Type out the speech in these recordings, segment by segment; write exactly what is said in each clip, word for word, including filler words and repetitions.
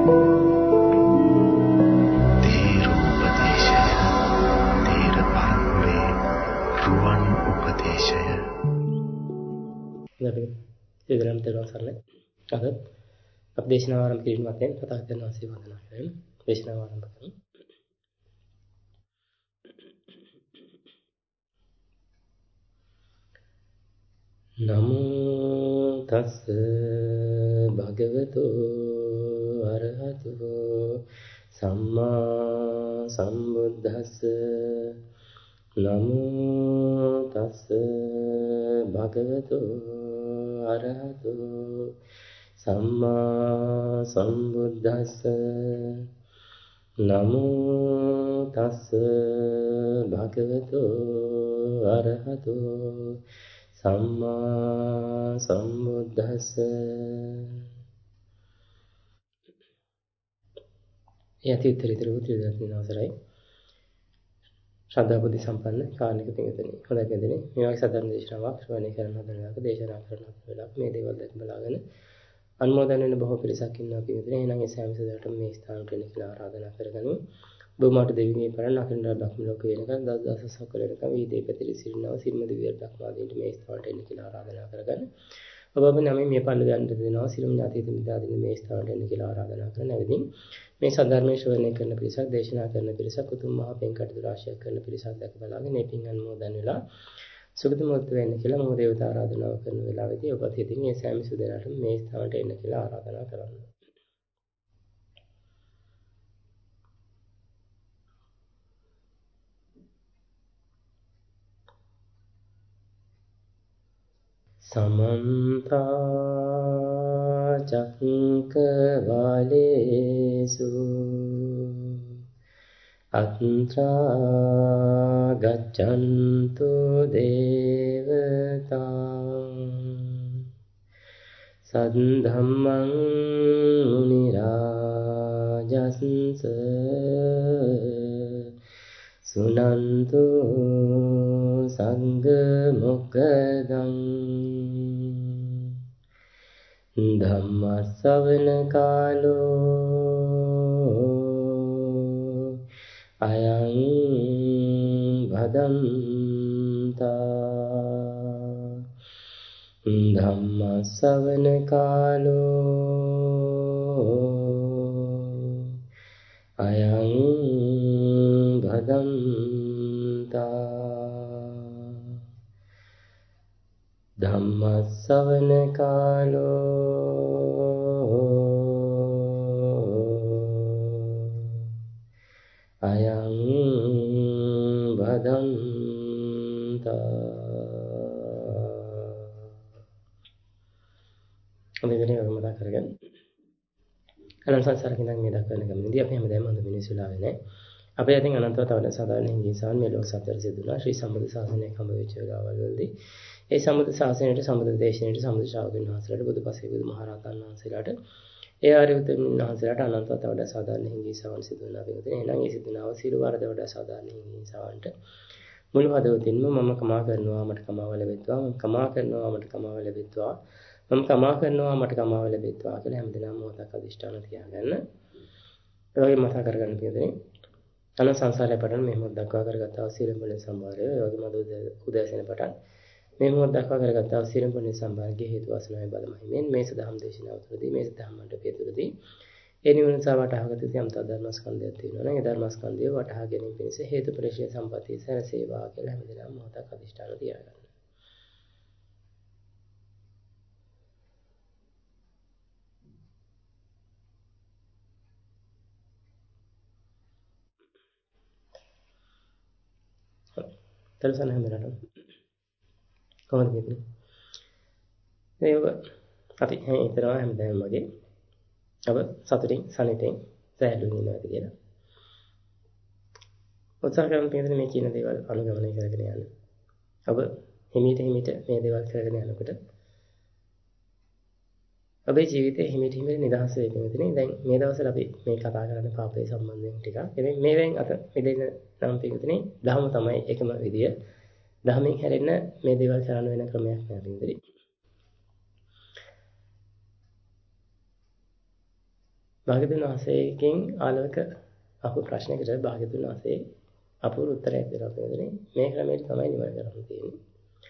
තේරෝපදේශය තේර පරපුරේ රුවන් උපදේශය. අපි ඉදරම් තේරුම් ගන්න. අද අපි දේශනාව ආරම්භ කිරීම මතෙන් තථාගතයන් වහන්සේ වන්දනා කරමු. දේශනාව ආරම්භ කරමු. නමෝ තස්ස භගවතු අරහතු සම්මා සම්බුද්දස්ස. නමෝ තස්ස භගවතු අරහතු සම්මා සම්බුද්දස්ස. නමෝ තස්ස භගවතු අරහතු සම්මා සම්බුද්දස්ස. යති උත්තරීතර උත්තරයන් අවසරයි. ශ්‍රද්ධා බුද්ධ සම්පන්න කාර්නික පිටුතුනි. හොඳයි පිටුතුනි. මේ වගේ සාධාරණ දේශනාවක් ශ්‍රවණය කරන හදනවාක දේශනා කරන වෙලාවක මේ දේවල් දැක බලාගෙන අනුමෝදන් වෙන බොහෝ පිරිසක් ඉන්නවා පිටුතුනි. එහෙනම් ඒ සෑම සදාටම මේ ස්ථානට එන්න කියලා ආරාධනා කරගනිමු. බොමාට දෙවියන්ගේ පරණ අකින්දා බ්‍රහ්ම ලෝක වෙනකන් දස දසසක් කරේකම මේ දීපතිරි සිරිනව සිරිම දිව්‍ය බ්‍රහ්මාදීන්ට මේ ස්ථානට එන්න කියලා ආරාධනා කරගන්න. ඔබ ඔබ නම් මේ පල්ල යන්න දෙනවා සිරිම ඥාති මිදාදීන් මේ ස්ථානට එන්න කියලා ආරාධනා කරන නැවතින් මේ සද්ධර්මයේ ශ්‍රවණය කරන පිරිසක් දේශනා කරන පිරිසක් උතුම් මහ පෙන් කටයුතු රාශියක් කරන පිරිසක් දැක බලාගෙන මේ පින් අනුමෝදන් වෙලා සුගතිමත් වෙන්න කියලා මොහොත දේවතා ආරාධනාව කරන වෙලාවෙදී ඔබත් හිතින් මේ සෑම සුදේනාටම මේ ස්ථානට එන්න කියලා ආරාධනා කරන්න. समन्त चक्रवालेषु अत्रा गच्छन्तु देवता सद्धम्मं मुनिराजस्स सुनन्तु संगमुक्तं ධම්මස්සවන කාලෝ අයං භදන්තා. ධම්මස්සවන කාලෝ අයං භදන්තා. ධම්මස්සවන කාලෝ අයං භදන්තා. අපි වෙනේ වගමදා කරගන්න. අනන්ත සංසාරකින් මේ දක්වන ගමනේදී අපි හැමදාම හොඳ මිනිස්සු වෙලාවේ නැහැ. අපි අතින් අනන්තව තවද සාධාරණ හිංසාවන් මේ ලෝක සත්‍යය සිදුනා ශ්‍රී සම්බුද්ධ ශාසනය කඹ වෙච්ච වෙලාවල් වලදී ඒ සම්බුද්ධ ශාසනයට සම්බුද්ධ දේශනාවට සම්බුද්ධ ශ්‍රාවකයන් වහන්සේලාට බුදුපසේ බුදු මහරහතන් වහන්සේලාට ඒ ආර්ය උතුම්න් වහන්සේලාට අනන්තව තවද සාධාරණ හිංසාවන් සිදුනා වෙනවා. එහෙනම් ඒ සිදුනාව සිළු වරද වඩා සාධාරණ හිංසාවන්ට මුළු හදවතින්ම මම කමා කරනවා මට කමාව ලැබෙත්වා මම කමා කරනවා මට කමාව ලැබෙත්වා මම කමා කරනවා මට කමාව ලැබෙත්වා කියලා හැමදෙනාම මොහොතක් අදිෂ්ඨාන තියාගන්න. ඒ වගේ මතක කරගන්න පියදෙනේ. අන සංසාරේ පටන් මේ මොහොත දක්වා කරගත්තා සිරඹුණ සම්භාරය. ඒ වගේම අද උදෑසන පටන් මේ මොහොත දක්වා කරගත්තා සිරඹුණ සම්භාරයේ හේතු වාසනාවේ බලමහිමෙන් මේ සදහම් දේශනාව තුළදී මේ සදහම් මණ්ඩපය තුළදී ඒ නිවන සවටහාගත යම් ධර්මස්කන්ධයක් තියෙනවා නේද? ඒ ධර්මස්කන්ධය වටහා ගැනීම පිණිස හේතු ප්‍රේෂය සම්පatti සැරසේවා කියලා හැමදෙනාම මොහොතක් අදිෂ්ඨාන තියාගන්න. තලසන හැමදාම කොහොමද කියන්නේ? ඒක අපි හිතනවා හැමදාම වගේ අප සතුටින් සනිටින් සෑහලුවෙන් ඉන්නවාද කියලා. උත්සාහ කරන පිළිදෙන මේ කියන දේවල් අනුගමනය කරගෙන යන්න. ඔබ හිමීට හිමීට මේ දේවල් කරගෙන යනකොට ඔබේ ජීවිතේ හිමීට හිමීට නිදහස් වෙන්නේ මෙතන. දැන් මේ දවස්වල අපි මේ කතා කරන්නේ පාපේ සම්බන්ධයෙන් ටිකක්. ඉතින් මේවෙන් අත මෙදෙන නම් පිළිදෙනේ ධර්ම තමයි එකම විදිය. ධර්මයෙන් හැරෙන්න මේ දේවල් කරන්න වෙන ක්‍රමයක් නෑ පිළිදෙලි. භාග්‍යතුන් වහන්සේගෙන් ආලෝක අපු ප්‍රශ්නයකට භාග්‍යතුන් වහන්සේ අපූර්ව උත්තරයක් දෙනවා කියන්නේ මේ ක්‍රමයට තමයි නිවන කරන්න තියෙන්නේ.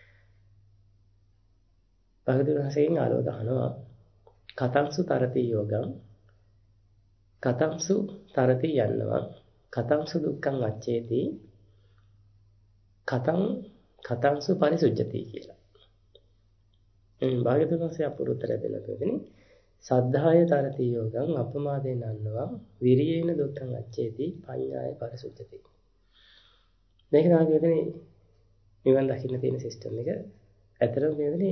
භාග්‍යතුන් වහන්සේගෙන් ආලෝක අහනවා කතංසු තරති යෝගං කතංසු තරති යන්නවා කතංසු දුක්ඛං අච්චේති කතං කතංසු පරිසුජ්ජති කියලා. එම් භාග්‍යතුන් වහන්සේ අපූර්ව උත්තරයක් දෙනවා කියන්නේ සද්ධාය තරති යෝගං අපමාදේන අන්නවා විරියේන දුක්ඛං අච්චේති පඤ්ඤාය පරිසුද්ධති. මේක තමයි කියන්නේ නිවන් දකින්න තියෙන සිස්ටම් එක. ඇත්තටම කියන්නේ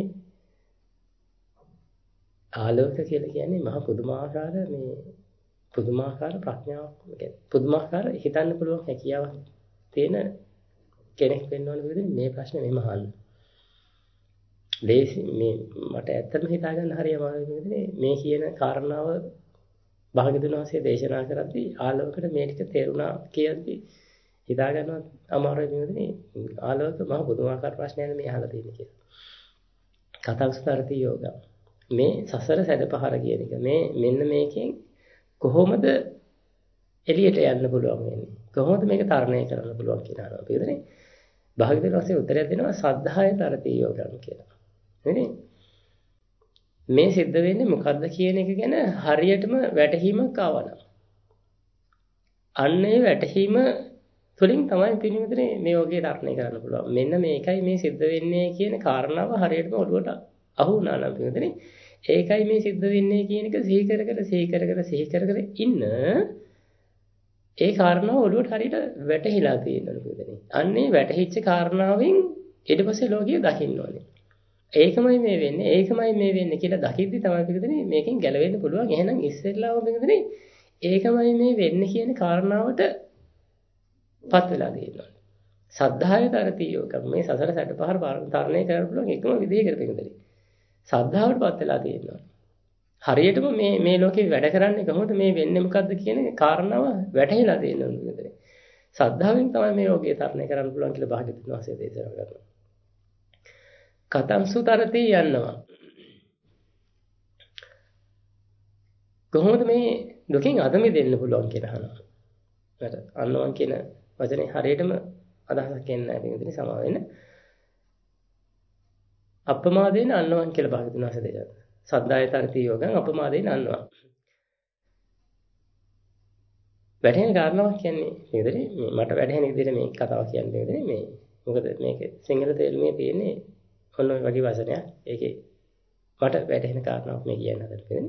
ආලෝක කියලා කියන්නේ මහා පුදුමාකාර මේ පුදුමාකාර ප්‍රඥාවක් කියන්නේ පුදුමාකාර හිතන්න පුළුවන් හැකියාවක් තියෙන කෙනෙක් වෙන්න ඕන විදිහට මේ ප්‍රශ්නේ මෙහෙම අහන්න. ලේසි මේ මට ඇත්තටම හිතා ගන්න හරිය අමාරුයි මොකද මේ කියන කාරණාව භාග්‍යතුන් වහන්සේ දේශනා කරද්දී ආලෝකයට මේ ටික තේරුණා කියද්දී හිතා ගන්නවත් අමාරුයි මොකද ආලෝක මහ පුදුමාකාර ප්‍රශ්නයක් මේ අහලා තියෙන්නේ කියලා. කතංසතරති යෝග මේ සසර සැඩපහර කියන එක මේ මෙන්න මේකෙන් කොහොමද එළියට යන්න පුළුවන් වෙන්නේ කොහොමද මේක තරණය කරන්න පුළුවන් කියලා අහනවා. පිළිදෙනේ භාග්‍යතුන් වහන්සේ උත්තරයක් දෙනවා සද්ධාය තරති යෝගම් කියලා. නේ මේ සිද්ධ වෙන්නේ මොකද්ද කියන එක ගැන හරියටම වැටහීමක් ආවනම් අන්නේ වැටහීම තුළින් තමයි පිළිමිතනේ මේ යෝගේ තරණය කරන්න පුළුවන්. මෙන්න මේකයි මේ සිද්ධ වෙන්නේ කියන කාරණාව හරියටම ඔළුවට අහු වුණා නම් පිළිමිතනේ ඒකයි මේ සිද්ධ වෙන්නේ කියන එක සිහි කර කර සිහි කර කර සිහි කර කර ඉන්න ඒ කාරණාව ඔළුවට හරියට වැටහිලා තියෙනවා පිළිමිතනේ. අන්නේ වැටහිච්ච කාරණාවෙන් ඊට පස්සේ ලෝකය දකින්න ඕනේ. ඒකමයි මේ වෙන්නේ ඒකමයි මේ වෙන්නේ කියලා දකිද්දි තමයි පිළිදෙනේ මේකෙන් ගැලවෙන්න පුළුවන්. එහෙනම් ඉස්සෙල්ලාම පිළිදෙනේ ඒකමයි මේ වෙන්නේ කියන කාරණාවට පත් වෙලා තියෙනවා. සද්ධාය තරති යෝගම් මේ සසර සැඩපහර තරණය කරන්න පුළුවන් එකම විදිහකට පිළිදෙනේ. සද්ධාවට පත් වෙලා තියෙනවා. හරියටම මේ මේ ලෝකේ වැඩ කරන්නේ කොහොමද මේ වෙන්නේ මොකද්ද කියන කාරණාව වැටහිලා තියෙනවා පිළිදෙනේ. සද්ධාවෙන් තමයි මේ යෝගය තරණය කරන්න පුළුවන් කියලා භාග්‍යවතුන් වහන්සේ දේශනා කරනවා. කතංසු තරති යන්නවා කොහොමද මේ දුකින් අද මිදෙන්න පුළුවන් කියලා අහනවා. මට අන්නවා කියන වචනේ හරියටම අදහසක් එන්නේ නැහැ මේකෙදි සමා වෙන්න. අප්‍රමාදේන අන්නවා කියලා භාග්‍යවතුන් වහන්සේ දේශනා. සද්ධාය තරති යෝගං අප්‍රමාදේන අන්නවා. වැටෙන කාරණාවක් කියන්නේ මේකදී මට වැටහෙන විදිහට මේ කතාව කියන්නේ මේ මොකද මේක සිංහල තේරුමේ තියෙන්නේ ඔන්න ඔය වගේ වචනයක්. ඒකේ මට වැටහෙන කාරණාවක් මේ කියන්න හදන්නේ.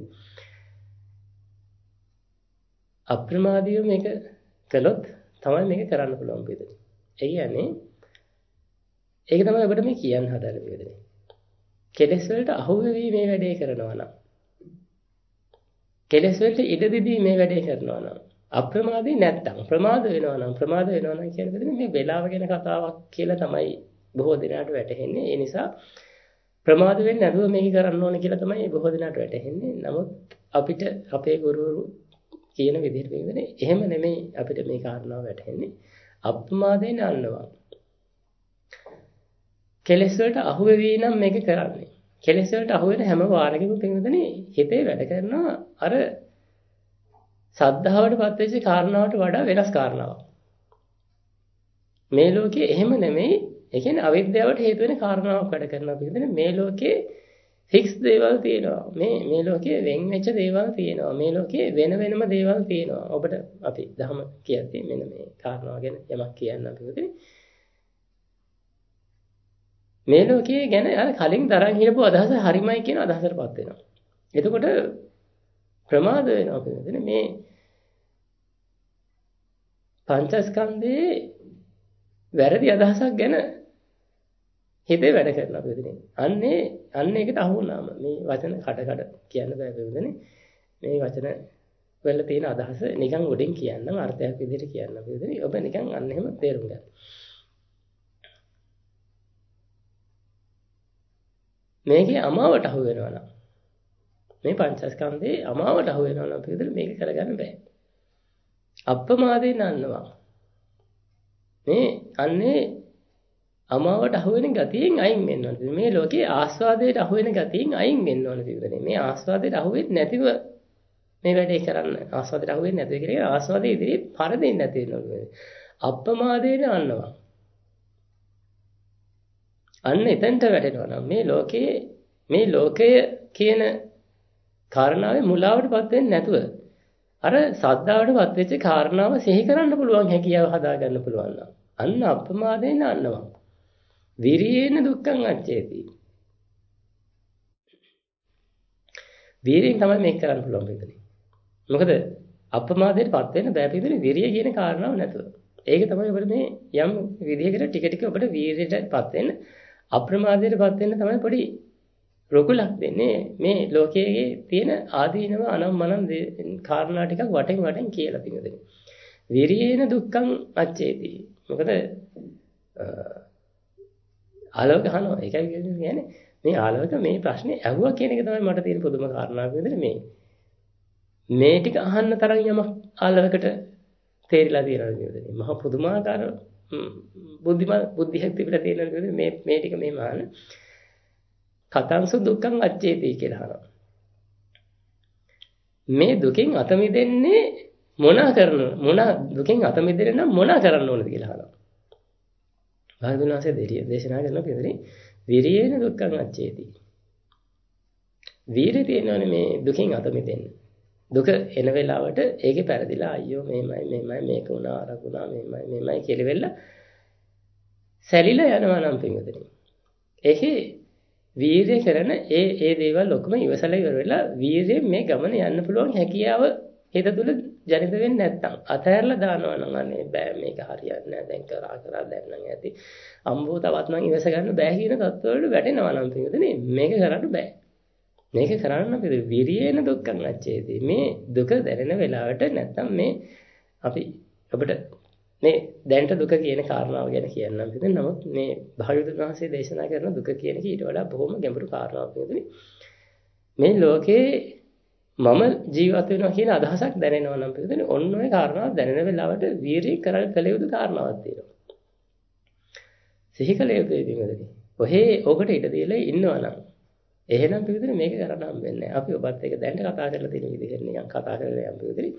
අප්‍රමාදීව මේක කළොත් තමයි මේක කරන්න පුළුවන් පිළිදෙන. ඒ කියන්නේ ඒක තමයි ඔබට මේ කියන්න හදන්නේ පිළිදෙන. කෙලෙස් වලට අහු වෙවි මේ වැඩේ කරනවා නම් කෙලෙස් වලට ඉඩ දෙදී මේ වැඩේ කරනවා නම් අප්‍රමාදී නැත්තම් ප්‍රමාද වෙනවා නම් ප්‍රමාද වෙනවා නම් කියන දේ මේ වෙලාව ගැන කතාවක් කියලා තමයි බොහෝ දිනකට වැටහෙන්නේ. ඒ නිසා ප්‍රමාද වෙන්නේ නැතුව මේක කරන්න ඕනේ කියලා තමයි බොහෝ දිනකට වැටහෙන්නේ. නමුත් අපිට අපේ ගුරුවරු කියන විදිහට වෙන්නේ එහෙම නෙමෙයි අපිට මේ කාරණාව වැටහෙන්නේ. අප්‍රමාදයෙන් අල්ලනවා. කෙලෙස් වලට අහු වෙවි නම් මේක කරන්නේ. කෙලෙස් වලට අහු වෙන හැම වාරයකම පින්වදනේ හිතේ වැඩ කරනවා අර සද්ධාවට පත් වෙච්ච කාරණාවට වඩා වෙනස් කාරණාවක්. මේ ලෝකේ එහෙම නෙමෙයි. ඒ කියන්නේ අවිද්‍යාවට හේතු වෙන කාරණාවක් වැඩ කරනවා පිළිදෙන මේ ලෝකේ ෆික්ස් දේවල් තියෙනවා. මේ මේ ලෝකේ වෙන් වෙච්ච දේවල් තියෙනවා. මේ ලෝකේ වෙන වෙනම දේවල් තියෙනවා. ඔබට අපි ධර්ම කියද්දී මෙන්න මේ කාරණාව ගැන යමක් කියන්න පිළිදෙන. මේ ලෝකයේ ගැන අර කලින් දරන් හිටපු අදහස හරිමයි කියන අදහසටපත් වෙනවා. එතකොට ප්‍රමාද වෙනවා පිළිදෙන මේ පංචස්කන්ධයේ වැරදි අදහසක් ගැන හිතේ වැඩ කරනවා පිළිදෙන. අන්නේ අන්න ඒකට අහු වුණාම මේ වචන කඩ කඩ කියන්න බෑ පිළිදෙන. මේ වචන වල තියෙන අදහස නිකන් උඩින් කියන්නම් අර්ථයක් විදිහට කියන්න පිළිදෙන. ඔබ නිකන් අන්න එහෙම තේරුම් ගන්න. මේකේ අමාවට අහු වෙනවා නම් මේ පංචස්කන්ධේ අමාවට අහු වෙනවා නම් පිළිදෙන මේක කරගන්න බෑ. අප්‍රමාදයෙන් අන්නවා. මේ අන්නේ අමාවට අහු වෙන ගතියෙන් අයින් වෙන්න ඕනේ. මේ ලෝකේ ආස්වාදයට අහු වෙන ගතියෙන් අයින් වෙන්න ඕනේ පිළිදෙනේ. මේ ආස්වාදයට අහු වෙන්නේ නැතිව මේ වැඩේ කරන්න ආස්වාදයට අහු වෙන්නේ නැතුව කියන ආස්වාදයේ ඉදිරියේ පරදෙන්නේ නැති වෙනවා. අප්‍රමාදයට අන්නවා. අන්න එතනට වැටෙනවා නම් මේ ලෝකයේ මේ ලෝකය කියන කාරණාවේ මුලාවටපත් වෙන්නේ නැතුව අර සද්ධාවටපත් වෙච්ච කාරණාව සිහි කරන්න පුළුවන් හැකියාව හදාගන්න පුළුවන් නම් අන්න අප්‍රමාදයෙන් අන්නවා. විරියේන දුක්ඛං අච්චේති. වීරියෙන් තමයි මේක කරන්න පුළුවන් පිටුනේ. මොකද අප්‍රමාදයටපත් වෙන්න බෑ පිටුනේ විරිය කියන කාරණාව නැතුව. ඒක තමයි ඔබට මේ යම් විදිහකට ටික ටික ඔබට වීරියටපත් වෙන්න අප්‍රමාදයටපත් වෙන්න තමයි පොඩි රුකුලක් දෙන්නේ මේ ලෝකයේ තියෙන ආදීනව අනම්මනම් කාරණා ටිකක් වටෙන් වටෙන් කියලා පිටුනේ. විරියේන දුක්ඛං අච්චේති. මොකද ආලෝක අහනවා. ඒකයි කියන්නේ මේ ආලෝක මේ ප්‍රශ්නේ ඇහුවා කියන එක තමයි මට තියෙන පුදුම කාරණාවක් විදිහට මේ මේ ටික අහන්න තරම් යමක් ආලෝකකට තේරිලා තියෙනවා විදිහට. මහ පුදුමාකාර බුද්ධිමත් බුද්ධියක් තිබිලා තියෙනවා විදිහට මේ මේ ටික මේ මහාන කතංසු දුක්ඛං අච්චේති කියලා අහනවා. මේ දුකෙන් අත මිදෙන්නේ මොනා කරන මොනා දුකෙන් අත මිදෙන්න නම් මොනා කරන්න ඕනද කියලා අහනවා. භාගතුන් වහන්සේ දෙවිය දේශනා කරන පිළිදෙලි විරියේන දුක්ඛං අච්චේති. වීරිය තියෙනවනේ මේ දුකින් අත මිදෙන්න. දුක එන වෙලාවට ඒකේ පෙරදිලා අයියෝ මේමයි මේමයි මේක වුණා අර වුණා මේමයි මේමයි කියලා වෙලා සැලිලා යනවා නම් පින්වතුනි. ඒකේ වීරිය කරන ඒ ඒ දේවල් ඔක්කොම ඉවසලා ඉවර වෙලා වීරියෙන් මේ ගමන යන්න පුළුවන් හැකියාව හිත තුළ ජනිත වෙන්නේ නැත්තම් අතහැරලා දානවා නම් අනේ බෑ මේක හරියන්නේ නැහැ දැන් කරා කරා දැන් නම් ඇති අම්බෝ තවත් නම් ඉවස ගන්න බෑ කියන තත්ත්වවලට වැටෙනවා නම් පිටුනේ මේක කරන්න බෑ මේක කරන්න පිටු විරියේන දුක්ඛං අච්චේති මේ දුක දැනෙන වෙලාවට නැත්තම් මේ අපි අපිට මේ දැනට දුක කියන කාරණාව ගැන කියන්නම් පිටුනේ නමුත් මේ භාග්‍යවතුන් වහන්සේ දේශනා කරන දුක කියන එක ඊට වඩා බොහොම ගැඹුරු කාරණාවක් පිටුනේ මේ ලෝකේ මම ජීවත් වෙනවා කියන අදහසක් දැනෙනවා නම් පිටුනේ ඔන්න ඔය කාරණාව දැනෙන වෙලාවට වීරිය කරල් කළ යුතු කාරණාවක් තියෙනවා. සිහි කළ යුතුයි පිටුනේ. ඔහේ ඔකට ඉඩ දීලා ඉන්නවා නම් එහෙනම් පිටුනේ මේක කරන්න හම්බෙන්නේ නැහැ. අපි ඔබත් එක්ක දැනට කතා කරලා තියෙන විදිහට නිකන් කතා කරලා යම් පිටුනේ.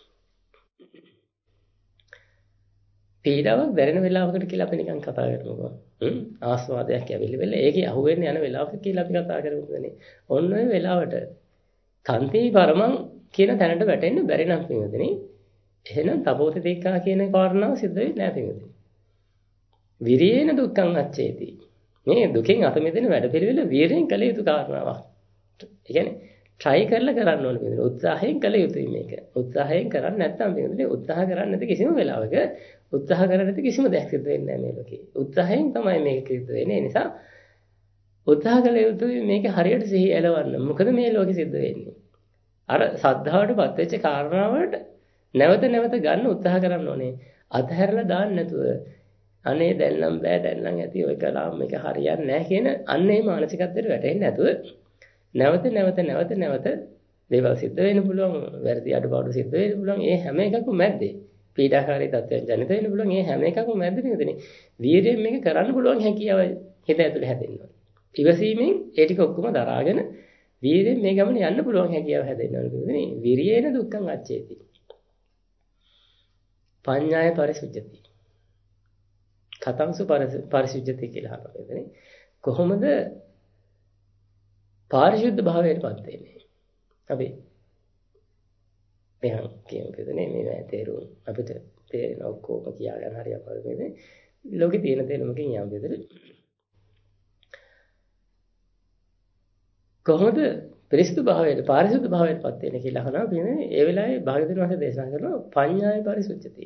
පීඩාවක් දැනෙන වෙලාවකට කියලා අපි නිකන් කතා කරමුකෝ. හ්ම් ආස්වාදයක් ඇවිල්ලි වෙලා ඒකේ අහුවෙන්න යන වෙලාවක කියලා අපි කතා කරමුකනේ. ඔන්න ඔය වෙලාවට කන්ති පරමං කියන තැනට වැටෙන්න බැරි නම් පින්වතුනි එහෙනම් තපෝති දෙක්කා කියන කාරණාව සිද්ධ වෙන්නේ නැහැ පින්වතුනි. විරියේන දුක්ඛං අච්චේති. මේ දුකෙන් අත මිදෙන වැඩපිළිවෙල වීරයෙන් කළ යුතු කාරණාවක්. ඒ කියන්නේ try කරලා කරන්න ඕනේ පින්වතුනි. උත්සාහයෙන් කළ යුතුයි මේක. උත්සාහයෙන් කරන්නේ නැත්නම් පින්වතුනි උත්සාහ කරන්නේ නැති කිසිම වෙලාවක උත්සාහ කරන්නේ නැති කිසිම දෙයක් සිද්ධ වෙන්නේ නැහැ මේ ලෝකේ. උත්සාහයෙන් තමයි මේක සිද්ධ වෙන්නේ. ඒ නිසා උත්සාහ කළ යුතුයි මේක හරියට සිහි එලවන්න. මොකද මේ ලෝකෙ සිද්ධ වෙන්නේ. අර සද්ධාවටපත් වෙච්ච කාරණාවට නැවත නැවත ගන්න උත්සාහ කරන්න ඕනේ. අතහැරලා දාන්න නැතුව අනේ දැන් නම් බෑ දැන් නම් ඇති ඔය කලාම් මේක හරියන්නේ නැහැ කියන අන්න ඒ මානසිකත්වයට වැටෙන්නේ නැතුව නැවත නැවත නැවත නැවත දේවල් සිද්ධ වෙන්න පුළුවන්. වැරදි අඩුපාඩු සිද්ධ වෙන්න පුළුවන්. ඒ හැම එකක්ම මැද්දේ පීඩාකාරී තත්ත්වයන් ජනිත වෙන්න පුළුවන්. ඒ හැම එකක්ම මැද්දේ නෙවෙයි. වීර්යයෙන් මේක කරන්න පුළුවන් හැකියාව හිත ඇතුලේ හැදෙන්න ඕනේ. ඉවසීමෙන් ඒ ටික ඔක්කොම දරාගෙන වීර්යයෙන් මේ ගමන යන්න පුළුවන් හැකියාව හැදෙන්න ඕනේ. විරියේන දුක්ඛං අච්චේති. පඤ්ඤාය පරිසුද්ධති. කතංසු පරිසුද්ධති කියලා අහනවා එතන. කොහොමද පාරිශුද්ධ භාවයටපත් වෙන්නේ? අපි මෙහන් කියමුකදනේ මේ තේරුම් අපිට තේරෙන ඔක්කොම කියාගන්න හරිය අපහසුයි මේ ලෝකේ තියෙන තේරුමකින් යම් විදිහට කොහොමද පිරිසිදු භාවයට පාරිශුද්ධ භාවයටපත් වෙන්නේ කියලා අහනවා. කියන්නේ ඒ වෙලාවේ භාග්‍යවතුන් වහන්සේ දේශනා කරනවා පඤ්ඤාය පරිසුද්ධති.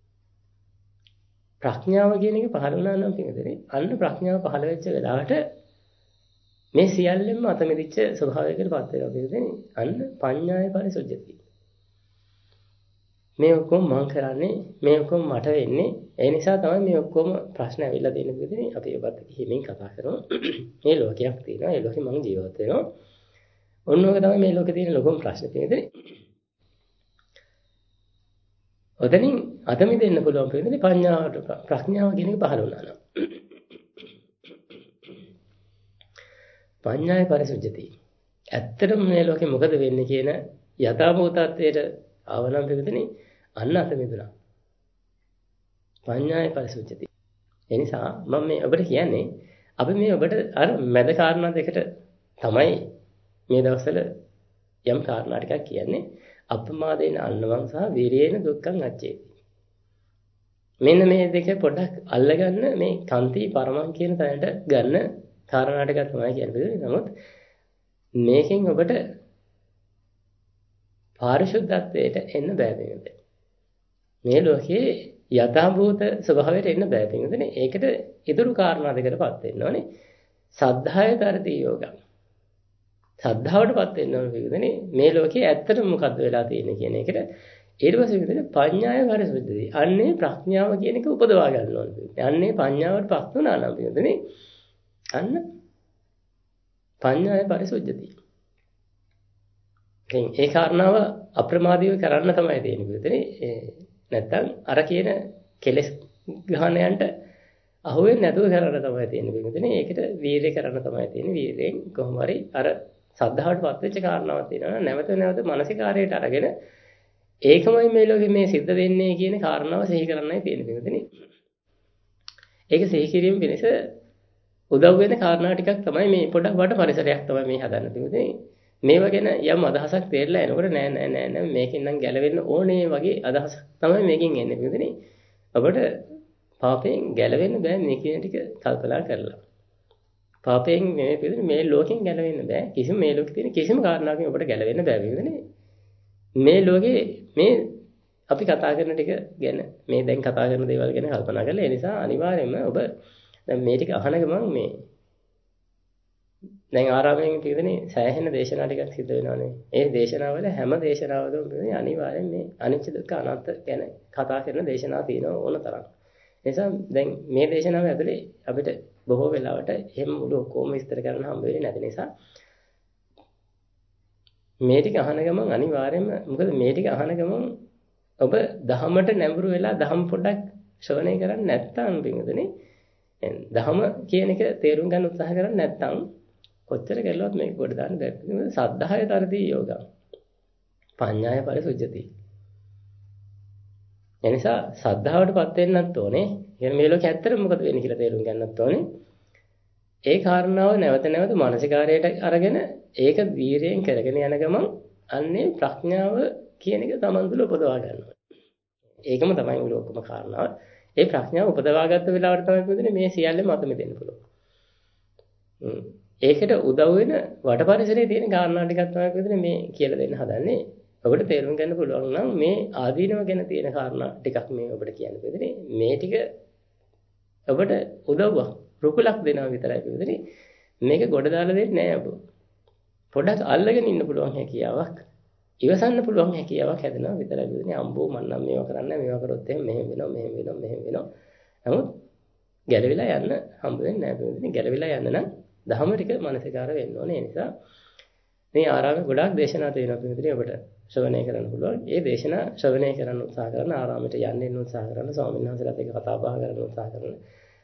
ප්‍රඥාව කියන එක පහළ වුණා නම් පිටුනේ අන්න ප්‍රඥාව පහළ වෙච්ච වෙලාවට මේ සියල්ලෙන්ම අත මිදිච්ච ස්වභාවයකටපත් වෙනවා පිටුනේ. අන්න පඤ්ඤාය පරිසුද්ධති. මේ ඔක්කොම මම කරන්නේ මේ ඔක්කොම මට වෙන්නේ ඒ නිසා තමයි මේ ඔක්කොම ප්‍රශ්න ඇවිල්ලා තියෙන පිටුනේ. අපි ඔබත් හිමින් කතා කරමු. මේ ලෝකයක් තියෙනවා. ඒ ලෝකෙ මම ජීවත් වෙනවා. ඔන්න ඔක තමයි මේ ලෝකේ තියෙන ලොකුම ප්‍රශ්නේ පිටුනේ. ඔතනින් අත මිදෙන්න පුළුවන් පිටුනේ ප්‍රඥාවට ප්‍රඥාව කියන එක පහළ වුණා නම්. පඤ්ඤාය පරිසුද්ධති. ඇත්තටම මේ ලෝකෙ මොකද වෙන්නේ කියන යථාභූතත්වයට ආවනම් පිටුනේ අන්න අත මිදුණා. පඤ්ඤාය පරිසුද්ධති. ඒ නිසා මම මේ ඔබට කියන්නේ අපි මේ ඔබට අර මැද කාරණා දෙකට තමයි මේ දවස්වල යම් කාරණා ටිකක් කියන්නේ අප්‍රමාදේන අන්නවං සහ වීරේන දුක්ඛං අච්චේති. මෙන්න මේ දෙක පොඩ්ඩක් අල්ලගන්න මේ කාන්ති පරමං කියන තැනට ගන්න කාරණා ටිකක් තමයි කියන්නේ. නමුත් මේකෙන් ඔබට පාරිශුද්ධත්වයට එන්න බෑ වෙනද. මේ ලෝකයේ යථාභූත ස්වභාවයට එන්න බෑ වෙනදනේ. ඒකට ඉදිරි කාරණා දෙකකටපත් වෙන්න ඕනේ. සද්ධාය තරති යෝගං. සද්ධාවටපත් වෙන්න ඕනේ වෙනදනේ. මේ ලෝකයේ ඇත්තටම මොකද්ද වෙලා තියෙන්නේ කියන එකට ඊට පස්සේ වෙනදනේ පඤ්ඤාය පරිසුද්ධිය. අන්නේ ප්‍රඥාව කියන එක උපදවා ගන්න ඕනේ. අන්නේ පඤ්ඤාවටපත් වුණා නම් වෙනදනේ. අන්න පඤ්ඤාය පරිසුද්ධිය. ඒ කාරණාව අප්‍රමාදීව කරන්න තමයි තියෙන්නේ විතරනේ. නැත්තම් අර කියන කෙලෙස් ගහණයන්ට අහුවෙන්නේ නැතුව කරන්න තමයි තියෙන්නේ විතරනේ. ඒකට වීරය කරන්න තමයි තියෙන්නේ. වීරයෙන් කොහොම හරි අර සද්ධාවටපත් වෙච්ච කාරණාවක් තියෙනවා. නැවත නැවත මානසිකාරයට අරගෙන ඒකමයි මේ ලෝකෙ මේ සිද්ධ වෙන්නේ කියන කාරණාව සිහි කරන්නයි තියෙන්නේ විතරනේ. ඒක සිහි කිරීම වෙනස උදව් වෙන කාරණා ටිකක් තමයි මේ පොඩක් වට පරිසරයක් තමයි මේ හදන්න තියෙන්නේ. මේව ගැන යම් අදහසක් තේරලා එනකොට නෑ නෑ නෑ නෑ මේකෙන් නම් ගැලවෙන්න ඕනේ වගේ අදහසක් තමයි මේකෙන් එන්නේ විතරනේ. අපිට පාපයෙන් ගැලවෙන්න බෑ මේ කියන ටික කල්පනා කරලා. පාපයෙන් මේ විදිහට මේ ලෝකෙන් ගැලවෙන්න බෑ. කිසිම මේ ලෝකේ තියෙන කිසිම කාරණාවකින් අපිට ගැලවෙන්න බෑ විතරනේ. මේ ලෝකේ මේ අපි කතා කරන ටික ගැන මේ දැන් කතා කරන දේවල් ගැන කල්පනා කරලා ඒ නිසා අනිවාර්යයෙන්ම ඔබ දැන් මේ ටික අහන ගමන් මේ දැන් ආරාමයෙන් තියෙන්නේ සෑහෙන දේශනා ටිකක් සිද්ධ වෙනවානේ. ඒ දේශනාවල හැම දේශනාවකම තියෙන්නේ අනිවාර්යෙන් මේ අනිච්ච දුක්ඛ අනාත්ම ගැන කතා කරන දේශනා තියෙනවා ඕන තරම්. ඒ නිසා දැන් මේ දේශනාව ඇතුලේ අපිට බොහෝ වෙලාවට එහෙම මුළු ඔක්කොම විස්තර කරන්න හම්බ වෙන්නේ නැති නිසා මේ ටික අහන ගමන් අනිවාර්යෙන්ම මොකද මේ ටික අහන ගමන් ඔබ දහමට නැඹුරු වෙලා දහම පොඩ්ඩක් ශ්‍රවණය කරන්නේ නැත්නම් බින්දුනේ දහම කියන එක තේරුම් ගන්න උත්සාහ කරන්නේ නැත්නම් කොච්චර කෙරුවත් මේක කොට දාන්න බැහැ. සද්ධාය තරදී යෝගං. පඤ්ඤාය පරිසුද්ධති. එනිසා සද්ධාවටපත් වෙන්නත් ඕනේ. එහෙනම් මේ ලෝකේ ඇත්තට මොකද වෙන්නේ කියලා තේරුම් ගන්නත් ඕනේ. ඒ කාරණාව නැවත නැවත මානසිකාරයට අරගෙන ඒක වීරයෙන් කරගෙන යන ගමන් අන්නේ ප්‍රඥාව කියන එක Taman තුල උපදවා ගන්නවා. ඒකම තමයි මුල ඔක්කොම කාරණාව. ඒ ප්‍රඥාව උපදවාගත්ත වෙලාවට තමයි පුදුනේ මේ සියල්ලම අත මෙදෙන්න පුළුවන්. හ්ම්. ඒකට උදව් වෙන වට පරිසරයේ තියෙන කාරණා ටිකක් තමයි පුදුනේ මේ කියලා දෙන්න හදන්නේ. ඔබට තේරුම් ගන්න පුළුවන් නම් මේ ආදීනව ගැන තියෙන කාරණා ටිකක් මේ ඔබට කියන්න පුදුනේ. මේ ටික ඔබට උදව්වක් රුකුලක් දෙනවා විතරයි පුදුනේ. මේක ගොඩ දාලා දෙන්නේ නැහැ ඔබ. පොඩක් අල්ලගෙන ඉන්න පුළුවන් හැකියාවක් ඉවසන්න පුළුවන් හැකියාවක් හැදෙනවා විතරයි පුදුනේ. අම්බෝ මන් නම් මේවා කරන්නේ මේවා කරොත් එහෙම මෙහෙම වෙනවා මෙහෙම වෙනවා මෙහෙම වෙනවා. නමුත් ගැලවිලා යන්න හම්බ වෙන්නේ නැහැ පුදුනේ. ගැලවිලා යන්න නම් දහම ටික මානසිකාර වෙන්න ඕනේ. ඒ නිසා මේ ආරාමයේ ගොඩාක් දේශනා තියෙනවා පුදුනේ ඔබට ශ්‍රවණය කරන්න පුළුවන්. ඒ දේශනා ශ්‍රවණය කරන්න උත්සාහ කරන ආරාමයට යන්න එන්න උත්සාහ කරන ස්වාමීන් වහන්සේලාත් එක්ක කතා බහ කරන්න උත්සාහ කරන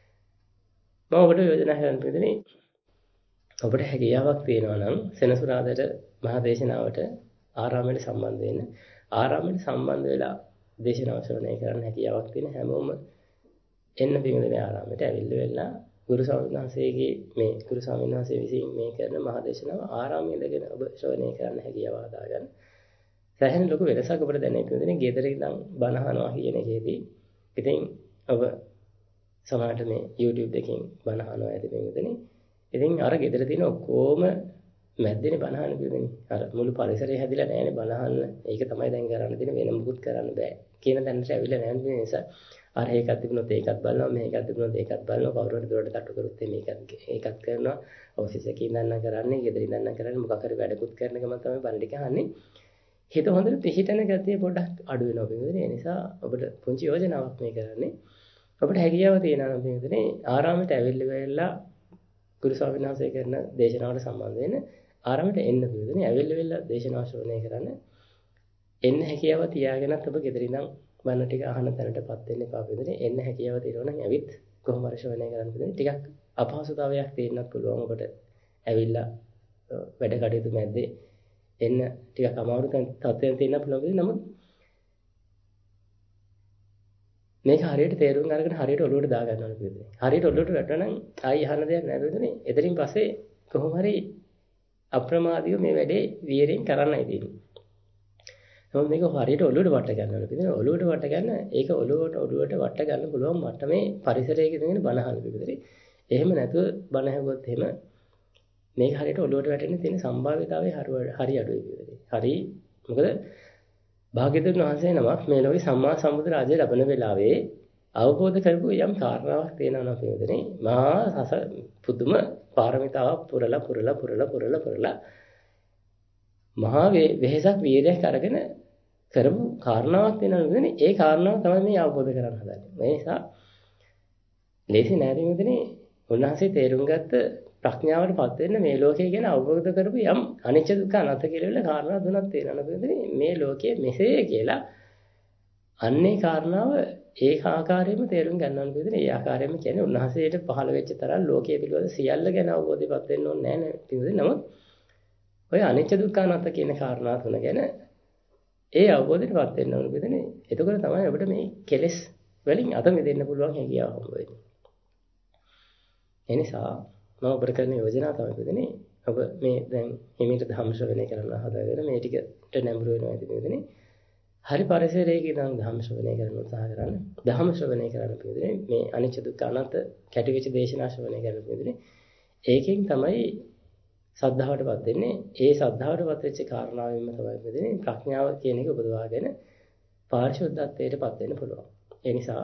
මම ඔබට යෝජනා කරන්න පුදුනේ ඔබට හැකියාවක් තියෙනවා නම් සෙනසුරාදාට මහා දේශනාවට ආරාමයට සම්බන්ධ වෙන්න ආරාමයට සම්බන්ධ වෙලා දේශනාව ශ්‍රවණය කරන්න හැකියාවක් තියෙන හැමෝම එන්න පිළිදෙන ආරාමයට ඇවිල්ලා වෙලා ගුරු ස්වාමීන් වහන්සේගේ මේ ගුරු ස්වාමීන් වහන්සේ විසින් මේ කරන මහා දේශනාව ආරාමයේ ඉඳගෙන ඔබ ශ්‍රවණය කරන්න හැකියාව හදාගන්න. සෑහෙන ලොකු වෙනසක් ඔබට දැනෙන්න පුළුවන්. ගෙදර ඉඳන් බණ අහනවා කියන එකේදී ඉතින් ඔබ සමහරට මේ YouTube එකකින් බණ අහනවා ඇති වෙනදනේ. ඉතින් අර ගෙදර තියෙන ඔක්කොම මැද්දේනේ බණ අහන්න පිළිදෙන්නේ. අර මුළු පරිසරය හැදිලා නැහැනේ බණ අහන්න. ඒක තමයි දැන් කරන්න තියෙන වෙන මොකුත් කරන්න බෑ. කියන තැනට ඇවිල්ලා නැහැ නිසා අර ඒකක් තිබුණොත් ඒකත් බලනවා මේකක් තිබුණොත් ඒකත් බලනවා කවුරු හරි දොරට තට්ටු කරොත් මේකත් ඒකත් කරනවා ඔෆිස් එකේ ඉඳන් කරන්නේ ගෙදර ඉඳන් කරන්නේ මොකක් හරි වැඩකුත් කරන ගමන් තමයි බණ ටික අහන්නේ හිත හොඳට පිහිටන ගතිය පොඩ්ඩක් අඩු වෙනවා පිළිදෙනේ. ඒ නිසා ඔබට පුංචි යෝජනාවක් මේ කරන්නේ ඔබට හැකියාව තියෙනවා නම් පිළිදෙනේ ආරාමයට ඇවිල්ලා වෙලා ගුරු ස්වාමීන් වහන්සේ කරන දේශනාවට සම්බන්ධ වෙන ආරාමයට එන්න පිළිදෙනේ. ඇවිල්ලා වෙලා දේශනාව ශ්‍රවණය කරන්න එන්න හැකියාව තියාගෙනත් ඔබ ගෙදර ඉඳන් බණ ටික අහන තැනටපත් වෙන්න එපා පිළිදෙනේ. එන්න හැකියාව තියෙනවා නම් ඇවිත් කොහොම හරි ශ්‍රවණය කරන්න පිළිදෙනේ. ටිකක් අපහසුතාවයක් තියෙන්නත් පුළුවන් ඔබට ඇවිල්ලා වැඩ කටයුතු මැද්දේ එන්න ටිකක් අමාරු තත්ත්වයක් තියෙන පුළුවන්. නමුත් මේක හරියට තේරුම් අරගෙන හරියට ඔළුවට දා ගන්න ඕනේ පිළිදෙන. හරියට ඔළුවට වැටුණා නම් ආයි අහන්න දෙයක් නැහැ පිළිදෙනේ. එතනින් පස්සේ කොහොම හරි අප්‍රමාදීව මේ වැඩේ වීරෙන් කරන්නයි තියෙන්නේ. නමුත් මේක හරියට ඔළුවට වට ගන්න ඕනේ පිළිදෙන. ඔළුවට වට ගන්න ඒක ඔළුවට ඔළුවට වට ගන්න පුළුවන් මට්ටමේ පරිසරයක ඉඳගෙන බණ අහන්න පිළිදෙනේ. එහෙම නැතුව බණ ඇහුවොත් එහෙම මේක හරියට ඔළුවට වැටෙන්න තියෙන සම්භාව්‍යතාවය හරි අඩුයි පිළිදෙනේ. හරි මොකද භාග්‍යවතුන් වහන්සේ නමක් මේ ලෝකේ සම්මා සම්බුදු රාජ්‍ය ලැබෙන වෙලාවේ අවබෝධ කරපු යම් කාරණාවක් තියෙනවා නම් පිළිදෙනේ. මහා සස පුදුම පාරමිතාවක් පුරලා පුරලා පුරලා පුරලා පුරලා මහා වෙහෙසක් වීර්යයක් අරගෙන කරපු කාරණාවක් වෙනවා පිළිදෙනේ. ඒ කාරණාව තමයි මේ අවබෝධ කරගන්න හදන්නේ. මේ නිසා ලේසි නෑ පිළිදෙනේ. උන්වහන්සේ තේරුම් ගත්ත ප්‍රඥාවටපත් වෙන්න මේ ලෝකය ගැන අවබෝධ කරපු යම් අනිච්ච දුක්ඛ අනාත්ම කියලා කාරණා තුනක් තියෙනවා නේද? මේ ලෝකයේ මෙසේ කියලා අන්නේ කාරණාව ඒක ආකාරයෙන්ම තේරුම් ගන්න ඕනේ නේද? ඒ ආකාරයෙන්ම කියන්නේ උන්වහන්සේට පහළ වෙච්ච තරම් ලෝකයේ පිළිබඳ සියල්ල ගැන අවබෝධයපත් වෙන්න ඕනේ නැහැ නේද? නමුත් ඔය අනිච්ච දුක්ඛ අනාත්ම කියන කාරණා තුන ගැන ඒ අවබෝධයටපත් වෙන්න ඕනේ නේද? එතකොට තමයි අපිට මේ කෙලෙස් වලින් අත මිදෙන්න පුළුවන් හැකියාව හම්බ වෙන්නේ. එනිසා මම ඔබට කරන යෝජනා තමයි පිළිදෙනේ. ඔබ මේ දැන් හිමීට ධම්ම ශ්‍රවණය කරන්න හදාගෙන මේ ටිකට නැඹුරු වෙනවා ඇති පිළිදෙනේ. හරි පරිසරයක ඉඳන් ධම්ම ශ්‍රවණය කරන්න උත්සාහ කරන්න. ධම්ම ශ්‍රවණය කරන්න පිළිදෙනේ මේ අනිච්ච දුක්ඛ අනාත්ම කැටිවිච දේශනා ශ්‍රවණය කරන්න පිළිදෙනේ. ඒකෙන් තමයි සද්ධාවටපත් වෙන්නේ. ඒ සද්ධාවටපත් වෙච්ච කාරණාවෙන්ම තමයි පිළිදෙනේ ප්‍රඥාව කියන එක උපදවාගෙන පාරිශුද්ධත්වයටපත් වෙන්න පුළුවන්. ඒ නිසා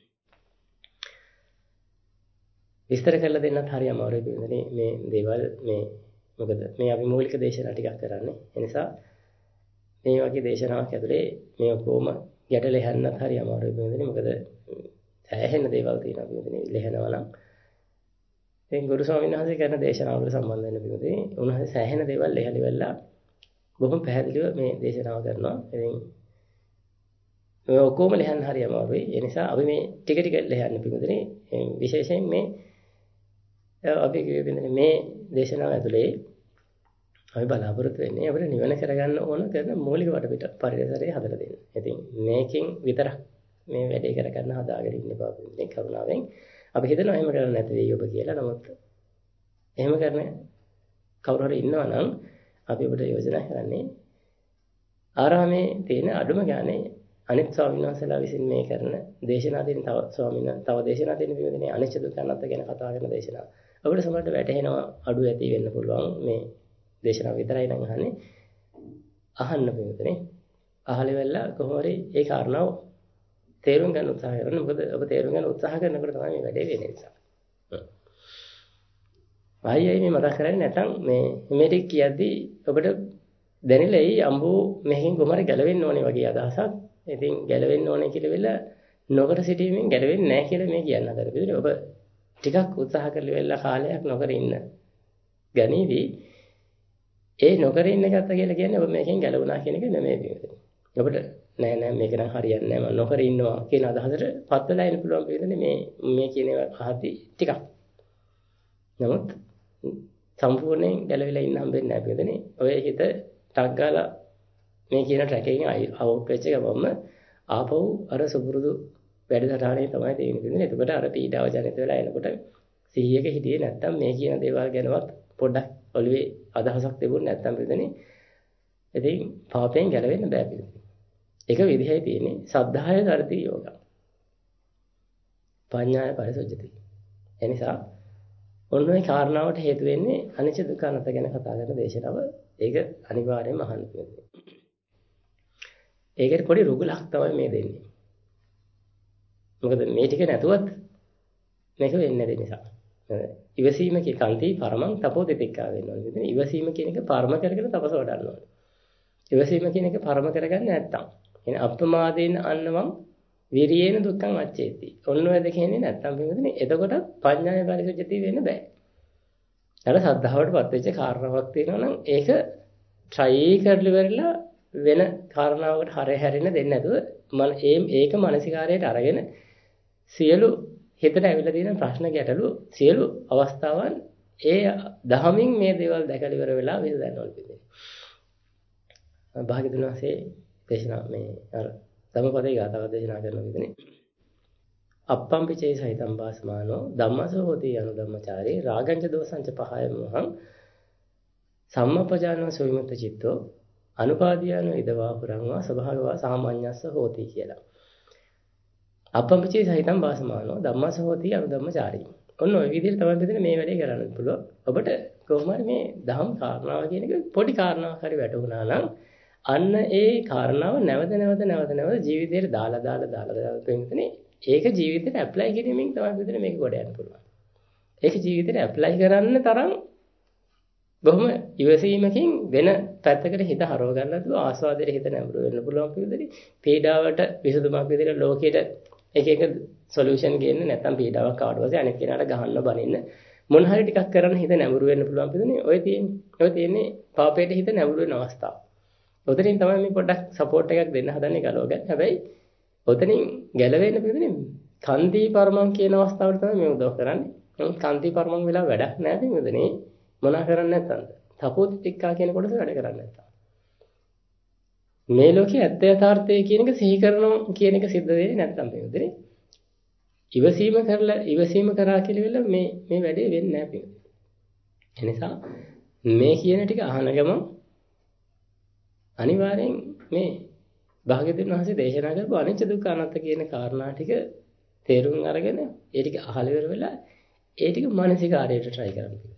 විස්තර කරලා දෙන්නත් හරි අමාරුයි පිළිදෙනේ මේ දේවල් මේ මොකද මේ අපි මූලික දේශනා ටිකක් කරන්නේ. ඒ නිසා මේ වගේ දේශනාවක් ඇතුලේ මේ ඔක්කොම ගැට ලෙහන්නත් හරි අමාරුයි පිළිදෙනේ. මොකද සෑහෙන දේවල් තියෙනවා පිළිදෙනේ ලෙහනවා නම්. දැන් ගුරු ස්වාමීන් වහන්සේ කරන දේශනාවකට සම්බන්ධ වෙන පිළිදෙනේ උන්වහන්සේ සෑහෙන දේවල් ලෙහලි වෙලා බොහොම පැහැදිලිව මේ දේශනාව කරනවා. ඉතින් මේ ඔක්කොම ලෙහන්න හරි අමාරුයි. ඒ නිසා අපි මේ ටික ටික ලෙහන්න පිළිදෙනේ විශේෂයෙන් මේ අපි කියන්නේ මේ දේශනාව ඇතුලේ අපි බලාපොරොත්තු වෙන්නේ අපිට නිවන කරගන්න ඕන කරන මූලික වටපිට පරිසරය හදලා දෙන්න. ඉතින් මේකෙන් විතරක් මේ වැඩේ කරගන්න හදාගෙන ඉන්න බව මේ කරුණාවෙන් අපි හිතනවා එහෙම කරන්න නැති වෙයි ඔබ කියලා. නමුත් එහෙම කරන කවුරු හරි ඉන්නවා නම් අපි ඔබට යෝජනා කරන්නේ ආරාමේ තියෙන අඩුම ගානේ අනිත් ස්වාමීන් වහන්සේලා විසින් මේ කරන දේශනා දෙන තව ස්වාමීන් තව දේශනා දෙන විදිහේ අනිච්ච දුක්ඛ අනාත්ම ගැන කතා කරන දේශනා. අපිට සමහරට වැටහෙනවා අඩු ඇති වෙන්න පුළුවන් මේ දේශනාව විතරයි නම් අහන්නේ. අහන්න පිළිතුරේ. අහලෙ වෙලා කොහොම හරි ඒ කාරණාව තේරුම් ගන්න උත්සාහ කරන්න. මොකද ඔබ තේරුම් ගන්න උත්සාහ කරනකොට තමයි මේ වැඩේ වෙන්නේ නිසා. ආයෙයි මේ මතක් කරන්නේ නැත්නම් මේ මේ ටික කියද්දී ඔබට දැනෙලයි අම්බෝ මෙහෙන් කොහොම හරි ගැලවෙන්න ඕනේ වගේ අදහසක්. ඉතින් ගැලවෙන්න ඕනේ කියලා වෙලා නොකර සිටීමෙන් ගැලවෙන්නේ නැහැ කියලා මේ කියන්න හදලා. පිළිතුරේ ඔබ ටිකක් උත්සාහ කරලා වෙලා කාලයක් නොකර ඉන්න. ගණීවි ඒ නොකර ඉන්න ගත්ත කියලා කියන්නේ ඔබ මේකෙන් ගැලවුණා කියන එක නෙමෙයි පිළිතුරේ. ඔබට නෑ නෑ මේක නම් හරියන්නේ නෑ මම නොකර ඉන්නවා කියන අදහසට පත් වෙලා ඉන්න පුළුවන් පිළිතුරේ මේ මේ කියන ඒවා අහද්දී ටිකක්. නමුත් සම්පූර්ණයෙන් ගැලවිලා ඉන්න හම්බෙන්නේ නැහැ පිළිතුරේ. ඔය හිත ටක් ගාලා මේ කියන ට්‍රැක් එකෙන් අවුට් වෙච්ච ගමන්ම ආපහු අර සුපුරුදු වැඩ සටහනේ තමයි තියෙන්නේ. එතකොට අර පීඩාව ජනිත වෙලා එනකොට සිහියක හිටියේ නැත්තම් මේ කියන දේවල් ගැනවත් පොඩ්ඩක් ඔළුවේ අදහසක් තිබුණ නැත්තම් පිළිදෙනේ. ඉතින් පාපයෙන් ගැලවෙන්න බෑ පිළිදෙනේ. එක විදිහයි තියෙන්නේ සද්ධාය ධර්ති යෝග. පඤ්ඤාය පරිසොජ්ජති. එනිසා ඔන්න ඔය කාරණාවට හේතු වෙන්නේ අනිච්ච දුක්ඛ අනාත්ම ගැන කතා කරන දේශනාව. ඒක අනිවාර්යයෙන්ම අහන්න පිළිදෙනේ. ඒකට පොඩි රුගලක් තමයි මේ දෙන්නේ. මොකද මේ ටික නැතුවත් මේක වෙන්නේ නැති නිසා. ඉවසීම කියන කන්ති පරමං තපෝදිතික්කා වෙනවා. ඉතින් ඉවසීම කියන එක පරම කරගෙන තපස වඩන්න ඕනේ. ඉවසීම කියන එක පරම කරගන්නේ නැත්තම්. එන අප්‍රමාදයෙන් අන්නවම් විරියේන දුක්ඛං අච්චේති. ඔන්න ඔය දෙක එන්නේ නැත්තම් පින්වතුනි එතකොට පඤ්ඤාය පරිසුද්ධිය වෙන්න බෑ. අර සද්ධාවටපත් වෙච්ච කාරණාවක් තියෙනවා නම් ඒක try කරලි වෙරලා වෙන කාරණාවකට හරය හැරෙන්න දෙන්නේ නැතුව මම ඒක මානසිකාරයට අරගෙන සියලු හිතට ඇවිල්ලා තියෙන ප්‍රශ්න ගැටලු සියලු අවස්ථාවන් ඒ දහමින් මේ දේවල් දැකලා ඉවර වෙලා විසඳන්න ඕනේ. භාග්‍යවතුන් වහන්සේ දේශනා මේ අර ධම්මපදයේ ගාථාව දේශනා කරන විදිහනේ අප්පම්පිචේ සහිතම් වාසමානෝ ධම්මසෝ හෝති අනුධම්මචාරේ රාගංච දෝසංච පහය මොහං සම්මපජානෝ සවිමුක්ත චිත්තෝ අනුපාදියානෝ ඉදවා පුරංවා ස්වභාවවා සාමාන්‍යස්ස හෝති කියලා. අප්පම්පිචේ සහිතම් වාසමානෝ ධම්මසෝ හෝති අනුධම්මචාරේ. ඔන්න ඔය විදිහට තමයි බෙදෙන මේ වැඩේ කරන්න පුළුවන්. ඔබට කොහොම හරි මේ දහම් කාරණාව කියන එක පොඩි කාරණාවක් හරි වැටුණා නම් අන්න ඒ කාරණාව නැවත නැවත නැවත නැවත ජීවිතේට දාලා දාලා දාලා දාලා තෙන්නේ ඒක ජීවිතේට ඇප්ලයි කිරීමෙන් තමයි බෙදෙන මේක කොට යන්න පුළුවන්. ඒක ජීවිතේට ඇප්ලයි කරන්න තරම් බොහොම ඉවසීමකින් වෙන පැත්තකට හිත හරව ගන්නත් ආස්වාදයට හිත නැඹුරු වෙන්න පුළුවන් විදිහට පීඩාවට විසඳුමක් විදිහට ලෝකෙට එක එක සොලියුෂන් ගේන්න නැත්නම් පීඩාවක් ආවට පස්සේ අනෙක් කෙනාට ගහන්න බනින්න මොන හරි ටිකක් කරන්න හිත නැඹුරු වෙන්න පුළුවන් විදිහනේ ඔය තියෙන්නේ. ඔය තියෙන්නේ පාපයට හිත නැඹුරු වෙන අවස්ථාව. ඔතනින් තමයි මේ පොඩ්ඩක් සපෝට් එකක් දෙන්න හදන්නේ ගලව ගන්න. හැබැයි ඔතනින් ගැලවෙන්න පිළිදෙන්නේ කන්ති පරමං කියන අවස්ථාවට තමයි මේ උදව් කරන්නේ. කන්ති පරමං වෙලා වැඩක් නැහැ පිළිදෙන්නේ. මොනා කරන්නේ නැත්නම්ද? තපෝති ටික්කා කියන කොටස වැඩ කරන්නේ නැත්තම්. මේ ලෝකයේ ඇත්ත යථාර්ථය කියන එක සිහි කරනවා කියන එක සිද්ධ වෙන්නේ නැත්තම් පිළිදෙන්නේ. ඉවසීම කරලා ඉවසීම කරා කියලා මේ මේ වැඩේ වෙන්නේ නැහැ පිළිදෙන්නේ. එනිසා මේ කියන ටික අහන ගමන් අනිවාර්යෙන් මේ භාග්‍යවතුන් වහන්සේ දේශනා කරපු අනිච්ච දුක්ඛ අනාත්ම කියන කාරණා ටික තේරුම් අරගෙන ඒ ටික අහල ඉවර වෙලා ඒ ටික මානසිකාරයට try කරන්න පිළිගන්න.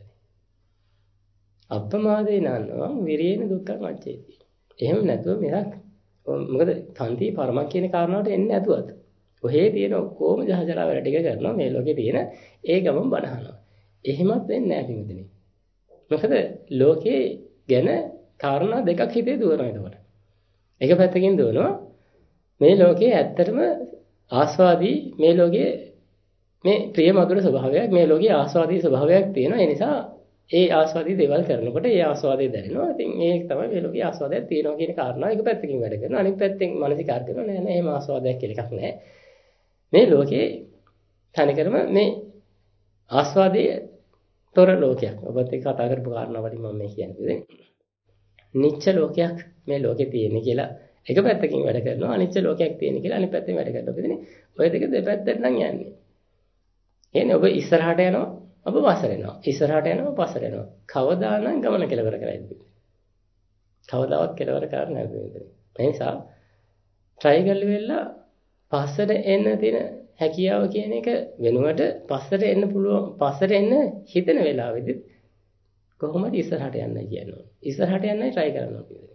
අප්පමාදේ නන්නවා විරේන දුක්ඛං අච්චේති. එහෙම නැතුව මෙයක් මොකද කන්ති පරමක් කියන කාරණාවට එන්නේ නැතුවත් ඔහේ තියෙන ඔක්කොම ජහජරා වැඩ ටික කරනවා මේ ලෝකේ තියෙන ඒ ගමන් බනහනවා. එහෙමත් වෙන්නේ නැහැ පිටුදිනේ. මොකද ලෝකේ ගැන කාරණා දෙකක් හිතේ දුවනවා එතකොට. එක පැත්තකින් දුවනවා මේ ලෝකයේ ඇත්තටම ආස්වාදී මේ ලෝකයේ මේ ප්‍රිය මధుර ස්වභාවයක් මේ ලෝකයේ ආස්වාදී ස්වභාවයක් තියෙනවා. ඒ නිසා ඒ ආස්වාදී දේවල් කරනකොට ඒ ආස්වාදේ දැනෙනවා. ඉතින් ඒක තමයි මේ ලෝකයේ ආස්වාදයක් තියෙනවා කියන කාරණාව එක පැත්තකින් වැඩ කරනවා. අනිත් පැත්තෙන් මානසිකාර කරනවා නෑ නෑ එහෙම ආස්වාදයක් කියලා එකක් නෑ. මේ ලෝකයේ තනිකරම මේ ආස්වාදයේ තොර ලෝකයක්. ඔබත් එක්ක කතා කරපු කාරණා වලින් මම මේ කියන්නේ. නිච්ච ලෝකයක් මේ ලෝකේ තියෙන කියලා එක පැත්තකින් වැඩ කරනවා අනිච්ච ලෝකයක් තියෙන කියලා අනිත් පැත්තෙන් වැඩ කරනවා කියන්නේ ඔය දෙක දෙපැත්තට නම් යන්නේ. එන්නේ ඔබ ඉස්සරහට යනවා ඔබ පස්සට යනවා. ඉස්සරහට යනවා පස්සට යනවා. කවදානම් ගමන කෙලවර කරයිද? කවදාවත් කෙලවර කරන්න නැහැ. ඒ නිසා try කරලා වෙලා පස්සට එන්න තියෙන හැකියාව කියන එක වෙනුවට පස්සට එන්න පුළුවන් පස්සට එන්න හිතන වෙලාවෙදි කොහොමද ඉස්සරහට යන්නයි කියන්නේ. ඉස්සරහට යන්නයි try කරනවා කියන්නේ.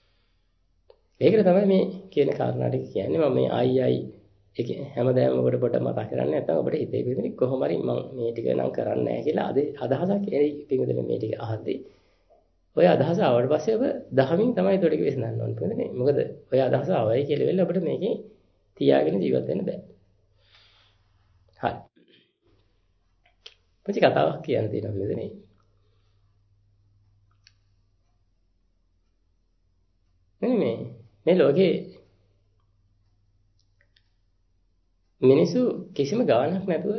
ඒකට තමයි මේ කියන කාරණා ටික කියන්නේ. මම මේ ආයි ආයි ඒක හැමදාම ඔබට පොඩ මතක් කරන්නේ නැත්නම් ඔබට හිතේ පිටින් කොහොම හරි මම මේ ටික නම් කරන්නේ නැහැ කියලා අදහසක් එයි පිටින් මේ ටික අහද්දී. ඔය අදහස ආවට පස්සේ ඔබ දහමින් තමයි ඒක ටික විසඳන්න ඕනේ පිටින්. මොකද ඔය අදහස ආවයි කියලා වෙල ඔබට මේකේ තියාගෙන ජීවත් වෙන්න බෑ. හරි. පුංචි කතාවක් කියන්න තියෙනවා පිටින්. මේ මේ ලෝකේ මිනිස්සු කිසිම ගාණක් නැතුව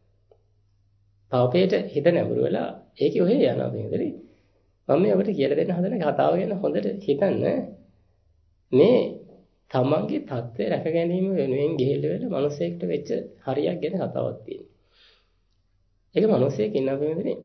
පාපයට හිත නැඹුරු වෙලා ඒකේ ඔහේ යනවා නේදලි මම මේ ඔබට කියලා දෙන්න හදන කතාව ගැන හොඳට හිතන්න මේ තමන්ගේ தත්ත්වය රැක ගැනීම වෙනුවෙන් ගිහිල්ලා වෙලා මිනිසෙක්ට වෙච්ච හරියක් ගැන කතාවක් තියෙනවා. ඒක මිනිසෙක් ඉන්නවා නේදනේ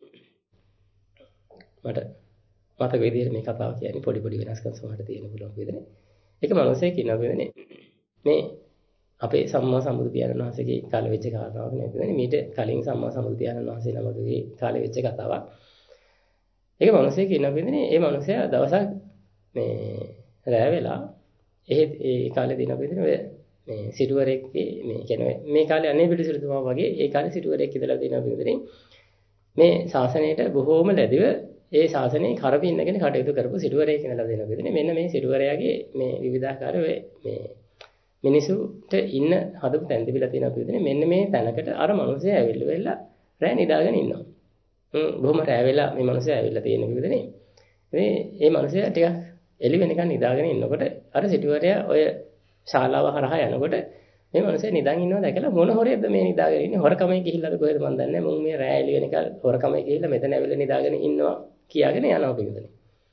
මට මතක විදිහට මේ කතාව කියන්නේ පොඩි පොඩි වෙනස්කම් සමහරට තියෙන පුළුවන් විදිහට. ඒක මිනිසෙක් ඉන්නවා නේදනේ මේ අපේ සම්මා සම්බුදු පියාණන් වහන්සේගේ කාලේ වෙච්ච කාරණාවක් නෙවෙයි. මීට කලින් සම්මා සම්බුදු පියාණන් වහන්සේ නමකගේ කාලේ වෙච්ච කතාවක්. ඒක මිනිසෙක් ඉන්න බෙදනේ ඒ මිනිසයා දවසක් මේ රැ වෙලා ඒ ඒ කාලේ දින බෙදනේ මේ සිටුවරෙක්ගේ මේ කියන්නේ මේ කාලේ අනේ පිළිසිරුතුමා වගේ ඒ කාලේ සිටුවරෙක් ඉඳලා දින බෙදනේ මේ ශාසනයට බොහෝම ලැබිව ඒ ශාසනයේ කරපින්නගෙන කටයුතු කරපු සිටුවරයෙක් ඉඳලා දින බෙදනේ මෙන්න මේ සිටුවරයාගේ මේ විවිධාකාර මේ මිනිසුන්ට ඉන්න හදපු තැන් තිබිලා තියෙනවා පිළිදෙනේ මෙන්න මේ තැනකට අර මිනිස්සයා ඇවිල්ලා වෙලා රැ නිදාගෙන ඉන්නවා. හ්ම් බොහොම රැ වෙලා මේ මිනිස්සයා ඇවිල්ලා තියෙන පිළිදෙනේ. මේ මේ මිනිස්සයා ටිකක් එළි වෙනකන් නිදාගෙන ඉන්නකොට අර සිටුවරයා ඔය ශාලාව හරහා යනකොට මේ මිනිස්සයා නිදාගෙන ඉන්නවා දැකලා මොන හොරේද මේ නිදාගෙන ඉන්නේ හොරකමයි ගිහිල්ලාද කොහෙද මන් දන්නේ නැහැ. මුන් මේ රැ එළි වෙනකන් හොරකමයි ගිහිල්ලා මෙතන ඇවිල්ලා නිදාගෙන ඉන්නවා කියාගෙන යනවා පිළිදෙනේ.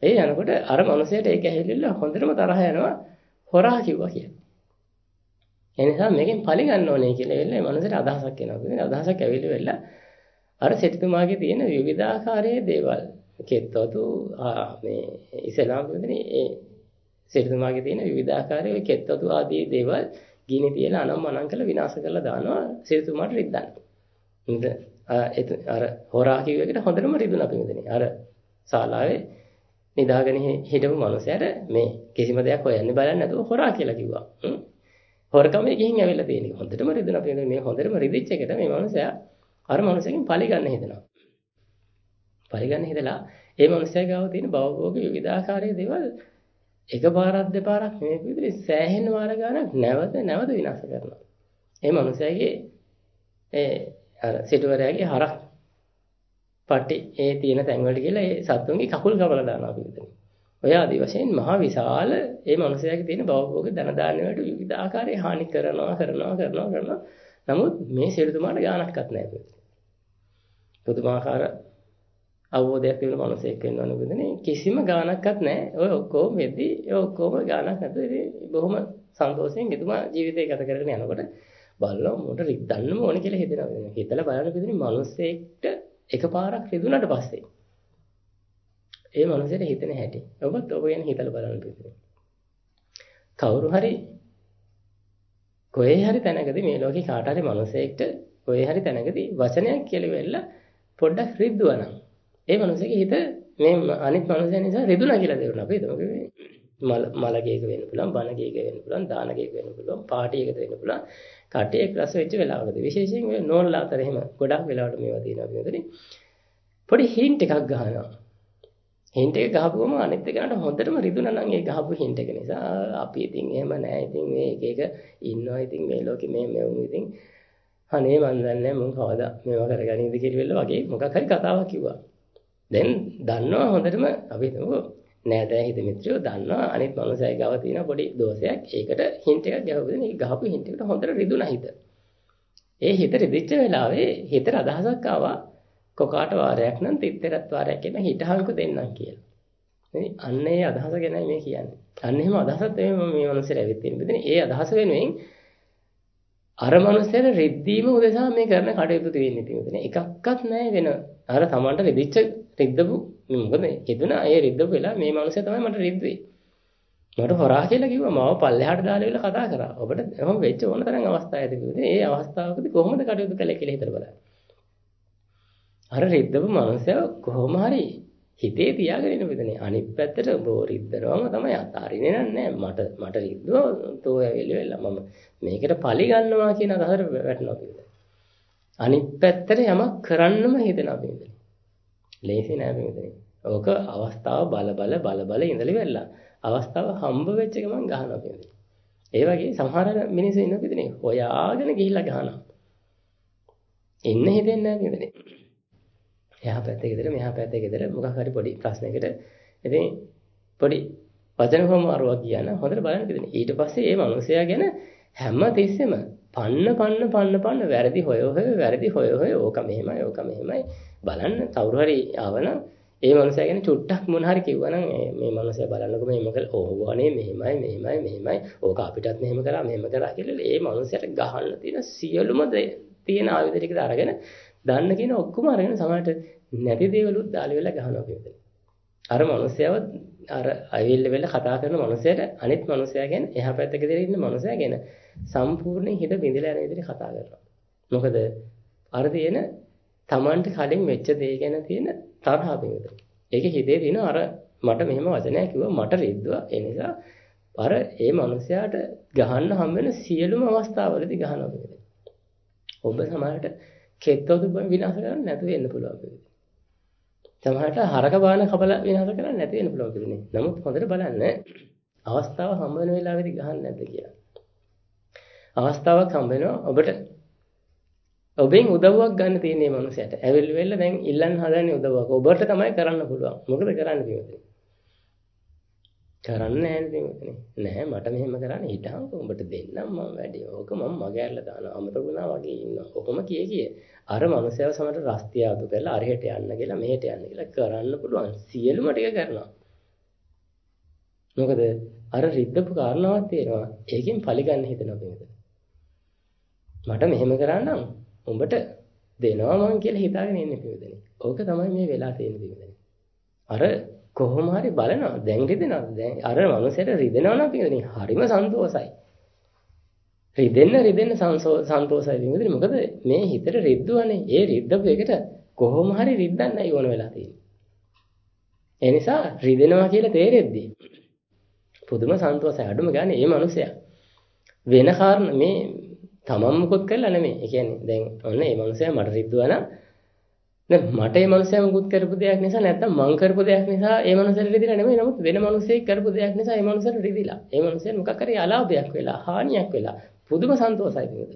ඒ යනකොට අර මනුස්සයාට ඒක ඇහිලිලා හොඳටම තරහ යනවා හොරා කිව්වා කියලා. ඒ නිසා මේකෙන් පලි ගන්න ඕනේ කියලා එල්ල මේ මනුස්සයාට අදහසක් එනවා. ඉතින් අදහසක් ඇවිල්ලා වෙලා අර සිටුතුමාගේ තියෙන විවිධාකාරයේ දේවල් කෙත්වතු මේ ඉස්ලාම් වලදී ඒ සිටුතුමාගේ තියෙන විවිධාකාරයේ කෙත්වතු ආදී දේවල් ගිනි තියලා අනම් මනම් කරලා විනාශ කරලා දානවා සිටුතුමාට රිද්දන්න. ඉතින් අර හොරා කිව්ව එකට හොඳටම රිදුණා පිළිදෙනේ. අර ශාලාවේ නිදාගෙන හිටපු මනුස්සයාට මේ කිසිම දෙයක් හොයන්න බලන්නේ නැතුව හොරා කියලා කිව්වා. හොරකමේ ගිහින් ඇවිල්ලා තියෙන එක හොඳටම රිදුණා පිළිදෙනේ. මේ හොඳටම රිදිච්ච එකට මේ මනුස්සයා අර මනුස්සයකින් පලි ගන්න හිතනවා. පලි ගන්න හිතලා ඒ මනුස්සයා ගාව තියෙන භවභෝග විවිධාකාරයේ දේවල් එකපාරක් දෙපාරක් නෙමෙයි විදිහට සෑහෙන වාර ගානක් නැවත නැවත විනාශ කරනවා. ඒ මනුස්සයාගේ ඒ අර සිටුවරයාගේ හරක් පටි ඒ තියෙන තැන් වලට ගිහලා ඒ සත්තුන්ගේ කකුල් කපලා දානවා පිළිදෙන. ඔය ආදි වශයෙන් මහා විශාල ඒ මනුස්සයාගේ තියෙන භවභෝග ධන දාන්න වලට විවිධාකාරයේ හානි කරනවා කරනවා කරනවා කරනවා. නමුත් මේ සිටුතුමාට ගානක්වත් නැහැ. පුදුමාකාර අවබෝධයක් තිබුණ මිනිසෙක් වෙන්න ඕන බුදුනේ කිසිම ගානක්වත් නැහැ. ඔය ඔක්කොම වෙද්දි ඔය ඔක්කොම ගානක් නැතුව බොහොම සන්තෝෂයෙන් එතුමා ජීවිතය ගත කරගෙන යනකොට බලනවා මොකට රිද්දන්නම ඕන කියලා හිතෙනවා. හිතලා බලන බුදුනේ මිනිසෙක්ට එකපාරක් රිදුනට පස්සේ ඒ මිනිසෙට හිතෙන හැටි. ඔබත් ඔබ ගැන හිතලා බලන්න බුදුනේ. කවුරු හරි කොහේ හරි තැනකදී මේ ලෝකේ කාට හරි මිනිසෙක්ට කොහේ හරි තැනකදී වචනයක් කියලා වෙලා පොඩ්ඩක් රිද්දුවනම් ඒ මිනිස්සගේ හිත මේ අනිත් මිනිස්සයා නිසා රිදුනා කියලා දෙවුණා. අපි හිතමු මල මලගේක වෙන්න පුළුවන්, බනගේක වෙන්න පුළුවන්, දානගේක වෙන්න පුළුවන්, පාටියකට වෙන්න පුළුවන්. කටේ එක් රස වෙච්ච වෙලාවකදී විශේෂයෙන් ඔය නෝනලා අතර එහෙම ගොඩක් වෙලාවට මේවා තියෙනවා කියන්නේ. පොඩි හින්ට් එකක් ගහනවා. හින්ට් එක ගහපුවම අනිත් එකට හොඳටම රිදුනා නම් ඒ ගහපු හින්ට් එක නිසා අපි ඉතින් එහෙම නෑ. ඉතින් මේ එක එක ඉන්නවා. ඉතින් මේ ලෝකෙ මේ මෙවුන් ඉතින් අනේ මන් දන්නේ මම කවදා මේවා කරගන්නේද කියලා වගේ මොකක් හරි කතාවක් කිව්වා. දැන් දන්නවා හොඳටම අපි හිතමු නෑදෑ හිත මිත්‍රයෝ දන්නවා අනිත් මනුස්සයෙක් ගාව තියෙන පොඩි දෝෂයක්. ඒකට හින්ට් එකක් ගහපුවද මේ ගහපු හින්ට් එකට හොඳට රිදුනා හිත. ඒ හිත රිදිච්ච වෙලාවේ හිතට අදහසක් ආවා කොකාට වාරයක් නම් තිත්තරත් වාරයක් කියන හිතහංකු දෙන්නම් කියලා. මේ අන්න ඒ අදහස ගැනයි මේ කියන්නේ. අන්න එහෙම අදහසක් තමයි මම මේ මනුස්සයට ඇවිත් තියෙන බෙදෙන. ඒ අදහස වෙනුවෙන් අර මනුස්සයට රිද්දීම උදෙසා මේ කරන කටයුතු තියෙන්නේ තියෙන්නේ. එකක්වත් නැහැ වෙන. අර තමන්ට රිදිච්ච රිද්දපු මොකද හිතුණා ඒ රිද්දපු වෙලාව මේ මනුස්සයා තමයි මට රිද්දුවේ. මට හොරා කියලා කිව්වා මාව පල්ලෙහාට දාලා ඉවල කතා කරා. ඔබට එහෙම වෙච්ච ඕන තරම් අවස්ථා ඇතිවෙන්නේ. ඒ අවස්ථාවකදී කොහොමද කටයුතු කළේ කියලා හිතලා බලන්න. අර රිද්දපු මනුස්සයා කොහොම හරි හිතේ තියාගෙන ඉන්න බෙදනේ. අනිත් පැත්තට බෝ රිද්දනවම තමයි අතාරින්නේ නෑ. මට මට රිද්දුවා තෝ ඇවිල්ලා වෙලා මම මේකට පලි ගන්නවා කියන අදහසට වැටෙනවා පිළිදෙන. අනිත් පැත්තට යමක් කරන්නම හිතෙනවා පිළිදෙන. ලේසි නෑ පිළිදෙන. ඕක අවස්ථාව බල බල බල බල ඉඳලා වෙලා අවස්ථාව හම්බ වෙච්ච ගමන් ගහනවා පිළිදෙන. ඒ වගේ සමහර මිනිස්සු ඉන්න පිළිදෙන හොයාගෙන ගිහිල්ලා ගහනවා. ඉන්න හිතෙන්නේ නෑ පිළිදෙන. එහා පැත්තේ ගෙදර මෙහා පැත්තේ ගෙදර මොකක් හරි පොඩි ප්‍රශ්නයකට ඉතින් පොඩි වචන කොමාරුවක් කියන හොඳට බලන්න පිළිදෙන. ඊට පස්සේ මේ මිනිසයා ගැන හැම තිස්සෙම පන්න පන්න පන්න පන්න වැරදි හොය හොය වැරදි හොය හොය ඕක මෙහෙමයි ඕක මෙහෙමයි බලන්න කවුරු හරි ආවනම් ඒ මනුස්සයා ගැන චුට්ටක් මොන හරි කිව්වනම් මේ මනුස්සයා බලන්නකො මෙහෙම කළා ඕවනේ මෙහෙමයි මෙහෙමයි මෙහෙමයි ඕක අපිටත් මෙහෙම කරා මෙහෙම කරා කියලා ඒ මනුස්සයාට ගහන්න තියෙන සියලුම තියෙන ආයුධ ටික අරගෙන දන්න කියන ඔක්කොම අරගෙන සමහරට නැති දේවලුත් දාලා වෙලා ගහනවා කියන්නේ. අර මනුස්සයව අර අවිල්ල වෙලා කතා කරන මනුස්සයාට අනිත් මනුස්සයා ගැන එහා පැත්තක දෙන ඉන්න මනුස්සයා ගැන සම්පූර්ණයෙන් හිත බිඳලා යන විදිහට කතා කරනවා. මොකද අර තියෙන Tamanට කලින් වෙච්ච දේ ගැන තියෙන තරහ බිඳ. ඒක හිතේ තියෙන අර මට මෙහෙම වචනයක් කිව්වා මට රිද්දුවා. ඒ නිසා අර ඒ මනුස්සයාට ගහන්න හම් වෙන සියලුම අවස්ථාවලදී ගහනවා කියන්නේ. ඔබ සමහරට කෙත්තොත් විනාශ කරන්න නැතුව වෙන්න පුළුවන්. සමහරට හරක බාන කපලා විනාශ කරන්න නැති වෙන්න පුළුවන් කියන්නේ. නමුත් හොඳට බලන්න අවස්ථාව හම්බ වෙන වෙලාවෙදී ගහන්න නැද්ද කියලා. අවස්ථාවක් හම්බ වෙනවා ඔබට ඔබෙන් උදව්වක් ගන්න තියෙන මේ මනුස්සයාට. ඇවිල්ලි වෙල්ල දැන් ඉල්ලන්න හදන්නේ උදව්වක්. ඔබට තමයි කරන්න පුළුවන්. මොකද කරන්න තියෙන්නේ? කරන්න නැහැ නෙමෙයි. නෑ මට මෙහෙම කරන්න හිටහම් ඔබට දෙන්නම් මම වැඩි. ඕක මම මගේ ඇරලා දානවා. අමතකුණා වගේ ඉන්නවා. ඔකම කිය කිය. අර මනුස්සයව සමහරට රස්තියාදු කරලා අරහෙට යන්න කියලා මෙහෙට යන්න කියලා කරන්න පුළුවන්. සියලුම ටික කරනවා. මොකද අර රිද්දපු කාරණාවක් තියෙනවා. ඒකෙන් පරිගන්න හිතනවා පින්වතුනි. මට මෙහෙම කරා නම් උඹට දෙනවා මං කියලා හිතාගෙන ඉන්නේ පින්වතුනි. ඕක තමයි මේ වෙලා තියෙන්නේ පින්වතුනි. අර කොහොම හරි බලනවා දැන් රිදෙනවා. දැන් අර මනුස්සයට රිදෙනවා නම් පින්වතුනි හරිම සන්තෝසයි. රිදෙන්න රිදෙන්න සන්තෝසයි පින්වතුනි. මොකද මේ හිතට රිද්දුවනේ. ඒ රිද්දපු එකට කොහොම හරි රිද්දන්නයි ඕන වෙලා තියෙන්නේ. ඒ නිසා රිදෙනවා කියලා තේරෙද්දී පුදුම සන්තෝෂයි. අඩුම ගානේ මේ මනුස්සයා වෙන කාරණා මේ තමන් මොකොත් කරලා නෙමෙයි. ඒ කියන්නේ දැන් ඔන්න මේ මනුස්සයා මට රිද්දුවා නම් දැන් මට මේ මනුස්සයා මොකුත් කරපු දෙයක් නිසා නැත්තම් මං කරපු දෙයක් නිසා මේ මනුස්සයාට රිදිලා නෙමෙයි. නමුත් වෙන මනුස්සයෙක් කරපු දෙයක් නිසා මේ මනුස්සයාට රිදිලා. මේ මනුස්සයා මොකක් හරි අලාභයක් වෙලා, හානියක් වෙලා පුදුම සන්තෝෂයි පිටුද.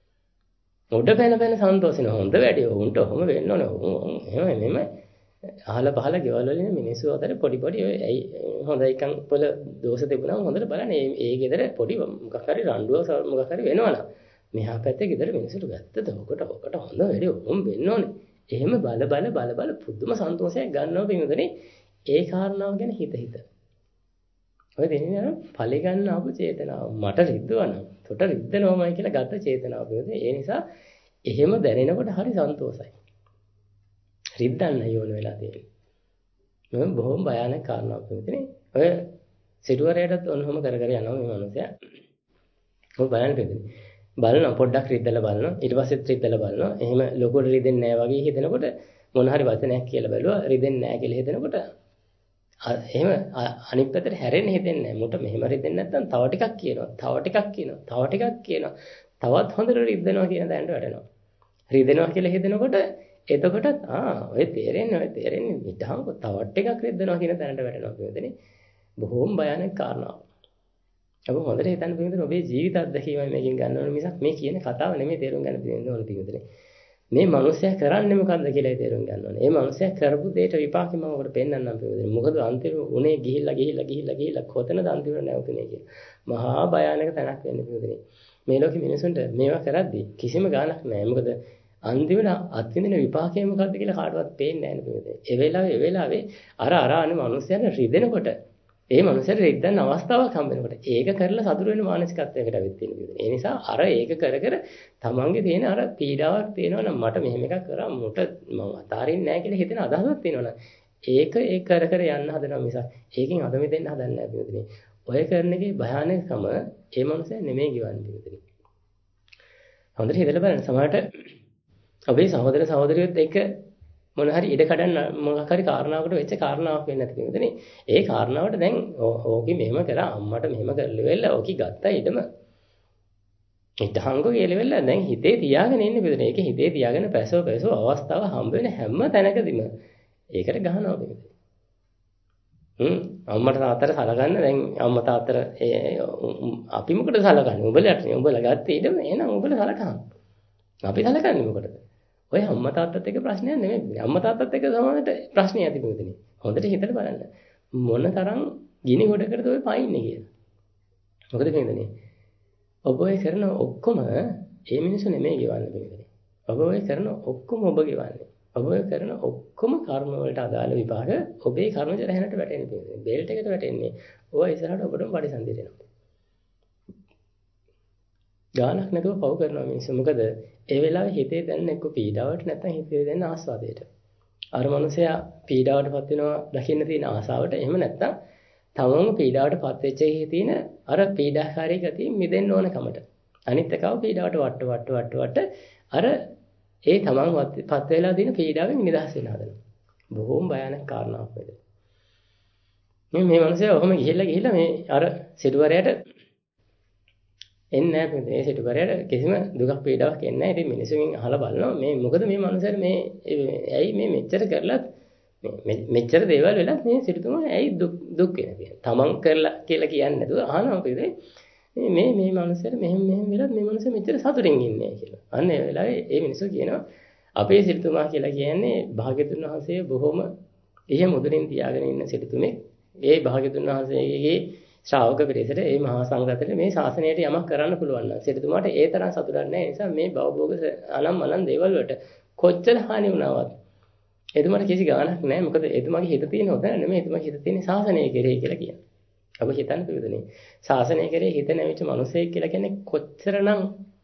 උඩ පැන පැන සන්තෝෂින හොඳ වැඩි. උන්ට ඔහොම වෙන්න ඕනේ. එහෙම නෙමෙයි. අහල පහල ගෙවල් වල මිනිස්සු අතර පොඩි පොඩි ඇයි හොඳ එකන් වල දෝෂ තිබුණාම හොඳට බලන්න ඒ ඒ ගෙදර පොඩි මොකක් හරි රණ්ඩුව මොකක් හරි වෙනවනම් මෙහා පැත්තේ ගෙදර මිනිස්සුන්ට ගත්තද ඔකට ඔකට හොඳ වැඩි ඔම් වෙන්න ඕනේ. එහෙම බල බල බල බල පුදුම සන්තෝෂයක් ගන්නවා පින්වතුනි. ඒ කාරණාව ගැන හිත හිත. ඔය දෙන්නේ නේද? ඵලෙ ගන්න ආපු චේතනාව. මට රිද්දවනම්, තොට රිද්දනවමයි කියලා ගත්ත චේතනාව පින්වතුනි. ඒ නිසා එහෙම දැනෙනකොට හරි සන්තෝෂයි. රිද්දන්න යෝන වෙලා තියෙන්නේ. මම බොහොම භයානක කාරණාවක් පින්වතුනි. ඔය සිටුවරයටත් ඔන්නෝම කර කර යනවා මේ මනුස්සයා. ඔය බලන්න පින්වතුනි. බලනවා පොඩ්ඩක් රිද්දලා බලනවා. ඊට පස්සෙත් රිද්දලා බලනවා. එහෙම ලොකුවට රිදෙන්නේ නැහැ වගේ හිතනකොට මොන හරි වචනයක් කියලා බැලුවා රිදෙන්නේ නැහැ කියලා හිතනකොට එහෙම අනිත් පැත්තට හැරෙන්න හිතෙන්නේ නැහැ. මුට මෙහෙම රිදෙන්නේ නැත්නම් තව ටිකක් කියනවා. තව ටිකක් කියනවා. තව ටිකක් කියනවා. තවත් හොඳට රිද්දනවා කියන දඬ වැටෙනවා. රිදෙනවා කියලා හිතනකොට එතකොට ආ ඔය තේරෙන්නේ ඔය තේරෙන්නේ මිටහම තවත් ටිකක් රිද්දනවා කියන දැනට වැටෙනවා පින්වතුනි. බොහොම භයානක කාරණාවක්. අප හොඳට හිතන්න පින්වතුනි ඔබේ ජීවිත අත්දැකීමයි මේකෙන් ගන්න ඕනේ මිසක් මේ කියන කතාව නෙමෙයි තේරුම් ගන්න පින්වතුනි ඕනේ පින්වතුනි. මේ මනුස්සයා කරන්නේ මොකද්ද කියලා තේරුම් ගන්න ඕනේ. මේ මනුස්සයා කරපු දෙයට විපාකෙ මම ඔබට පෙන්නන්නම් පින්වතුනි. මොකද අන්තිම උනේ ගිහිල්ලා ගිහිල්ලා ගිහිල්ලා ගිහිල්ලා කොතනද අන්තිමට නැවතුනේ කියලා. මහා භයානක තැනක් වෙන්නේ පින්වතුනි. මේ ලෝකෙ මිනිසුන්ට මේවා කරද්දි කිසිම ගාණක් නැහැ. මොකද අන්තිමට අත්විඳින විපාකය මොකද්ද කියලා කාටවත් පේන්නේ නැහැ නේද? ඒ වෙලාවේ ඒ වෙලාවේ අර අර අනේ මනුස්සයන් රිදෙනකොට ඒ මනුස්සයන් රිද්දන්න අවස්ථාවක් හම්බ වෙනකොට ඒක කරලා සතුරු වෙන මානසිකත්වයකට අවිත් තියෙන විදිහ. ඒ නිසා අර ඒක කර කර තමන්ගේ තියෙන අර පීඩාවක් තියෙනවා නම් මට මෙහෙම එකක් කරා මුට මම අතාරින්නේ නැහැ කියලා හිතෙන අදහසක් තියෙනවා ඒක ඒ කර කර යන්න හදනවා මිසක් ඒකෙන් අද මෙතෙන් හදන්නේ නැහැ පිටුදිනේ. ඔය කරන එකේ භයානකම ඒ මනුස්සයා නෙමෙයි ගිවන්නේ පිටුදිනේ. හොඳට හිතලා බලන්න සමහරට ඔබේ සහෝදර සහෝදරියොත් එක්ක මොන හරි ඉඩ කඩන්න මොකක් හරි කාරණාවකට වෙච්ච කාරණාවක් වෙන්නේ නැති කෙනෙක්නේ. ඒ කාරණාවට දැන් ඕකි මෙහෙම කරා අම්මට මෙහෙම කරලෙවල ඕකි ගත්තා ඊටම. ඊටහංගෝ කියලෙවල දැන් හිතේ තියාගෙන ඉන්නේ පිටුනේ. ඒක හිතේ තියාගෙන පැසව පැසව අවස්ථාව හම්බ වෙන හැම තැනකදීම ඒකට ගහනවා පිටුනේ. හ්ම් අම්මට තාත්තට සලකන්න දැන් අම්මා තාත්තට අපි මොකටද සලකන්නේ? උඹලට උඹලා ගත්තේ ඊටම එහෙනම් උඹලා සලකන්න. අපි සලකන්නේ මොකටද? ඔය අම්මා තාත්තත් එක්ක ප්‍රශ්නයක් නෙමෙයි. අම්මා තාත්තත් එක්ක සමානට ප්‍රශ්නයක් ඇති පිටුනේ. හොඳට හිතලා බලන්න. මොන තරම් ගිනි ගොඩකටද ඔය පයින්නේ කියලා. මොකද කියන්නේ? ඔබ ඔය කරන ඔක්කොම ඒ මිනිස්සු නෙමෙයි ගෙවන්නේ පිටුනේ. ඔබ ඔය කරන ඔක්කොම ඔබ ගෙවන්නේ. ඔබ ඔය කරන ඔක්කොම කර්ම වලට අදාළ විපාක ඔබේ කර්මජ රැහැනට වැටෙන්නේ පිටුනේ. බෙල්ට් එකට වැටෙන්නේ. ඔය ඉස්සරහට ඔබටම පරිසන්දි දෙනවා. ගානක් නැතුව පව් කරනවා මිනිස්සු. මොකද ඒ වෙලාවේ හිතේ දැනෙන එක්ක පීඩාවට නැත්නම් හිතේ දැනෙන ආස්වාදයට. අර මනුස්සයා පීඩාවටපත් වෙනවා දකින්න තියෙන ආසාවට. එහෙම නැත්නම් තමම පීඩාවටපත් වෙච්ච එකේ තියෙන අර පීඩාකාරී ගතිය මිදෙන්න ඕන කමට. අනිත් එකව පීඩාවට වට වට වට වට අර ඒ තමන්පත් වෙලා තියෙන පීඩාවෙන් නිදහස් වෙන්න හදනවා. බොහොම භයානක කාරණාවක් වේද. මේ මේ මනුස්සයා ඔහොම ගිහිල්ලා ගිහිල්ලා මේ අර සිටුවරයට එන්නේ නැහැ මේ සිටුවරයට කිසිම දුකක් පීඩාවක් එන්නේ නැහැ. ඉතින් මිනිස්සුන්ගෙන් අහලා බලනවා මේ මොකද මේ මනුස්සයාට මේ ඇයි මේ මෙච්චර කරලත් මෙච්චර දේවල් වෙලත් මේ සිටුතුමා ඇයි දුක් දුක් වෙන්නේ කියලා. තමන් කරලා කියලා කියන්නේ නැතුව අහනවා පිටේ මේ මේ මනුස්සයාට මෙහෙම මෙහෙම වෙලත් මේ මනුස්සයා මෙච්චර සතුටින් ඉන්නේ කියලා. අන්න ඒ වෙලාවේ ඒ මිනිස්සු කියනවා අපේ සිටුතුමා කියලා කියන්නේ භාග්‍යතුන් වහන්සේ බොහොම එහෙම මුදුනින් තියාගෙන ඉන්න සිටුතුමේ. ඒ භාග්‍යතුන් වහන්සේගේ ශ්‍රාවක පිරිසට මේ මහා සංඝරත්නයේ මේ ශාසනයට යමක් කරන්න පුළුවන් නම් සිටුතුමාට ඒ තරම් සතුටක් නැහැ. ඒ නිසා මේ භවභෝග අනම් අනම් දේවල් වලට කොච්චර හානි වුණාවත් එතුමාට කිසි ගාණක් නැහැ. මොකද එතුමාගේ හිත තියෙන හොත නෙමෙයි. එතුමාගේ හිත තියෙන ශාසනය කෙරෙහි කියලා කියනවා. ඔබ හිතන්න පිළිදෙනේ. ශාසනය කරේ හිත නැවිච්ච මිනිසෙක් කියලා කියන්නේ කොච්චරනම්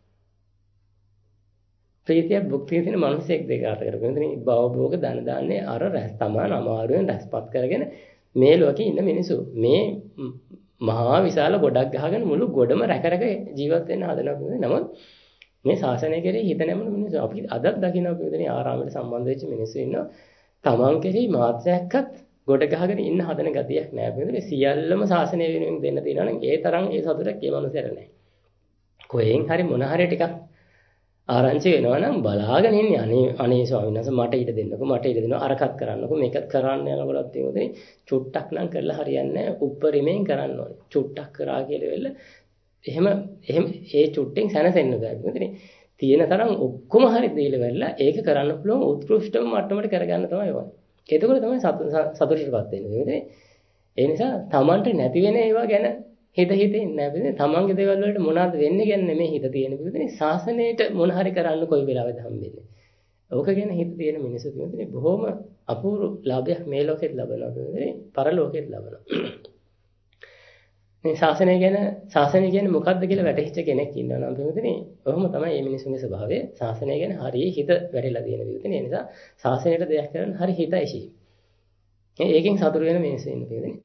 ප්‍රීතිය භුක්තිය තියෙන මිනිසෙක් දෙක අතර කරගෙන ඉතින් භවභෝග ධන දාන්නේ අර රැස් තමන් අමාරුවෙන් රැස්පත් කරගෙන මේ ලෝකේ ඉන්න මිනිසු මේ මහා විශාල ගොඩක් ගහගෙන මුළු ගොඩම රැක රැක ජීවත් වෙන්න හදනවා. නමුත් මේ ශාසනය කෙරෙහි හිත නැමුණු මිනිස්සු අපි අදත් දකින්න පිළිදෙනේ ආරාමයට සම්බන්ධ වෙච්ච මිනිස්සු ඉන්නවා. තමන් කෙරෙහි මාත්‍රයක්වත් ගොඩ ගහගෙන ඉන්න හදන ගතියක් නෑ. පිළිදෙනේ සියල්ලම ශාසනය වෙනුවෙන් දෙන්න තියෙනවා නම් ඒ තරම් ඒ සතුටක් ඒ මනුස්සයර නෑ. කොහෙන් හරි මොන හරි ටිකක් ආරංචි වෙනවා නම් බලාගෙන ඉන්නේ අනේ අනේ ස්වාමීන් වහන්සේ මට ඊට දෙන්නකෝ මට ඊට දෙනවා අරකට කරන්නකෝ මේකත් කරන්න යනකොටත් තියෙන්නේ චුට්ටක් නම් කරලා හරියන්නේ නැහැ උප්පරිමයෙන් කරන්න ඕනේ චුට්ටක් කරා කියලා වෙල එහෙම එහෙම ඒ චුට්ටෙන් සැනසෙන්න බෑ මෙතන තියෙන තරම් ඔක්කොම හරි දීලා වෙලා ඒක කරන්න පුළුවන් උත්කෘෂ්ඨම මට්ටමට කරගන්න තමයි ඕනේ එතකොට තමයි සතුටටපත් වෙන්නේ මෙතන ඒ නිසා Tamanට නැති වෙන ඒවා ගැන හිත හිතේ ඉන්නේ නැහැ. තමන්ගේ දේවල් වලට මොනවද වෙන්නේ ගැන නෙමෙයි හිත තියෙන පිළිදෙනේ. ශාසනයට මොන හරි කරන්න කොයි වෙලාවෙද හම්බෙන්නේ. ඕක ගැන හිත තියෙන මිනිස්සු පිළිදෙනේ බොහොම අපූර්ව ලාභයක් මේ ලෝකෙත් ලබනවා පිළිදෙනේ පරලෝකෙත් ලබනවා. මේ ශාසනය ගැන ශාසනය කියන්නේ මොකක්ද කියලා වැටහිච්ච කෙනෙක් ඉන්නවා නම් පිළිදෙනේ. ඔහොම තමයි මේ මිනිස්සුන්ගේ ස්වභාවය. ශාසනය ගැන හරිය හිත වැටලා තියෙන පිළිදෙනේ. ඒ නිසා ශාසනයට දෙයක් කරන්න හරි හිතයිසි. ඒකෙන් සතුරු වෙන මිනිස්සු ඉන්න පිළිදෙනේ.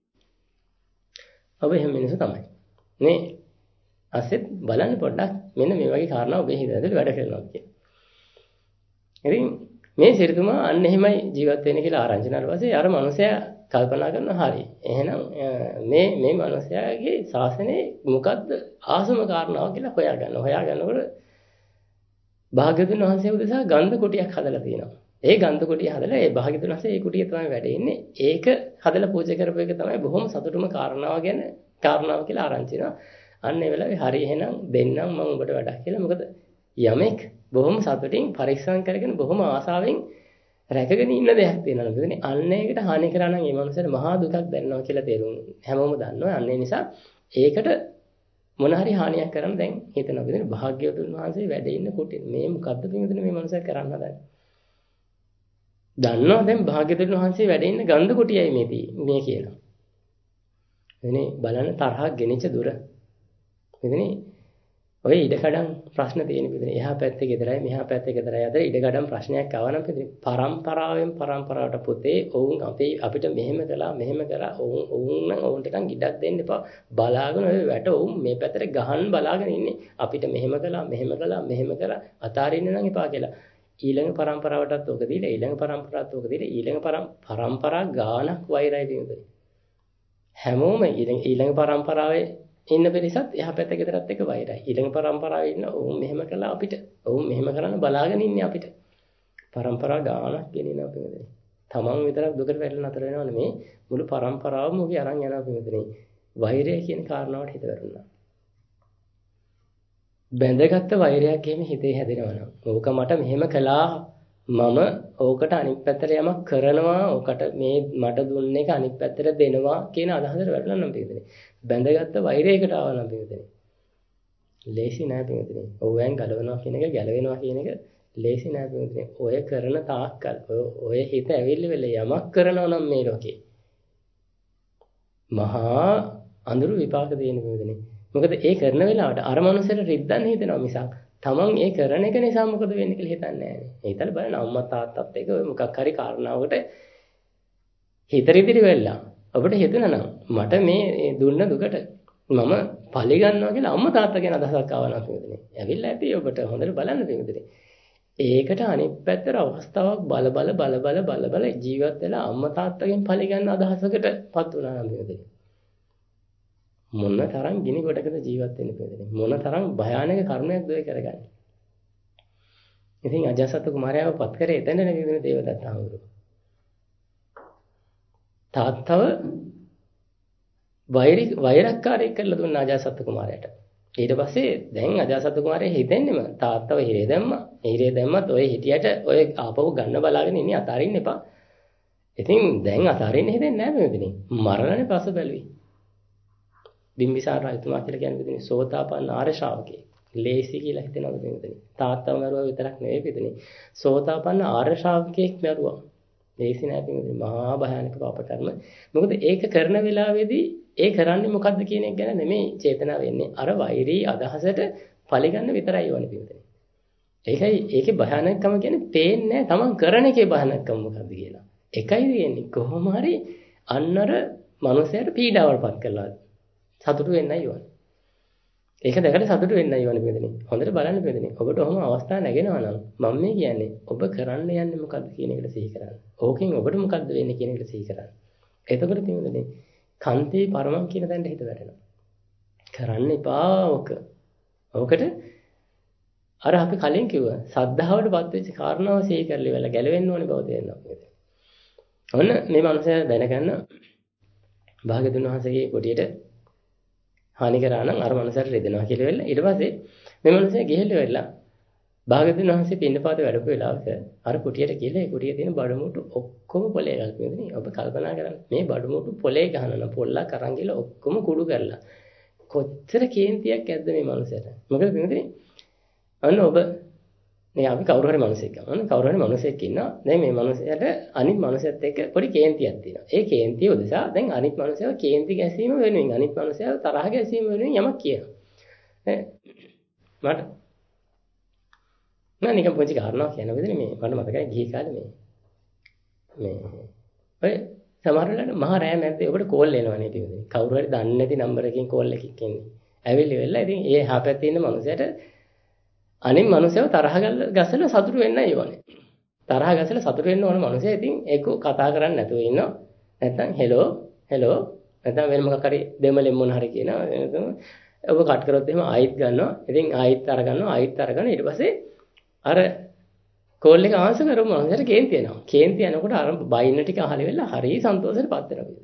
ඔබ එහෙම මිනිස්සු තමයි. නේ අසෙත් බලන්න පොඩ්ඩක් මෙන්න මේ වගේ කාරණා ඔබේ හිත ඇතුලේ වැඩ කරනවා කියන්නේ. ඉතින් මේ සිරිතුමා අන්න එහෙමයි ජීවත් වෙන්නේ කියලා ආරංචි කරලා පස්සේ අර මනුස්සයා කල්පනා කරනවා හරි. එහෙනම් මේ මේ මනුස්සයාගේ ශාසනයේ මොකද්ද ආසම කාරණාව කියලා හොයාගන්න. හොයාගන්නකොට භාග්‍යවතුන් වහන්සේ උදෙසා ගන්ධ කුටියක් හදලා තියෙනවා. ඒ ගන්ධ කුටිය හදලා ඒ භාග්‍යවතුන් වහන්සේ ඒ කුටිය තමයි වැඩ ඉන්නේ. ඒක හදලා පූජා කරපු එක තමයි බොහොම සතුටුම කාරණාව ගැන කාරණාව කියලා ආරංචි වෙනවා. අන්න ඒ වෙලාවේ හරි එහෙනම් දෙන්නම් මම ඔබට වැඩක් කියලා. මොකද යමෙක් බොහොම සතුටින් පරිස්සම් කරගෙන බොහොම ආසාවෙන් රැකගෙන ඉන්න දෙයක් තියෙනවා නේද? අන්න ඒකට හානි කරා නම් ඒ මනුස්සයාට මහා දුකක් දැනෙනවා කියලා තේරුම් හැමෝම දන්නවා. අන්න ඒ නිසා ඒකට මොන හරි හානියක් කරන්න දැන් හිතනවා. නේද? භාග්‍යවතුන් වහන්සේ වැඩ ඉන්න කුටිය මේ මොකද්ද පින්විතනේ මේ මනුස්සයා කරන්න හදන්නේ? දන්නවා දැන් භාග්‍යවතුන් වහන්සේ වැඩ ඉන්න ගන්ධ කුටියයි මේ මේ කියලා. එනේ බලන්න තරහක් ගෙනිච්ච දුර. මෙතනේ ඔය ඉඩකඩම් ප්‍රශ්න තියෙන පිළිදෙන. එහා පැත්තේ ගෙදරයි මෙහා පැත්තේ ගෙදරයි අතර ඉඩකඩම් ප්‍රශ්නයක් ආවනම් පිළිදෙන. පරම්පරාවෙන් පරම්පරාවට පුතේ ඔවුන් අපි අපිට මෙහෙම කළා මෙහෙම කරා ඔවුන් ඔවුන් නම් ඔවුන්ට නිකන් ඉඩක් දෙන්න එපා. බලාගෙන ඔය වැට ඔවුන් මේ පැත්තට ගහන් බලාගෙන ඉන්නේ. අපිට මෙහෙම කළා මෙහෙම කළා මෙහෙම කරා අතාරින්න නම් එපා කියලා. ඊළඟ පරම්පරාවටත් ඕක දීලා ඊළඟ පරම්පරාවට ඕක දීලා ඊළඟ පරම්පරා ගානක් වෛරයි වෙන්නේ. හැමෝම ඊළඟ පරම්පරාවේ ඉන්න පිරිසත් එහා පැත්තේ ගෙදරත් එක්ක වෛරයි. ඊළඟ පරම්පරාවේ ඉන්න ඔවුන් මෙහෙම කළා අපිට. ඔවුන් මෙහෙම කරන්න බලාගෙන ඉන්නේ අපිට. පරම්පරා ගානක් ගෙනිනවා පිටුදේ. තමන් විතරක් දුකට වැටෙලා නතර වෙනව නෙමේ මුළු පරම්පරාවම ඔහි අරන් යනවා පිටුදේ. වෛරය කියන කාරණාවට හිත වැටුණා. බැඳගත්ත වෛරයක් එහෙම හිතේ හැදෙනවා නම් ඕක මට මෙහෙම කළා මම ඕකට අනිත් පැත්තට යමක් කරනවා ඕකට මේ මට දුන්න එක අනිත් පැත්තට දෙනවා කියන අදහසට වැටෙනවා නම් පිටුදේ. බැඳගත්ත වෛරයකට ආවා නම් පිටුදේ. ලේසි නෑ පිටුදේ. ඕවෙන් ගලවනවා කියන එක ගැලවෙනවා කියන එක ලේසි නෑ පිටුදේ. ඔය කරන තාක්කල් ඔය හිත ඇවිල්ලි වෙල යමක් කරනවා නම් මේ ලෝකේ මහා අඳුරු විපාක දෙන පිටුදේ. මොකද ඒ කරන වෙලාවට අර මනුස්සයට රිද්දන්න හිතෙනවා මිසක් තමන් ඒ කරන එක නිසා මොකද වෙන්නේ කියලා හිතන්නේ නැහැ. හිතලා බලන්න අම්මා තාත්තත් එක්ක ඔය මොකක් හරි කාරණාවකට හිත රිදිරි වෙලා ඔබට හිතෙනවා නම් මට මේ දුන්න දුකට මම පලි ගන්නවා කියලා අම්මා තාත්තා ගැන අදහසක් ආවනම් පිටුදේ. ඇවිල්ලා ඇති ඔබට හොඳට බලන්න පිටුදේ. ඒකට අනිත් පැත්තට අවස්ථාවක් බල බල බල බල බල බල ජීවත් වෙලා අම්මා තාත්තගෙන් පලි ගන්න අදහසකටපත් වුණා නම් පිටුදේ. මොන තරම් ගිනි ගොඩකද ජීවත් වෙන්න පිළිදෙන්නේ මොන තරම් භයානක කර්මයක්ද ඔය කරගන්නේ. ඉතින් අජාසත් කුමාරයාව පත් කරේ එතන නෙවෙයි දේවදත්ත හඳුරු. තාත්තව වෛරි වෛරක්කාරයෙක් කරලා දුන්න අජාසත් කුමාරයාට. ඊට පස්සේ දැන් අජාසත් කුමාරයා හිතෙන්නේම තාත්තව හිරේ දැම්මා. හිරේ දැම්මත් ඔය හිටියට ඔය ආපහු ගන්න බලාගෙන ඉන්නේ අතාරින්න එපා. ඉතින් දැන් අතාරින්න හිතෙන්නේ නැහැ මෙතනින්. මරණනේ පස්ස බැලුවේ. බිම්බිසාර රජතුමා කියලා කියන්නේ පිටින් සෝතාපන්න ආර්ය ශ්‍රාවකයෙක්. ලේසි කියලා හිතනවා මෙතන. තාත්තව මරුවා විතරක් නෙවෙයි පිටින්. සෝතාපන්න ආර්ය ශ්‍රාවකයෙක් මරුවා. ලේසි නෑ පිටින්. මහා භයානක පාප කර්ම. මොකද ඒක කරන වෙලාවේදී ඒ කරන්නේ මොකද්ද කියන එක ගැන නෙමෙයි චේතනාව වෙන්නේ. අර වෛරී අදහසට පරිගන්න විතරයි යවන්නේ පිටුදේ. ඒකයි ඒකේ භයානකම කියන්නේ පේන්නේ තමන් කරන එකේ භයානකම මොකද්ද කියලා. එකයි තියෙන්නේ කොහොම හරි අන්නර මනුස්සයට පීඩාවල්පත් කරලා සතුටු වෙන්නයි යවන්නේ. ඒක දැකලා සතුටු වෙන්නයි යවන්නේ පිටුදේ. හොඳට බලන්න පිටුදේ. ඔබට ඔහොම අවස්ථා නැගෙනවා නම් මම මේ කියන්නේ ඔබ කරන්න යන්නේ මොකද්ද කියන එකට සිහි කරන්න. ඕකෙන් ඔබට මොකද්ද වෙන්නේ කියන එකට සිහි කරන්න. එතකොට පිටුදේ කන්තේ පරමං කියන තැනට හිත වැටෙනවා. කරන්න එපා ඔක. ඔකට අර අපි කලින් කිව්වා සද්ධාවටපත් වෙච්ච කාරණාව සිහි කරලා ඉවරලා ගැලවෙන්න ඕනේ බව තේරෙනවා මේක. ඔන්න මේ මනුස්සයා දැනගන්න භාග්‍යතුන් වහන්සේගේ කොටියට හානි කරා නම් අර මනුස්සයාට රෙදෙනවා කියලා වෙලා ඊට පස්සේ මේ මනුස්සයා ගිහිල්ලා වෙලා භාග්‍යතුන් වහන්සේ පින්නපාත වැඩපු වෙලාවක අර කුටියට ගිහලා ඒ කුටියේ තියෙන බඩමුට්ටු ඔක්කොම පොලේ ගල්පෙන්නේ. ඔබ කල්පනා කරන්න මේ බඩමුට්ටු පොලේ ගහනවා පොල්ලක් අරන් ගිහලා ඔක්කොම කුඩු කරලා කොච්චර කේන්තියක් ඇද්ද මේ මනුස්සයාට. මොකද පින්වතුනි අන්න ඔබ මේ අපි කවුරු හරි මිනිසෙක් ගමන කවුරු හරි මිනිසෙක් ඉන්නවා. දැන් මේ මිනිසයාට අනිත් මිනිසෙත් එක්ක පොඩි කේන්තියක් තියෙනවා. ඒ කේන්තිය උදෙසා දැන් අනිත් මිනිසයාව කේන්ති ගැසීම වෙනුවෙන් අනිත් මිනිසයාව තරහ ගැසීම වෙනුවෙන් යමක් කියනවා. ඈ මට මම නිකන් පොඩි කාරණාවක් කියන්න බෙදෙන්නේ මේ මට මතකයි ගිහි කාලේ මේ මේ ඔය සමහර වෙලාවට මහා රෑ මැද්දේ ඔබට කෝල් එනවනේ පිටින්. කවුරු හරි දන්නේ නැති නම්බර් එකකින් කෝල් එකක් එන්නේ. ඇවිල්ලි වෙලා ඉතින් ඒ හපැත්තේ ඉන්න මිනිසයාට අනිත් මිනිස්සව තරහ ගස්සලා සතුටු වෙන්නයි ඕනේ. තරහ ගස්සලා සතුටු වෙන්න ඕන මිනිස්සයා ඉතින් ඒක කතා කරන්නේ නැතුව ඉන්නවා. නැත්තම් හෙලෝ හෙලෝ නැත්තම් වෙන මොකක් හරි දෙමළෙන් මොන හරි කියනවා. ඔබ කට් කරොත් එහෙම ආයිත් ගන්නවා. ඉතින් ආයිත් අර ගන්නවා ආයිත් අර ගන්න ඊට පස්සේ අර කෝල් එක ආන්සර් කරමු මිනිස්සට කේන්ති එනවා. කේන්ති එනකොට අර බයින්න ටික අහලි වෙලා හරිය සන්තෝෂෙටපත් වෙනවා.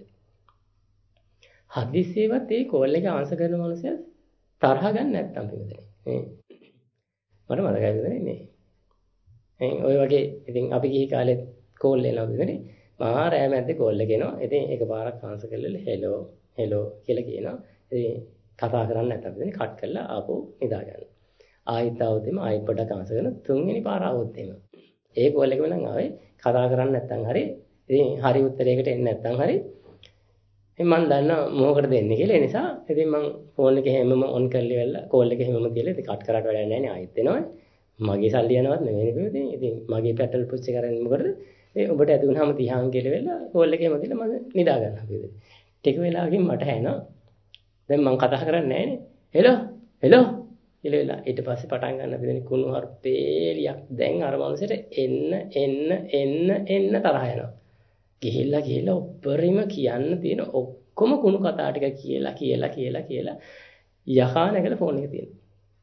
හදිස්සියවත් ඒ කෝල් එක ආන්සර් කරන මිනිස්සයා තරහ ගන්න නැත්තම් පිළිදෙන්නේ. මේ මට මතකයි විතරනේ මේ. එහෙන් ඔය වගේ ඉතින් අපි ගිහි කාලේ කෝල් එනවා විතරනේ. මහා රෑ මැද්දේ කෝල් එක එනවා. ඉතින් එකපාරක් ආන්සර් කරලා හෙලෝ හෙලෝ කියලා කියනවා. ඉතින් කතා කරන්නේ නැත්නම් විතරනේ කට් කරලා ආපහු නිදා ගන්නවා. ආයෙත් આવුත් එම ආයෙත් පොඩක් ආන්සර් කරන තුන්වෙනි පාර આવුත් එම. ඒ කෝල් එකම නම් ආවේ කතා කරන්නේ නැත්නම් හරි ඉතින් හරි උත්තරයකට එන්නේ නැත්නම් හරි ඉතින් මම දන්නවා මොකටද දෙන්නේ කියලා. ඒ නිසා ඉතින් මම ෆෝන් එක හැමම ඔන් කරලා ඉවරලා කෝල් එක හැමම තියලා ඉතින් කට් කරාට වැඩක් නැහැ නේ ආයෙත් එනවා. මගේ සල්ලි යනවත් නෙවෙයි නේ ඉතින් මගේ පැටල් පුච්ච කරන්නේ මොකටද? ඒ ඔබට ඇති වුණාම තිහාන් කියලා වෙලා කෝල් එකේම තියලා මම නිදා ගන්නවා කියලා. ටික වෙලාවකින් මට ඇහෙනවා. දැන් මම කතා කරන්නේ නැහැ නේ. හෙලෝ හෙලෝ කියලා වෙලා ඊට පස්සේ පටන් ගන්න බෙදෙන කුණු හර්පේලියක් දැන් අර මනුස්සයට එන්න එන්න එන්න එන්න තරහ යනවා. ගිහිල්ලා ගිහිල්ලා උඩරිම කියන්න තියෙන ඔක්කොම කුණු කතා ටික කියලා කියලා කියලා කියලා යහා නැගලා ෆෝන් එක තියෙනවා.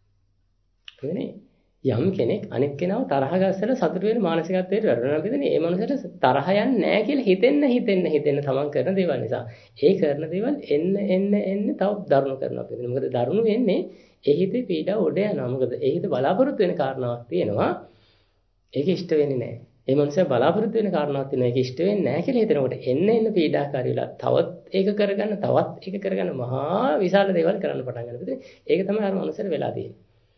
එතනේ යම් කෙනෙක් අනෙක් කෙනාව තරහ ගස්සලා සතුට වෙන මානසිකත්වයට වැටෙනවා බෙදෙනේ ඒ මනුස්සයට තරහ යන්නේ නැහැ කියලා හිතෙන්න හිතෙන්න හිතෙන්න තමන් කරන දේවල් නිසා ඒ කරන දේවල් එන්න එන්න එන්න තව දරුණු කරනවා බෙදෙනේ. මොකද දරුණු වෙන්නේ ඒ හිතේ පීඩාව උඩ යනවා. මොකද ඒ හිත බලාපොරොත්තු වෙන කාරණාවක් තියෙනවා. ඒක ඉෂ්ට වෙන්නේ නැහැ. ඒ මනුස්සයා බලාපොරොත්තු වෙන කාරණාවක් තියෙනවා. ඒක ඉෂ්ට වෙන්නේ නැහැ කියලා හිතනකොට එන්න එන්න පීඩාකාරී වෙලා තවත් ඒක කරගන්න තවත් ඒක කරගන්න මහා විශාල දේවල් කරන්න පටන් ගන්නවා. ඒක තමයි අර මනුස්සයාට වෙලා තියෙන්නේ.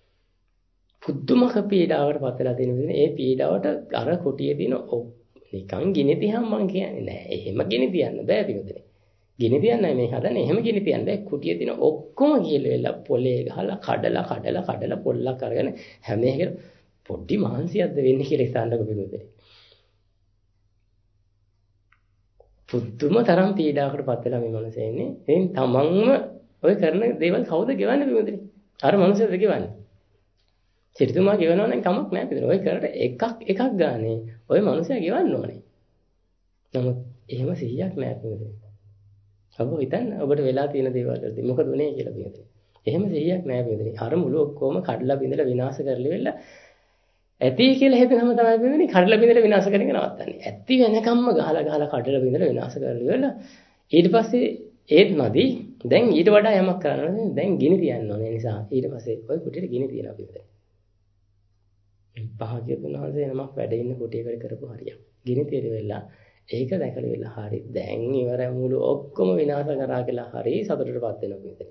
පුදුමක පීඩාවට පත් වෙලා තියෙන විදිහේ ඒ පීඩාවට අර කොටියේ තියෙන නිකන් ගිනි තියම් මං කියන්නේ නෑ. එහෙම ගිනි තියන්න බෑ පිටුදේ. ගිනි තියන්නයි මේ හදන්නේ. එහෙම ගිනි තියන්න බෑ. කුටියේ තියෙන ඔක්කොම ගිහලා වෙලා පොලේ ගහලා කඩලා කඩලා කඩලා පොල්ලක් අරගෙන හැම එකම පොඩි මහන්සියක්ද වෙන්නේ කියලා හිතන්නකො පිටුදේ. පුදුම තරම් පීඩාවකට පත් වෙලා මේ මනුස්සයා ඉන්නේ. එයින් තමන්ම ඔය කරන දේවල් කවුද ගෙවන්නේ පිටුදේ? අර මනුස්සයද ගෙවන්නේ? සිරිතුමා ගෙවනවා නම් කමක් නැහැ පිටුදේ. ඔය කරට එකක් එකක් ගානේ ඔය මනුස්සයා ගෙවන්න ඕනේ. නමුත් එහෙම සිහියක් නැහැ පිටුදේ. ඔබ හිතන්න ඔබට වෙලා තියෙන දේවල් වලදී මොකද උනේ කියලා පිටුදේ. එහෙම සිහියක් නැහැ පිටුදේ. අර මුළු ඔක්කොම කඩලා බිඳලා විනාශ කරලා වෙලා ඇති කියලා හිතනම තමයි පිටුදේ කඩලා බිඳලා විනාශ කරගෙන නවත්තන්නේ. ඇති වෙනකම්ම ගහලා ගහලා කඩලා බිඳලා විනාශ කරලා වෙලා ඊට පස්සේ ඒත් නැදි දැන් ඊට වඩා යමක් කරන්න ඕනේ. දැන් ගිනි තියන්න ඕනේ. නිසා ඊට පස්සේ ඔය කුටියට ගිනි තියනවා පිටුදේ. භාග්‍යතුන් වහන්සේ නමක් වැඩ ඉන්න කොටියකට කරපු හරියක්. ගිනි තෙරි වෙලා ඒක දැකලා වෙලා හරි දැන් ඉවර මුළු ඔක්කොම විනාශ කරා කියලා හරි සතුටටපත් වෙනවා පිටේ.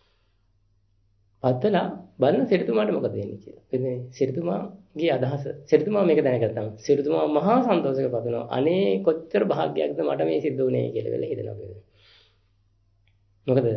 පත්තලා බලන සිරිතුමාට මොකද වෙන්නේ කියලා. ඉතින් සිරිතුමාගේ අදහස සිරිතුමා මේක දැනගත්තාම සිරිතුමා මහා සන්තෝෂයකපත් වෙනවා. අනේ කොච්චර භාග්‍යයක්ද මට මේ සිද්ධ වුනේ කියලා වෙලා හිතනවා පිටේ. මොකද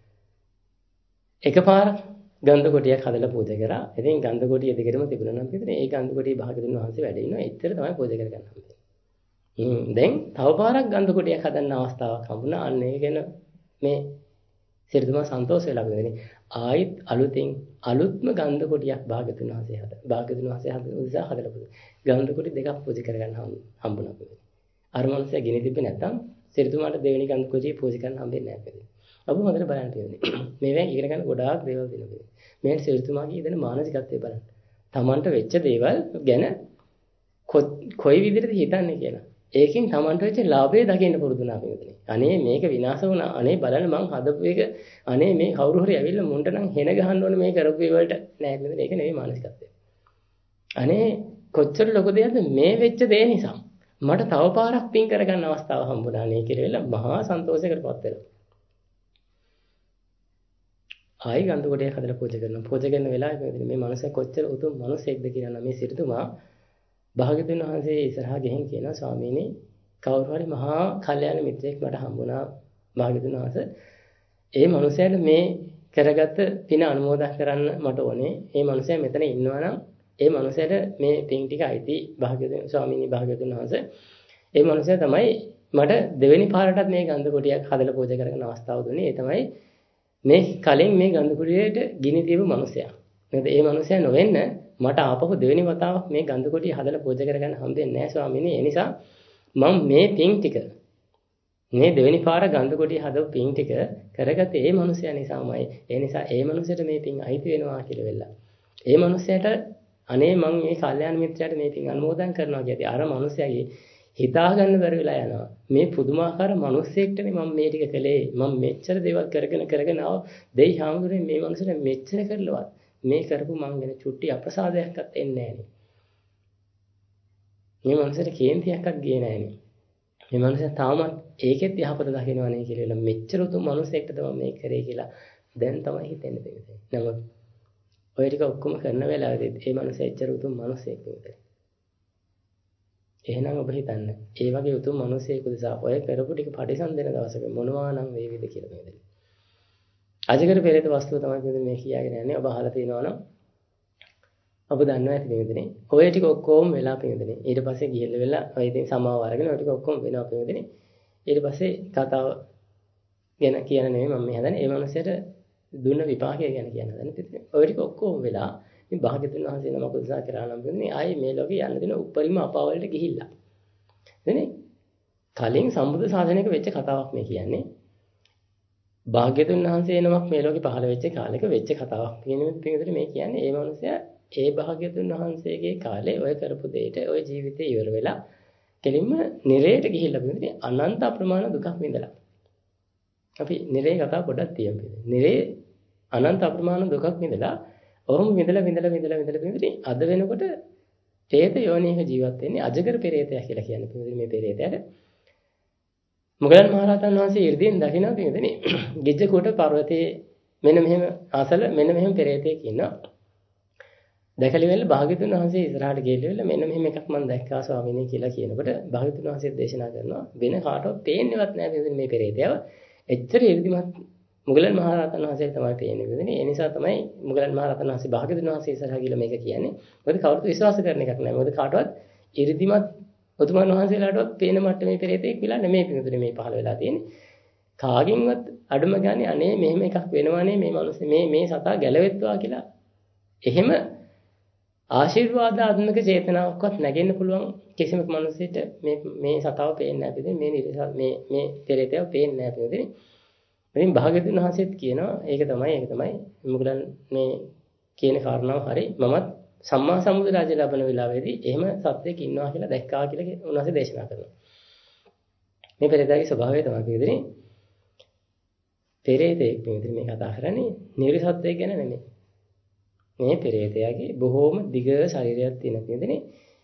එකපාරක් ගන්ධ කොටියක් හදලා පූජා කරා. ඉතින් ගන්ධ කොටිය දෙකටම තිබුණා නම් පිටින් ඒ ගන්ධ කොටිය භාග්‍යවතුන් වහන්සේ වැඩ ඉන්නවා. එච්චර තමයි පූජා කරගන්න හම්බෙන්නේ. හ්ම් දැන් තව පාරක් ගන්ධ කොටියක් හදන්න අවස්ථාවක් හම්බුණා. අන්න ඒක ගැන මේ සිරිතුමා සන්තෝෂ වෙලා ඉඳන්නේ. ආයිත් අලුතින් අලුත්ම ගන්ධ කොටියක් භාග්‍යවතුන් වහන්සේ හද. භාග්‍යවතුන් වහන්සේ හද උදෙසා හදලා පූජා. ගන්ධ කොටි දෙකක් පූජා කරගන්න හම්බුණා. අර මනුස්සයා ගිනි තිබ්බේ නැත්තම් සිරිතුමාට දෙවෙනි ගන්ධ කොටිය පූජා කරන්න හම්බෙන්නේ නැහැ. අපි හොඳට බලන්න තියෙන්නේ. මේවෙන් ඉගෙන ගන්න ගොඩාක් දේවල් තියෙනවා. මේ සිරිතුමාගේ ඉදෙන මානසිකත්වය බලන්න. Tamanට වෙච්ච දේවල් ගැන කොයි විදිහටද හිතන්නේ කියලා. ඒකෙන් Tamanට වෙච්ච ලාභය දකින්න පුරුදු වුණා පිටුනේ. අනේ මේක විනාශ වුණා. අනේ බලන්න මං හදපු එක. අනේ මේ කවුරු හරි ඇවිල්ලා මුන්ට නම් හෙන ගහන්න ඕනේ මේ කරපු ඒවලට. නෑ නේද? ඒක නෙවෙයි මානසිකත්වය. අනේ කොච්චර ලොකු දෙයක්ද මේ වෙච්ච දේ නිසා. මට තව පාරක් පින් කරගන්න අවස්ථාව හම්බුණා නේ කියලා මහා සන්තෝෂයකටපත් වෙනවා. ආයි ගන්ධ කොටයක් හදලා පූජා කරනවා. පූජා කරන වෙලාවේ මේ මනුස්සයා කොච්චර උතුම් මනුස්සයෙක්ද කියලා නම් මේ සිරිතුමා භාග්‍යවතුන් වහන්සේ ඉස්සරහා ගෙහින් කියනවා ස්වාමීනි කවුරු හරි මහා කල්යාණ මිත්‍රයෙක් මට හම්බුණා භාග්‍යවතුන් වහන්සේ. ඒ මනුස්සයාට මේ කරගත්ත පින අනුමෝදන් කරන්න මට ඕනේ. ඒ මනුස්සයා මෙතන ඉන්නවා නම් ඒ මනුස්සයාට මේ පින් ටික අයිති භාග්‍යවතුන් ස්වාමීනි භාග්‍යවතුන් වහන්සේ. ඒ මනුස්සයා තමයි මට දෙවෙනි පාරටත් මේ ගන්ධ කොටියක් හදලා පූජා කරගන්න අවස්ථාව දුන්නේ. ඒ තමයි මේ කලින් මේ ගන්ධ කුටියට ගිනි තියපු මිනිසයා. නේද? ඒ මිනිසයා නොවෙන්න මට ආපහු දෙවෙනි වතාවක් මේ ගන්ධ කුටිය හදලා පූජා කරගන්න හම්බෙන්නේ නැහැ ස්වාමීනි. ඒ නිසා මම මේ පින් ටික මේ දෙවෙනි පාර ගන්ධ කුටිය හදපු පින් ටික කරගත්තේ ඒ මිනිසයා නිසාමයි. ඒ නිසා ඒ මිනිසයාට මේ පින් අයිති වෙනවා කියලා වෙලා. ඒ මිනිසයාට අනේ මම මේ කල්යාණ මිත්‍රයාට මේ පින් අනුමෝදන් කරනවා කියදී අර මිනිසයාගේ හිතා ගන්න බැරි වෙලා යනවා. මේ පුදුමාකාර මිනිස්සෙක්ටනේ මම මේ ටික කළේ. මම මෙච්චර දේවල් කරගෙන කරගෙන ආව. දෙයි හාමුදුරනේ මේ මිනිස්සුන්ට මෙච්චර කරලවත් මේ කරපු මං ගැන චුට්ටි අප්‍රසාදයක්වත් එන්නේ නැහනේ. මේ මිනිස්සුන්ට කේන්තියක්වත් ගියේ නැහනේ. මේ මිනිස්සු තාමත් ඒකෙත් යහපත දකින්නවනේ කියලා මෙච්චර උතුම් මිනිස්සෙක්ටද මම මේක කරේ කියලා දැන් තමයි හිතෙන්නේ දෙන්නේ. නමුත් ඔය ටික ඔක්කොම කරන වෙලාවෙදී මේ මිනිස්සු එච්චර උතුම් මිනිස්සෙක් නෙවෙයි. එහෙනම් ඔබ හිතන්න ඒ වගේ උතුම් මිනිසෙකු නිසා ඔය කරපු ටික පරිසම් දෙන දවසක මොනවා නම් වේවිද කියලා මේදෙන්නේ. අජගර පෙරේත වස්තුව තමයි මේ කියාගෙන යන්නේ. ඔබ අහලා තියෙනවා නම් ඔබ දන්නවා ඇති මේදෙන්නේ. ඔය ටික ඔක්කොම වෙලා මේදෙන්නේ. ඊට පස්සේ ගිහිල්ලා වෙලා ඔය ඉතින් සමාව අරගෙන ඔය ටික ඔක්කොම වෙනවා මේදෙන්නේ. ඊට පස්සේ කතාව ගැන කියන නෙමෙයි මම මේ හදන්නේ. ඒ මිනිහට දුන්න විපාකය ගැන කියන හදන්නේ. ඔය ටික ඔක්කොම වෙලා මේ භාග්‍යවතුන් වහන්සේ නමක් උදෙසා කරා නම් වෙන්නේ ආයේ මේ ලෝකේ යන්න දෙන උපරිම අපාවලට ගිහිල්ලා. නේ? කලින් සම්බුද්ධ ශාසනයක වෙච්ච කතාවක් මේ කියන්නේ. භාග්‍යවතුන් වහන්සේ නමක් මේ ලෝකේ පහළ වෙච්ච කාලෙක වෙච්ච කතාවක්. පිටින් මේ කියන්නේ ඒ මනුස්සයා ඒ භාග්‍යවතුන් වහන්සේගේ කාලේ ඔය කරපු දෙයට ඔය ජීවිතේ ඉවර වෙලා කෙලින්ම නිරේට ගිහිල්ලා පිටින් අනන්ත අප්‍රමාණ දුකක් විඳලා. අපි නිරේ කතාව පොඩ්ඩක් තියමු. නිරේ අනන්ත අප්‍රමාණ දුකක් විඳලා ඔහොම විඳලා විඳලා විඳලා විඳලා විඳලා අද වෙනකොට പ്രേත යෝනියක ජීවත් වෙන්නේ අජගර පෙරේතයා කියලා කියන්නේ. පින්වදින මේ පෙරේතයාට මොගලන් මහරහතන් වහන්සේ 이르දීන් දකිනවා පින්වදිනේ. ගිජ්ජකෝට පර්වතයේ මෙන්න මෙහෙම ආසල මෙන්න මෙහෙම පෙරේතයෙක් ඉන්නවා. දැකලි වෙල භාග්‍යතුන් වහන්සේ ඉස්සරහට ගිහිල්ලා මෙන්න මෙහෙම එකක් මම දැක්කා ස්වාමීනි කියලා කියනකොට භාග්‍යතුන් වහන්සේ දේශනා කරනවා වෙන කාටවත් පේන්නේවත් නැහැ පින්වදින මේ පෙරේතයව. එච්චර 이르දිමත් මුගලන් මහරහතන් වහන්සේ තමයි පේන්නේ වෙන්නේ. ඒ නිසා තමයි මුගලන් මහරහතන් වහන්සේ භාග්‍යවතුන් වහන්සේ ඉස්සරහා ගිහලා මේක කියන්නේ. මොකද කවුරුත් විශ්වාස කරන එකක් නෑ. මොකද කාටවත් 이르දිමත් උතුමන් වහන්සේලාටවත් පේන මට්ටමේ පෙරේතෙක් විලා නෙමෙයි පිටුනේ මේ පහළ වෙලා තියෙන්නේ. කාගින්වත් අඩුම ගානේ අනේ මෙහෙම එකක් වෙනවනේ මේ මිනිස්සේ මේ මේ සතා ගැලවෙත්වා කියලා. එහෙම ආශිර්වාදාත්මක චේතනාවක්වත් නැගෙන්න පුළුවන් කිසිම මිනිසෙට මේ මේ සතාව පේන්නේ නැහැ පිටින් මේ මේ මේ පෙරේතයව පේන්නේ නැහැ පිටින්. ඉතින් භාග්‍යවතුන් වහන්සේත් කියනවා ඒක තමයි ඒක තමයි මුගලන් මේ කියන කාරණාව හරි මමත් සම්මා සම්බුදු රාජ්‍ය ලැබෙන වෙලාවේදී එහෙම සත්‍යයක් ඉන්නවා කියලා දැක්කා කියලා උන්වහන්සේ දේශනා කරනවා. මේ පෙරේතගේ ස්වභාවය තමයි පිළිදෙන්නේ. පෙරේතෙක් පිළිදෙන්නේ මේ කතා කරන්නේ නිර්සත්‍යය ගැන නෙමෙයි. මේ පෙරේතයාගේ බොහෝම දිග ශරීරයක් තියෙන පිළිදෙන්නේ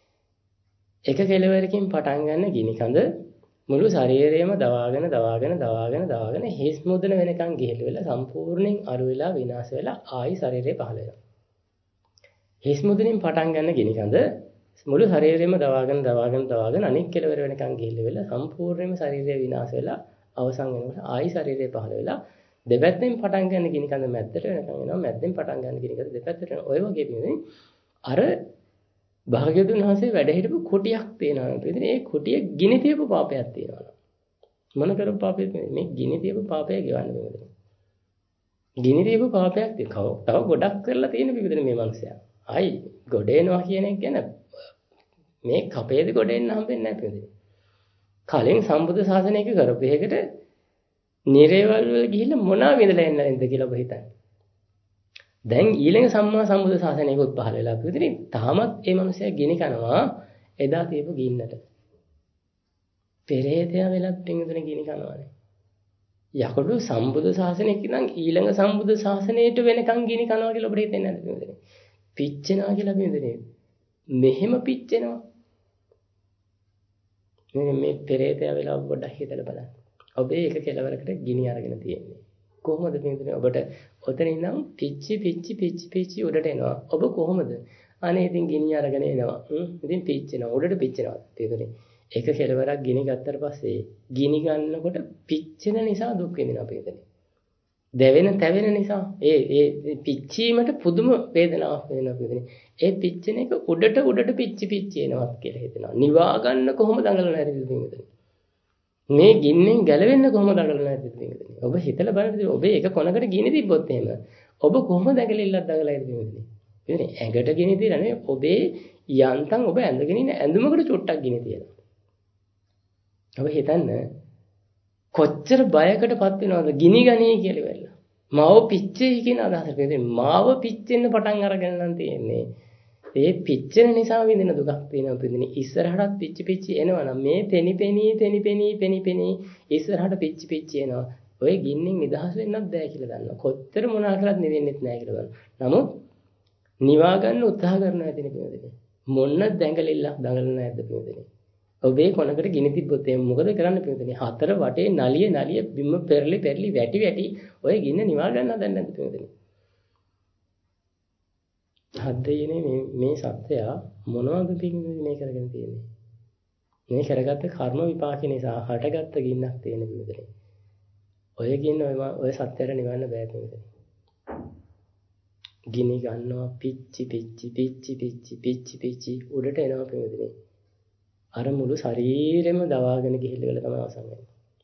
එක කෙළවරකින් පටන් ගන්න ගිනි කඳ මුළු ශරීරයම දවාගෙන දවාගෙන දවාගෙන දවාගෙන හිස් මුදන වෙනකන් ගිහිල් වෙලා සම්පූර්ණයෙන් අරු වෙලා විනාශ වෙලා ආයි ශරීරය පහළ වෙනවා. හිස් මුදනින් පටන් ගන්න ගිනි කඳ මුළු ශරීරයම දවාගෙන දවාගෙන දවාගෙන අනික් කෙළවර වෙනකන් ගිහිල් වෙලා සම්පූර්ණයෙන්ම ශරීරය විනාශ වෙලා අවසන් වෙනකොට ආයි ශරීරය පහළ වෙලා දෙපැත්තෙන් පටන් ගන්න ගිනි කඳ මැද්දට වෙනකන් එනවා. මැද්දෙන් පටන් ගන්න ගිනි කඳ දෙපැත්තට යනවා. ඔය වගේ පින්වතුනි අර භාග්‍යවතුන් වහන්සේ වැඩ හිටපු කුටියක් තියෙනවා. පින්වතුනි ඒ කුටිය ගිනි තියපු පාපයක් තියෙනවා. මොන කරපු පාපයද මේ ගිනි තියපු පාපය ගෙවන්න පින්වතුනි. ගිනි තියපු පාපයක් තියෙනවා. තව ගොඩක් කරලා තියෙන පින්වතුනි මේ මිනිස්සයා. ආයි ගොඩ එනවා කියන එක ගැන මේ කපේදී ගොඩ එන්න හම්බෙන්නේ නැහැ පින්වතුනි. කලින් සම්බුද්ධ ශාසනයක කරපු එකකට නිරේවල් වල ගිහිල්ලා මොනවා විඳලා එන්නද කියලා ඔබ හිතන්නේ. දැන් ඊළඟ සම්මා සම්බුද්ධ ශාසනයකුත් පහළ වෙලා පිටින් තාමත් මේ මිනිස්සයා ගිනි කනවා එදා තියපු ගින්නට. පෙරේතයා වෙලත් පිටුදුනේ ගිනි කනවානේ. යකඩු සම්බුද්ධ ශාසනයක ඉඳන් ඊළඟ සම්බුද්ධ ශාසනයට වෙනකන් ගිනි කනවා කියලා ඔබට හිතෙන්නේ නැද්ද පිටුදුනේ? පිච්චෙනවා කියලා පිටුදුනේ. මෙහෙම පිච්චෙනවා. මේ මේ පෙරේතයා වෙලා පොඩ්ඩක් හිතලා බලන්න. ඔබේ එක කෙලවරකට ගිනි අරගෙන තියෙන්නේ. කොහොමද පින්තුනේ ඔබට ඔතන ඉඳන් පිච්චි පිච්චි පිච්චි පිච්චි උඩට එනවා. ඔබ කොහොමද? අනේ ඉතින් ගිනි අරගෙන එනවා. හ්ම් ඉතින් පිච්චෙනවා. උඩට පිච්චෙනවා. පින්තුනේ එක කෙලවරක් ගිනි ගත්තට පස්සේ ගිනි ගන්නකොට පිච්චෙන නිසා දුක් වෙනවා පින්තුනේ. දැවෙන තැවෙන නිසා ඒ ඒ පිච්චීමට පුදුම වේදනාවක් වෙනවා පින්තුනේ. ඒ පිච්චෙන එක උඩට උඩට පිච්චි පිච්චි එනවා කියලා හිතෙනවා. නිවා ගන්න කොහොමද දඟලන හැටි පින්තුනේ. මේ ගින්නෙන් ගැලවෙන්න කොහොමද දඟලන හැටි පින්තුනේ. ඔබ හිතලා බලන්න ඔබේ එක කොනකට ගිනි තිබ්බොත් එහෙම ඔබ කොහොමද ඇඟලිල්ලක් දඟලයිද පින්තුනේ. පින්තුනේ ඇඟට ගිනි තියලා නේ ඔබේ යන්තම් ඔබ ඇඳගෙන ඉන්න ඇඳුමකට චුට්ටක් ගිනි තියලා. ඔබ හිතන්න කොච්චර බයකටපත් වෙනවද ගිනි ගණී කියලා වෙලා. මාව පිච්චෙයි කියන අදහස පින්තුනේ මාව පිච්චෙන්න පටන් අරගෙන නම් තියෙන්නේ. ඒ පිච්චෙන නිසා විඳින දුකක් තියෙනවා පින්තුනේ. ඉස්සරහට පිච්චි පිච්චි එනවනම් මේ පෙනි පෙනි පෙනි පෙනි පෙනි පෙනි ඉස්සරහට පිච්චි පිච්චි එනවා. ඔය ගින්නෙන් නිදහස් වෙන්නත් බෑ කියලා දන්නවා. කොච්චර මොනවා කරත් නිවෙන්නෙත් නෑ කියලා දන්නවා. නමුත් නිවා ගන්න උත්සාහ කරනවා ඇතිනේ පින්තුනේ. මොන්න දැඟලිල්ලක් දඟලන නැද්ද පින්තුනේ. ඔබේ කොනකට ගිනි තිබ්බොත් එහෙනම් මොකද කරන්න පින්තුනේ? හතර වටේ නලිය නලිය බිම පෙරලි පෙරලි වැටි වැටි ඔය ගින්න නිවා ගන්න හදන්නේ නැද්ද පින්තුනේ? හදේනේ මේ මේ සත්‍යය මොනවද පින්තුනේ මේ කරගෙන තියෙන්නේ? මේ කරගත්ත කර්ම විපාක නිසා හටගත්ත ගින්නක් තියෙන පින්තුනේ. ඔය ගින්න ඔය ඔය සත්‍යයට නිවන්න බෑ පින්තුනේ. ගිනි ගන්නවා පිච්චි පිච්චි පිච්චි පිච්චි පිච්චි පිච්චි උඩට එනවා පින්තුනේ. අර මුළු ශරීරෙම දවාගෙන ගිහිල්ලා තමයි අවසන් වෙන්නේ.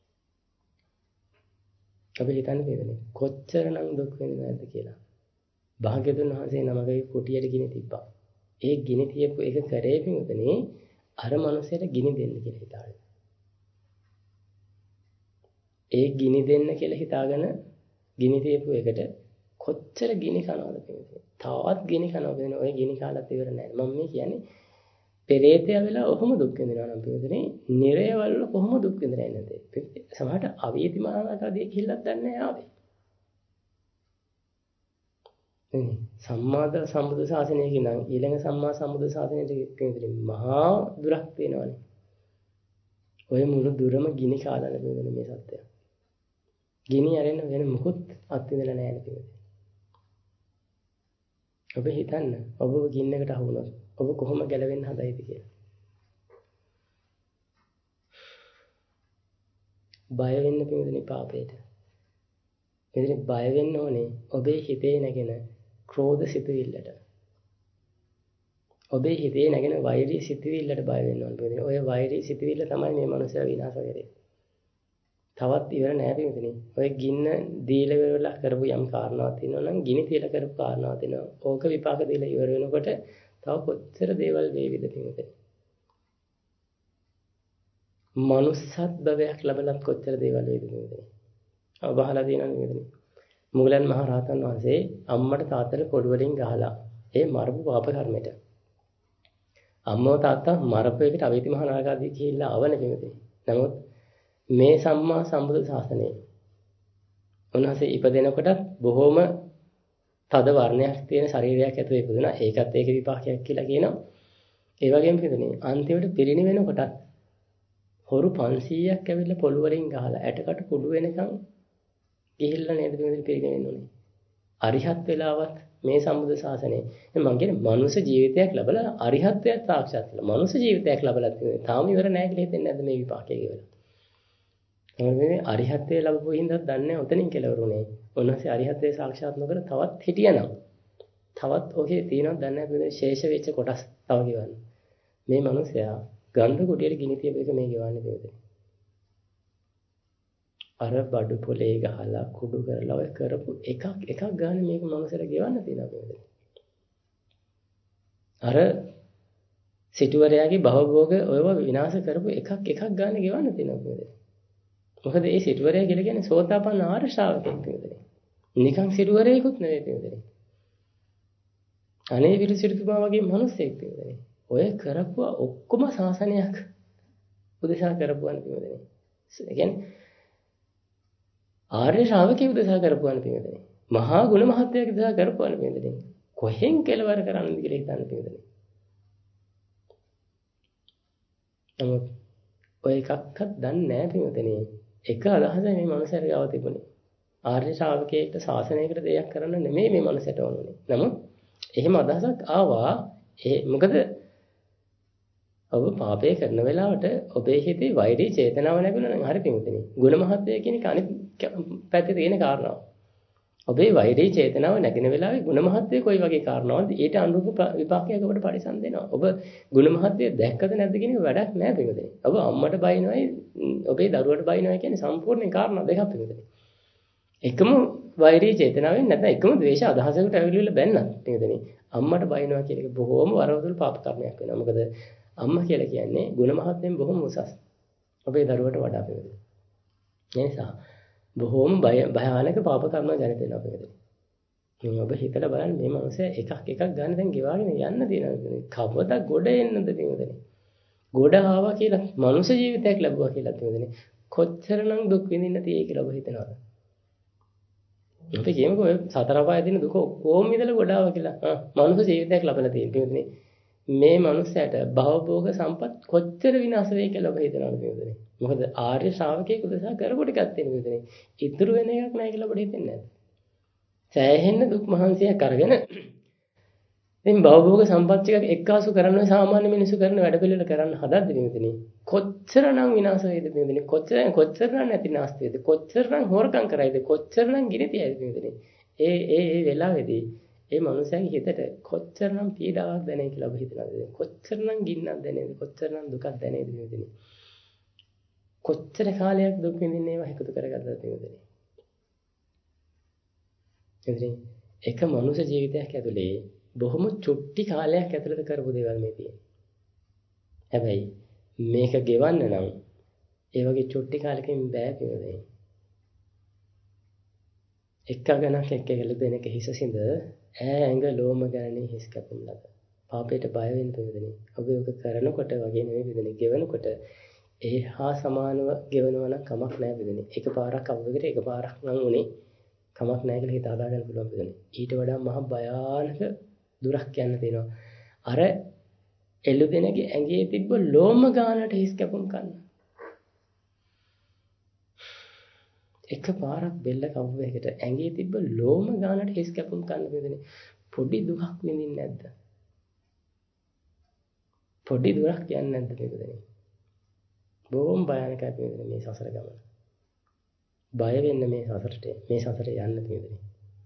අපි හිතන්නේ පින්තුනේ කොච්චරනම් දුක් වෙනවද නැද්ද කියලා. භාග්‍යවතුන් වහන්සේ නමගේ කුටියට ගිනි තිබ්බා. ඒ ගිනි තියපු එක කරේ පින්තුනේ අර මනුස්සයට ගිනි දෙන්න කියලා හිතාගෙන. ඒ ගිනි දෙන්න කියලා හිතාගෙන ගිනි තියපු එකට කොච්චර ගිනි කනවද පින්තුනේ. තවත් ගිනි කනවා වෙන ඔය ගිනි කාලත් ඉවර නැහැ. මම මේ කියන්නේ පෙරේතයා වෙලා ඔහොම දුක් විඳිනවා නම් පින්තුනේ නිරයවල කොහොම දුක් විඳින්නේ නැද්ද? සමහරට අවීති මහානාගාදී කිහිල්ලක් දන්නේ නැහැ ආවේ. සම්මාද සම්බුද්ධ ශාසනයක නම් ඊළඟ සම්මා සම්බුද්ධ ශාසනයට පින්තුනේ මහා දුරක් තියෙනවානේ. ඔය මුළු දුරම ගිනි කාලන පින්තුනේ මේ සත්‍යය. ගිනි අරෙන්න වෙන මොකුත් අත්විඳලා නැහැ පින්තුනේ. ඔබ හිතන්න ඔබ ගින්නකට අහු වුණොත් ඔබ කොහොම ගැලවෙන්න හදයිද කියලා. බය වෙන්න පින්තුනේ පාපයට. පින්තුනේ බය වෙන්න ඕනේ ඔබේ හිතේ නැගෙන ක්‍රෝධ සිතුවිල්ලට. ඔබේ හිතේ නැගෙන වෛරී සිතුවිල්ලට බය වෙන්න ඕනේ පින්තුනේ. ඔය වෛරී සිතුවිල්ල තමයි මේ මනුස්සයා විනාශ කරේ. තවත් ඉවර නෑ පින්තුනේ. ඔය ගින්න දීලා වෙලා කරපු යම් කාරණාවක් තියෙනවා නම් ගිනි තියලා කරපු කාරණාවක් තියෙනවා. ඕක විපාක දීලා ඉවර වෙනකොට තව කොච්චර දේවල් වේවිද පින්තුනේ. මනුස්සත් භවයක් ලැබලත් කොච්චර දේවල් වේවිද පින්තුනේ. ඔබ අහලා තියෙනවද පින්තුනේ? මුගලන් මහ රහතන් වහන්සේ අම්මට තාත්තට පොඩි වලින් ගහලා ඒ මරපු පාප කර්මයට. අම්මව තාත්තා මරපු එකට අවීති මහ නාගාදී කියලා අවනේ පින්තුනේ. නමුත් මේ සම්මා සම්බුද්ධ ශාසනයේ උන්වහන්සේ ඉපදෙනකොටත් බොහොම තද වර්ණයක් තියෙන ශරීරයක් ඇතුලේ ඉපදුණා. ඒකත් ඒක විපාකයක් කියලා කියනවා. ඒ වගේම පිටුනේ අන්තිමට පිරිනිවෙනකොටත් හොරු පන්සීයක් ඇවිල්ලා පොළු වලින් ගහලා ඇටකට කුඩු වෙනකන් ගිහිල්ලා නේද පිටුනේ පිරිනිවෙන්න ඕනේ. අරිහත් වෙලාවත් මේ සම්බුද්ධ ශාසනයේ මම කියන්නේ මනුෂ්‍ය ජීවිතයක් ලැබලා අරිහත්ත්වයට සාක්ෂාත් කළා. මනුෂ්‍ය ජීවිතයක් ලැබලා තියෙනවා. තාම ඉවර නැහැ කියලා හිතෙන්නේ නැද්ද මේ විපාකයේ කියලා? මොකද මේ අරිහත්ත්වයේ ලැබුව හින්දා දන්නේ ඔතනින් කෙලවරුනේ. උන්වහන්සේ අරිහත්ත්වයේ සාක්ෂාත් නොකර තවත් හිටියනම් තවත් ඔහේ තියෙනවද දන්නේ නැහැ මේ ශේෂ වෙච්ච කොටස් තව ගෙවන්න. මේ මිනිසයා ගන්ධ කුටියට ගිනි තියපු එක මේ ගෙවන්නේ දෙවිදේ. අර බඩු පොලේ ගහලා කුඩු කරලා ඔය කරපු එකක් එකක් ගන්න මේක මනසට ගෙවන්න තියෙනවා මේකද. අර සිටුවරයාගේ භවභෝග ඔයව විනාශ කරපු එකක් එකක් ගන්න ගෙවන්න තියෙනවා මේකද. මොකද මේ සිටුවරයා කියලා කියන්නේ සෝතාපන්න ආර්ය ශ්‍රාවකෙක් මේකද. නිකන් සිටුවරයෙකුත් නෙවෙයි මේකද. අනේ විරුසිරිතුමා වගේ මිනිස්සෙක් මේකද. ඔය කරපුවා ඔක්කොම සාසනයක් උදෙසා කරපුවානේ මේකද. ඒ කියන්නේ ආර්ය ශ්‍රාවකයෙකු උදෙසා කරපුවානේ මේකද. මහා ගුණ මහත්යක උදෙසා කරපුවානේ මේකද. කොහෙන් කෙලවර කරන්නද කියලා හිතන්නේ මේකද. නමුත් ඔය එකක්වත් දන්නේ නැහැ මේකනේ. එක අදහසයි මේ මනුස්සයර ගාව තිබුණේ. ආර්ය ශ්‍රාවකයෙක්ට ශාසනයකට දෙයක් කරන්න නෙමෙයි මේ මනුස්සයට ඕනේ. නමුත් එහෙම අදහසක් ආවා. ඒ මොකද ඔබ පාපය කරන වෙලාවට ඔබේ හිතේ වෛරී චේතනාව නැගුණා නම් හරි පිමුතනේ. ගුණ මහත්ය කියන එක අනිත් පැත්තේ තියෙන කාරණාව. ඔබේ වෛරී චේතනාව නැගෙන වෙලාවේ ගුණ මහත්ය කොයි වගේ කාරණාවක්ද ඊට අනුරූප විපාකයක් ඔබට පරිසම් දෙනවා. ඔබ ගුණ මහත්ය දැක්කද නැද්ද කියන එක වැඩක් නෑ පිමුතනේ. ඔබ අම්මට බයිනවයි ඔබේ දරුවට බයිනවයි කියන්නේ සම්පූර්ණ කාරණා දෙකක් පිමුතනේ. එකම වෛරී චේතනාවෙන් නැත්නම් එකම ද්වේෂ අදහසකට ඇවිල්ලා බැන්නත් පිමුතනේ. අම්මට බයිනවා කියන එක බොහෝම වරවතුල් පාප කර්මයක් වෙනවා. මොකද අම්මා කියලා කියන්නේ ගුණ මහත්යෙන් බොහොම උසස්. ඔබේ දරුවට වඩා පිළිවෙල. ඒ නිසා බොහොම භයානක පාප කර්ම ජනිත වෙනවා පිළිවෙල. මේ ඔබ හිතලා බලන්න මේ මනුස්සයා එකක් එකක් ගන්න දැන් ගෙවාගෙන යන්න තියෙනවා. කවදා ගොඩ එන්නද පිළිවෙලනේ. ගොඩ ආවා කියලා මනුෂ්‍ය ජීවිතයක් ලැබුවා කියලා පිළිවෙලනේ. කොච්චරනම් දුක් විඳින්න තියෙයි කියලා ඔබ හිතනවද? අපි කියමුකෝ සතර පාය දින දුක කොහොම ඉඳලා ගොඩ ආවා කියලා. ආ මනුෂ්‍ය ජීවිතයක් ලැබලා තියෙන පිළිවෙලනේ. මේ මනුස්සයාට භවභෝග සම්පත් කොච්චර විනාශ වෙයි කියලා ඔබ හිතනවද මේකනේ? මොකද ආර්ය ශ්‍රාවකයෙකු උදෙසා කරපු ටිකක් තියෙන මේකනේ. ඉතුරු වෙන එකක් නැහැ කියලා ඔබට හිතෙන්නේ නැහැ. සෑහෙන්න දුක් මහන්සියක් අරගෙන ඉතින් භවභෝග සම්පත් ටිකක් එක්කාසු කරන්න සාමාන්‍ය මිනිස්සු කරන වැඩ පිළිවෙල කරන්න හදද්දි මේකනේ. කොච්චරනම් විනාශ වෙයිද මේකනේ? කොච්චර කොච්චරනම් නැති නාස්ති වෙයිද? කොච්චරනම් හොරකම් කරයිද? කොච්චරනම් ගිනි තියයිද මේකනේ? ඒ ඒ ඒ වෙලාවේදී ඒ මනුස්සයාගේ හිතට කොච්චරනම් පීඩාවක් දැනෙයි කියලා ඔබ හිතනවාද? කොච්චරනම් ගින්නක් දැනෙයිද? කොච්චරනම් දුකක් දැනෙයිද මේකනේ? කොච්චර කාලයක් දුක් විඳින්න ඒවා එකතු කරගත්තද මේකනේ? එදින එක මනුස්ස ජීවිතයක් ඇතුලේ බොහොම චුට්ටි කාලයක් ඇතුළත කරපු දේවල් මේ තියෙන්නේ. හැබැයි මේක ගෙවන්න නම් ඒ වගේ චුට්ටි කාලෙකින් බෑ කියනනේ. එක ගණක් එක්ක ගල දෙනක හිස සිඳ ඈ ඇඟ ලෝම ගණනේ හිස් කැපුම් ලද. පාපයට බය වෙන්න දෙන්නේ. ඔබ ඔක කරනකොට වගේ නෙමෙයි බෙදෙන්නේ. ගෙවනකොට ඒ හා සමානව ගෙවනවා නම් කමක් නැහැ බෙදෙන්නේ. එකපාරක් අවුවකට එකපාරක් නම් උනේ කමක් නැහැ කියලා හිත හදා ගන්න පුළුවන් බෙදෙන්නේ. ඊට වඩා මහ භයානක දුරක් යන්න තියෙනවා. අර එළු දෙනගේ ඇඟේ තිබ්බ ලෝම ගානට හිස් කැපුම් ගන්න. එකපාරක් බෙල්ල කවුවේකට ඇඟේ තිබ්බ ලෝම ගානට හිස් කැපුම් ගන්න බෙදෙන්නේ. පොඩි දුකක් විඳින්නේ නැද්ද? පොඩි දුරක් යන්නේ නැද්ද මේකදනේ? බොහොම භයානකයි මේකනේ මේ සසර ගමන. බය වෙන්න මේ සසරට මේ සසරේ යන්න මේකදනේ.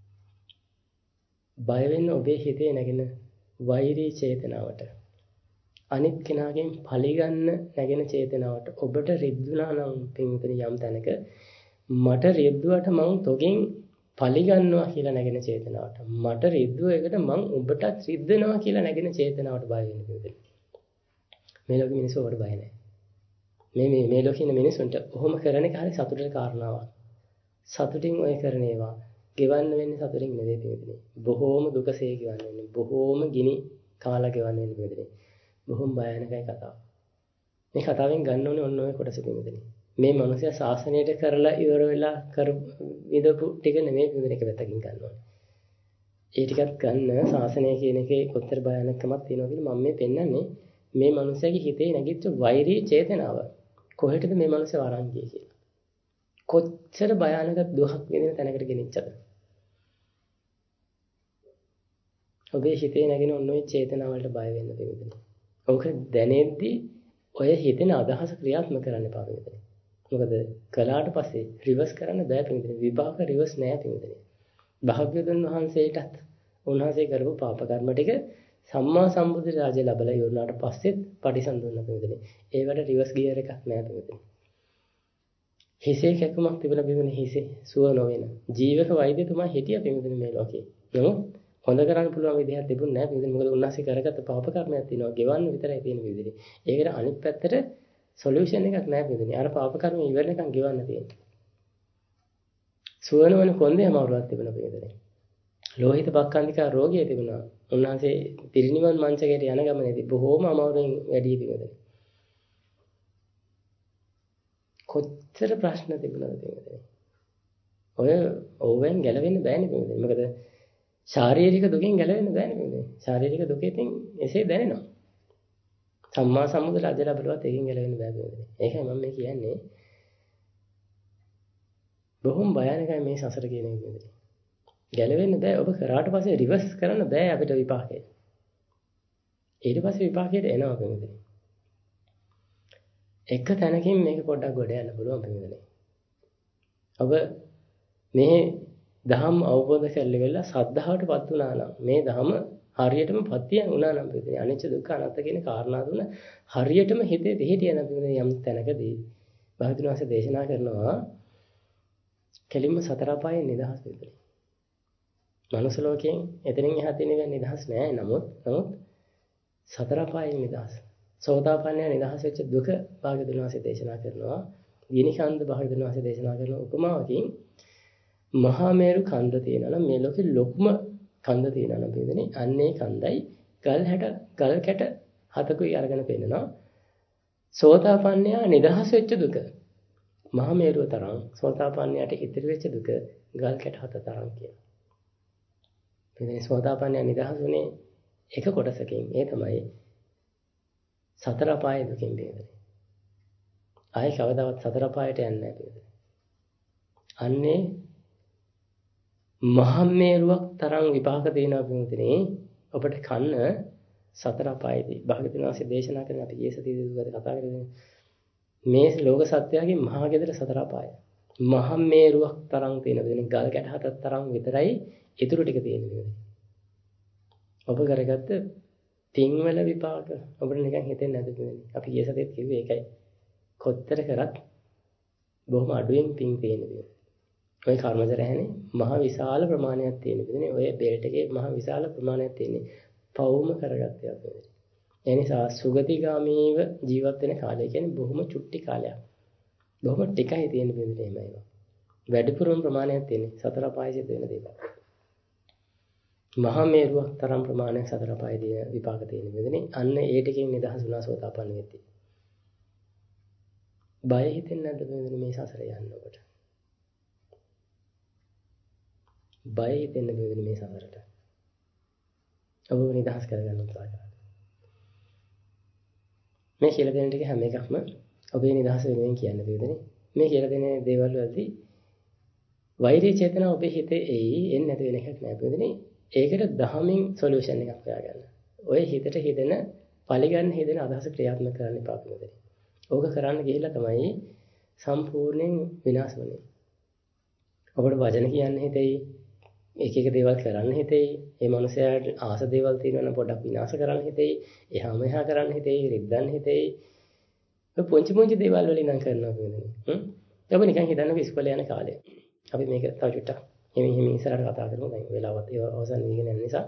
බය වෙන්න ඔබේ හිතේ නැගෙන වෛරී චේතනාවට අනිත් කෙනාගෙන් පරිගන්න නැගෙන චේතනාවට ඔබට රිද්දුනා නම් පින්විතනි යම් තැනක මට රිද්දුවට මං තොගෙන් පරිගන්නවා කියලා නැගෙන චේතනාවට මට රිද්දුව එකට මං ඔබටත් රිද්දනවා කියලා නැගෙන චේතනාවට බය වෙන්න පින්විතනි. මේ ලෝකෙ මිනිස්සු ඔබට බය නැහැ. මේ මේ මේ ලෝකේ ඉන්න මිනිස්සුන්ට ඔහොම කරන එක හරි සතුටේ කාරණාවක්. සතුටින් ඔය කරන ඒවා ගෙවන්න වෙන්නේ සතුටින් නෙවෙයි පින්විතනි. බොහෝම දුකසේ ගෙවන්න වෙන්නේ. බොහෝම ගිනි කාලා ගෙවන්න වෙන්නේ පින්විතනි. බොහොම භයානකයි කතාව. මේ කතාවෙන් ගන්න ඕනේ ඔන්න ඔය කොටස පින්විතනි. මේ මනුස්සයා ශාසනයට කරලා ඉවර වෙලා කර විදපු ටික නෙමෙයි පින්විතනි එක පැත්තකින් ගන්න ඕනේ. ඒ ටිකත් ගන්න ශාසනය කියන එකේ කොතර භයානකමක් තියෙනවද කියලා මම මේ පෙන්නන්නේ මේ මනුස්සයාගේ හිතේ නැගිච්ච වෛරී චේතනාව. කොහෙටද මේ මනුස්සයා අරන් ගියේ කියලා. කොච්චර භයානක දුකක් විඳින තැනකට ගෙනිච්චද? ඔබේ හිතේ නැගෙන ඔන්න ඔය චේතනාවලට බය වෙන්න දෙන්නේ. ඔක දැනෙද්දි ඔය හිතෙන අදහස ක්‍රියාත්මක කරන්න එපා වෙන්නේ. මොකද කළාට පස්සේ රිවර්ස් කරන්න බෑ පින්විතනේ. විපාක රිවර්ස් නෑ පින්විතනේ. භාග්‍යවතුන් වහන්සේටත් උන්වහන්සේ කරපු පාප කර්ම ටික සම්මා සම්බුද්ධ රාජ්‍ය ලැබලා ඉවරනාට පස්සෙත් පරිසම්දුන්න පින්විතනේ. ඒකට රිවර්ස් ගියර් එකක් නෑ පින්විතනේ. හිසේ කැකුමක් තිබුණ පින්විතනේ හිසේ සුව නොවන ජීවක වෛද්‍යතුමා හිටියා පින්විතනේ මේ ලෝකේ. නමුත් හොඳ කරන්න පුළුවන් විදිහක් තිබුණ නෑ පින්විතනේ. මොකද උන්වහන්සේ කරගත්ත පාප කර්මයක් තියෙනවා. ගෙවන්න විතරයි තියෙන පින්විතනේ. ඒකට අනිත් පැත්තට සොලියුෂන් එකක් නෑ පින්විතනේ. අර පාප කර්ම ඉවරනකම් ගෙවන්න තියෙනවා. සුව නොවන කොන්දේ අමාරුවක් තිබුණා පින්විතනේ. ලෝහිත බක්කන්තිකා රෝගිය තිබුණා. උන්වහන්සේ පිරිනිවන් මංචකයට යන ගමනේදී බොහෝම අමාරුවෙන් වැඩි පින්විතනේ. කොච්චර ප්‍රශ්න තිබුණාද පින්විතනේ. ඔය ඕවෙන් ගැලවෙන්න බෑනේ පින්විතනේ. මොකද ශාරීරික දුකෙන් ගැලවෙන්න බෑනේ පින්විතනේ. ශාරීරික දුකෙන් එසේ දැනෙනවා. සම්මා සම්බුද්ධ රාජ්‍ය ලැබලවත් ඒකෙන් ගැලවෙන්න බෑ පින්විතනේ. ඒකයි මම මේ කියන්නේ. බොහොම භයානකයි මේ සසර කියන එක පින්විතනේ. ගැලවෙන්න බෑ. ඔබ කරාට පස්සේ රිවර්ස් කරන්න බෑ අපිට විපාකය. ඊට පස්සේ විපාකයට එනවා පින්විතනේ. එක තැනකින් මේක පොඩ්ඩක් ගොඩ යන්න පුළුවන් පින්විතනේ. ඔබ මේ ධම් අවබෝධ කරලා සද්ධාවටපත් වුණා නම් මේ ධම හරියටම පත්‍ය වුණා නම් පින්විතනේ අනිච්ච දුක්ඛ අනාත්ම කියන කාරණා තුන හරියටම හිතේ දෙහිටිය නම් පින්විතනේ යම් තැනකදී භාගතුන් වහන්සේ දේශනා කරනවා කෙලින්ම සතර අපායෙන් නිදහස් පින්විතනේ. මනුස්ස ලෝකයෙන් එතනින් එහා තියෙන නිදහස් නෑ. නමුත් නමුත් සතර අපායෙන් නිදහස්. සෝතාපන්නය නිදහස් වෙච්ච දුක භාග්‍යවතුන් වහන්සේ දේශනා කරනවා. ගිනිකන්ද භාග්‍යවතුන් වහන්සේ දේශනා කරන උපමාවකින් මහා මේරු කන්ද තියෙනවා නම් මේ ලෝකෙ ලොකුම කන්ද තියෙනවා නම් පින්වතුනි අන්නේ කන්දයි ගල් හැට ගල් කැට හතකුයි අරගෙන පෙන්නනවා. සෝතාපන්නය නිදහස් වෙච්ච දුක මහා මේරුව තරම් සෝතාපන්නයට ඉතිරි වෙච්ච දුක ගල් කැට හත තරම් කියලා. පින්වතුනි සෝතාපන්නය නිදහස් වුණේ එක කොටසකින්. ඒ තමයි සතර අපායේ දුකින් බේරෙන්නේ. ආයේ කවදාවත් සතර අපායට යන්නේ නැහැ පිළිදෙන. අන්නේ මහමේරුවක් තරම් විපාක දෙනවා පිළිදෙනේ ඔබට කන්න සතර අපායේදී. භාග්‍යවතුන් වහන්සේ දේශනා කරන අපි ඊයේ සතියේදී කතා කරගෙන මේ ලෝක සත්‍යයේ මහා ගෙදර සතර අපාය. මහමේරුවක් තරම් තියෙන පිළිදෙන ගල් කැට හතක් තරම් විතරයි ඉතුරු ටික තියෙන පිළිදෙන. ඔබ කරගත්ත පින්වල විපාක ඔබට නිකන් හිතෙන්නේ නැද්ද කියන්නේ? අපි ඊයේ සතියේත් කිව්වේ ඒකයි. කොත්තර කරත් බොහොම අඩුවෙන් පින් තියෙන දේ. ඔය කර්මජ රැහැනේ මහ විශාල ප්‍රමාණයක් තියෙන දේ. ඔය බෙල්ට් එකේ මහ විශාල ප්‍රමාණයක් තියෙන්නේ. පවුම කරගත්තේ අපි. ඒ නිසා සුගතිගාමීව ජීවත් වෙන කාලය කියන්නේ බොහොම චුට්ටි කාලයක්. බොහොම ටිකයි තියෙන බින්දේ මේව. වැඩිපුරම ප්‍රමාණයක් තියෙන්නේ සතර අපාය සිද්ධ වෙන දේවල්. මහා මේරුවක් තරම් ප්‍රමාණයක් සතර අපායේදී විපාක තියෙන බින්දනේ අන්න ඒ ටිකෙන් නිදහස් වුණා සෝතාපන්න වෙද්දී. බය හිතෙන්නේ නැද්ද බින්දනේ මේ සසර යන්න ඔබට? බය හිතෙන්නේ බින්දනේ මේ සසරට. ඔබ නිදහස් කරගන්න උත්සාහ කරන්න. මේ කියලා දෙන ටික හැම එකක්ම ඔබේ නිදහස වෙනුවෙන් කියන්න බින්දනේ. මේ කියලා දෙන දේවල් වලදී වෛරී චේතනාව ඔබේ හිතේ එයි එන්නේ නැති වෙන එකක් නෑ බින්දනේ. ඒකට දහමින් සොලියුෂන් එකක් හොයාගන්න. ඔය හිතට හිතෙන පරිගන්න හිතෙන අදහස ක්‍රියාත්මක කරන්න එපා බින්දනේ. ඕක කරන්න ගිහිල්ලා තමයි සම්පූර්ණයෙන් විනාශ වෙන්නේ. ඔබට වචන කියන්න හිතෙයි, එක එක දේවල් කරන්න හිතෙයි, ඒ මනුස්සයාට ආස දේවල් තියෙනවා නම් පොඩ්ඩක් විනාශ කරන්න හිතෙයි, එහා මෙහා කරන්න හිතෙයි, රිද්දන්න හිතෙයි. ඔය පුංචි පුංචි දේවල් වලින් නම් කරනවා කියන්නේ. හ්ම්. ඔබ නිකන් හිතන්නකෝ ඉස්කෝලේ යන කාලේ. අපි මේක තව චුට්ටක් හිමින් හිමින් ඉස්සරහට කතා කරමු. දැන් වෙලාවත් ඒ අවසන් වෙගෙන යන නිසා.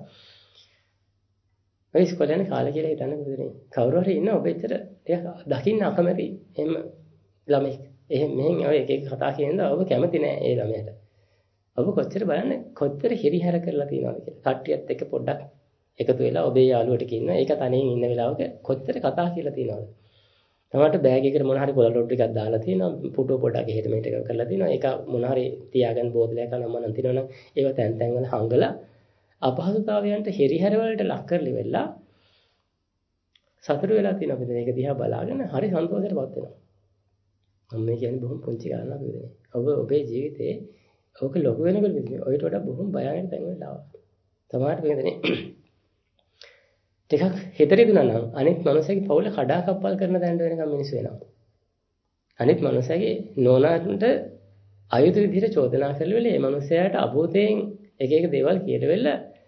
ඔය ඉස්කෝලේ යන කාලේ කියලා හිතන්නකෝ දෙන්නේ. කවුරු හරි ඉන්න ඔබ එච්චර ටිකක් දකින්න අකමැති. එහෙම ළමෙක්. එහෙම මෙහෙන් ඔය එක එක කතා කියනද ඔබ කැමති නෑ ඒ ළමයට. ඔබ කොච්චර බලන්නේ කොච්චර හිරිහැර කරලා තියනවද කියලා. කට්ටියත් එක්ක පොඩ්ඩක් එකතු වෙලා ඔබේ යාළුවට කියනවා. ඒක තනියෙන් ඉන්න වෙලාවක කොච්චර කතා කියලා තියනවද? තමාට බෑග් එකට මොන හරි පොළ රොඩ් ටිකක් දාලා තියෙනවා. පුටුව පොඩ්ඩක් එහෙට මෙහෙට කරලා තියෙනවා. ඒක මොන හරි තියාගන්න බෝතලයක් අනම්ම නම් තියනවනම් ඒව තැන් තැන් වල හංගලා අපහසුතාවයන්ට හිරිහැර වලට ලක් කරලි වෙලා සතුටු වෙලා තියෙනවා. අපිට ඒක දිහා බලාගෙන හරි සන්තෝෂයටපත් වෙනවා. මම මේ කියන්නේ බොහොම පුංචි කාරණාවක් විතරයි. ඔබ ඔබේ ජීවිතේ ඔක ලොකු වෙනකොට විදිහේ ඔයිට වඩා බොහොම භයානක තැන් වලට ආවා. තමාට වෙනදනේ ටිකක් හිතේ දුනා නම් අනිත් මනුස්සයෙක් පවුල කඩා කප්පල් කරන තැනට වෙනකම් මිනිස්සු වෙනවා. අනිත් මනුස්සයගේ නෝනාට අයුතු විදිහට චෝදනා කරලා මේ මනුස්සයාට අභූතයෙන් එක එක දේවල් කියලවෙල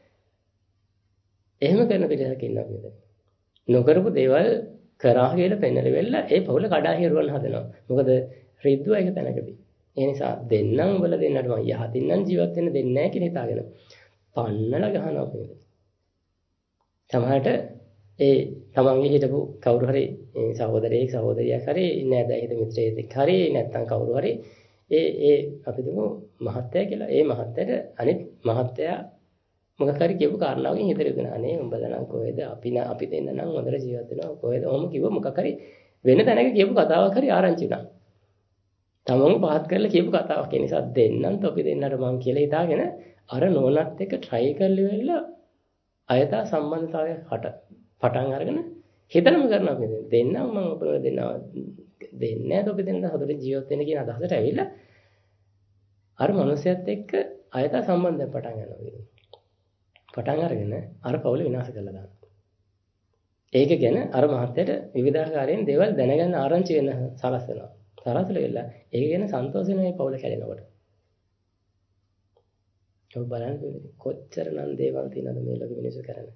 එහෙම කරන පිටසක් ඉන්නවා නේද? නොකරපු දේවල් කරා කියලා පෙන්නල වෙලා ඒ පවුල කඩා හිරුවන් හදනවා. මොකද රිද්දුව එක තැනකදී. ඒ නිසා දෙන්නම් උඹලා දෙන්නට මම යහතින් නම් ජීවත් වෙන්න දෙන්නේ නැහැ කියලා හිතාගෙන පන්නලා ගහනවා නේද? සමහරට ඒ තමන්ගේ හිටපු කවුරු හරි සහෝදරයෙක් සහෝදරියක් හරි නෑදෑ හිත මිත්‍රයෙක් හරි නැත්නම් කවුරු හරි ඒ ඒ අපි දුමු මහත්තයා කියලා. ඒ මහත්තයාට අනිත් මහත්තයා මොකක් හරි කියපු කාරණාවකින් හිතේ දුනා නේ උඹලා නම් කොහෙද අපි අපි දෙන්න නම් හොඳට ජීවත් වෙනවා කොහෙද ඔහොම කිව්ව මොකක් හරි වෙන තැනක කියපු කතාවක් හරි ආරංචි වුණා. තමන්ව පහත් කරලා කියපු කතාවක්. ඒ නිසා දෙන්නම් තොපි දෙන්නට මං කියලා හිතාගෙන අර නෝනත් එක්ක try කරලා වෙලා අයථා සම්බන්ධතාවයක් හට පටන් අරගෙන හිතනම කරනවා මේ දෙන්නම් මම ඔබට දෙන්නවා දෙන්නේ නැහැ තොපි දෙන්න හදට ජීවත් වෙන්න කියන අදහසට ඇවිල්ලා අර මනුස්සයත් එක්ක අයථා සම්බන්ධයක් පටන් ගන්නවා. පටන් අරගෙන අර පවුල විනාශ කරලා දානවා. ඒක ගැන අර මහත්තයට විවිධාකාරයෙන් දේවල් දැනගන්න ආරංචි වෙන සලස්වනවා. සලස්වල වෙලා ඒක ගැන සන්තෝෂ වෙන මේ පවුල කැඩෙනකොට. ඔබ බලන්න කොච්චරනම් දේවල් තියෙනවද මේ ලෝකෙ මිනිස්සු කරන්නේ.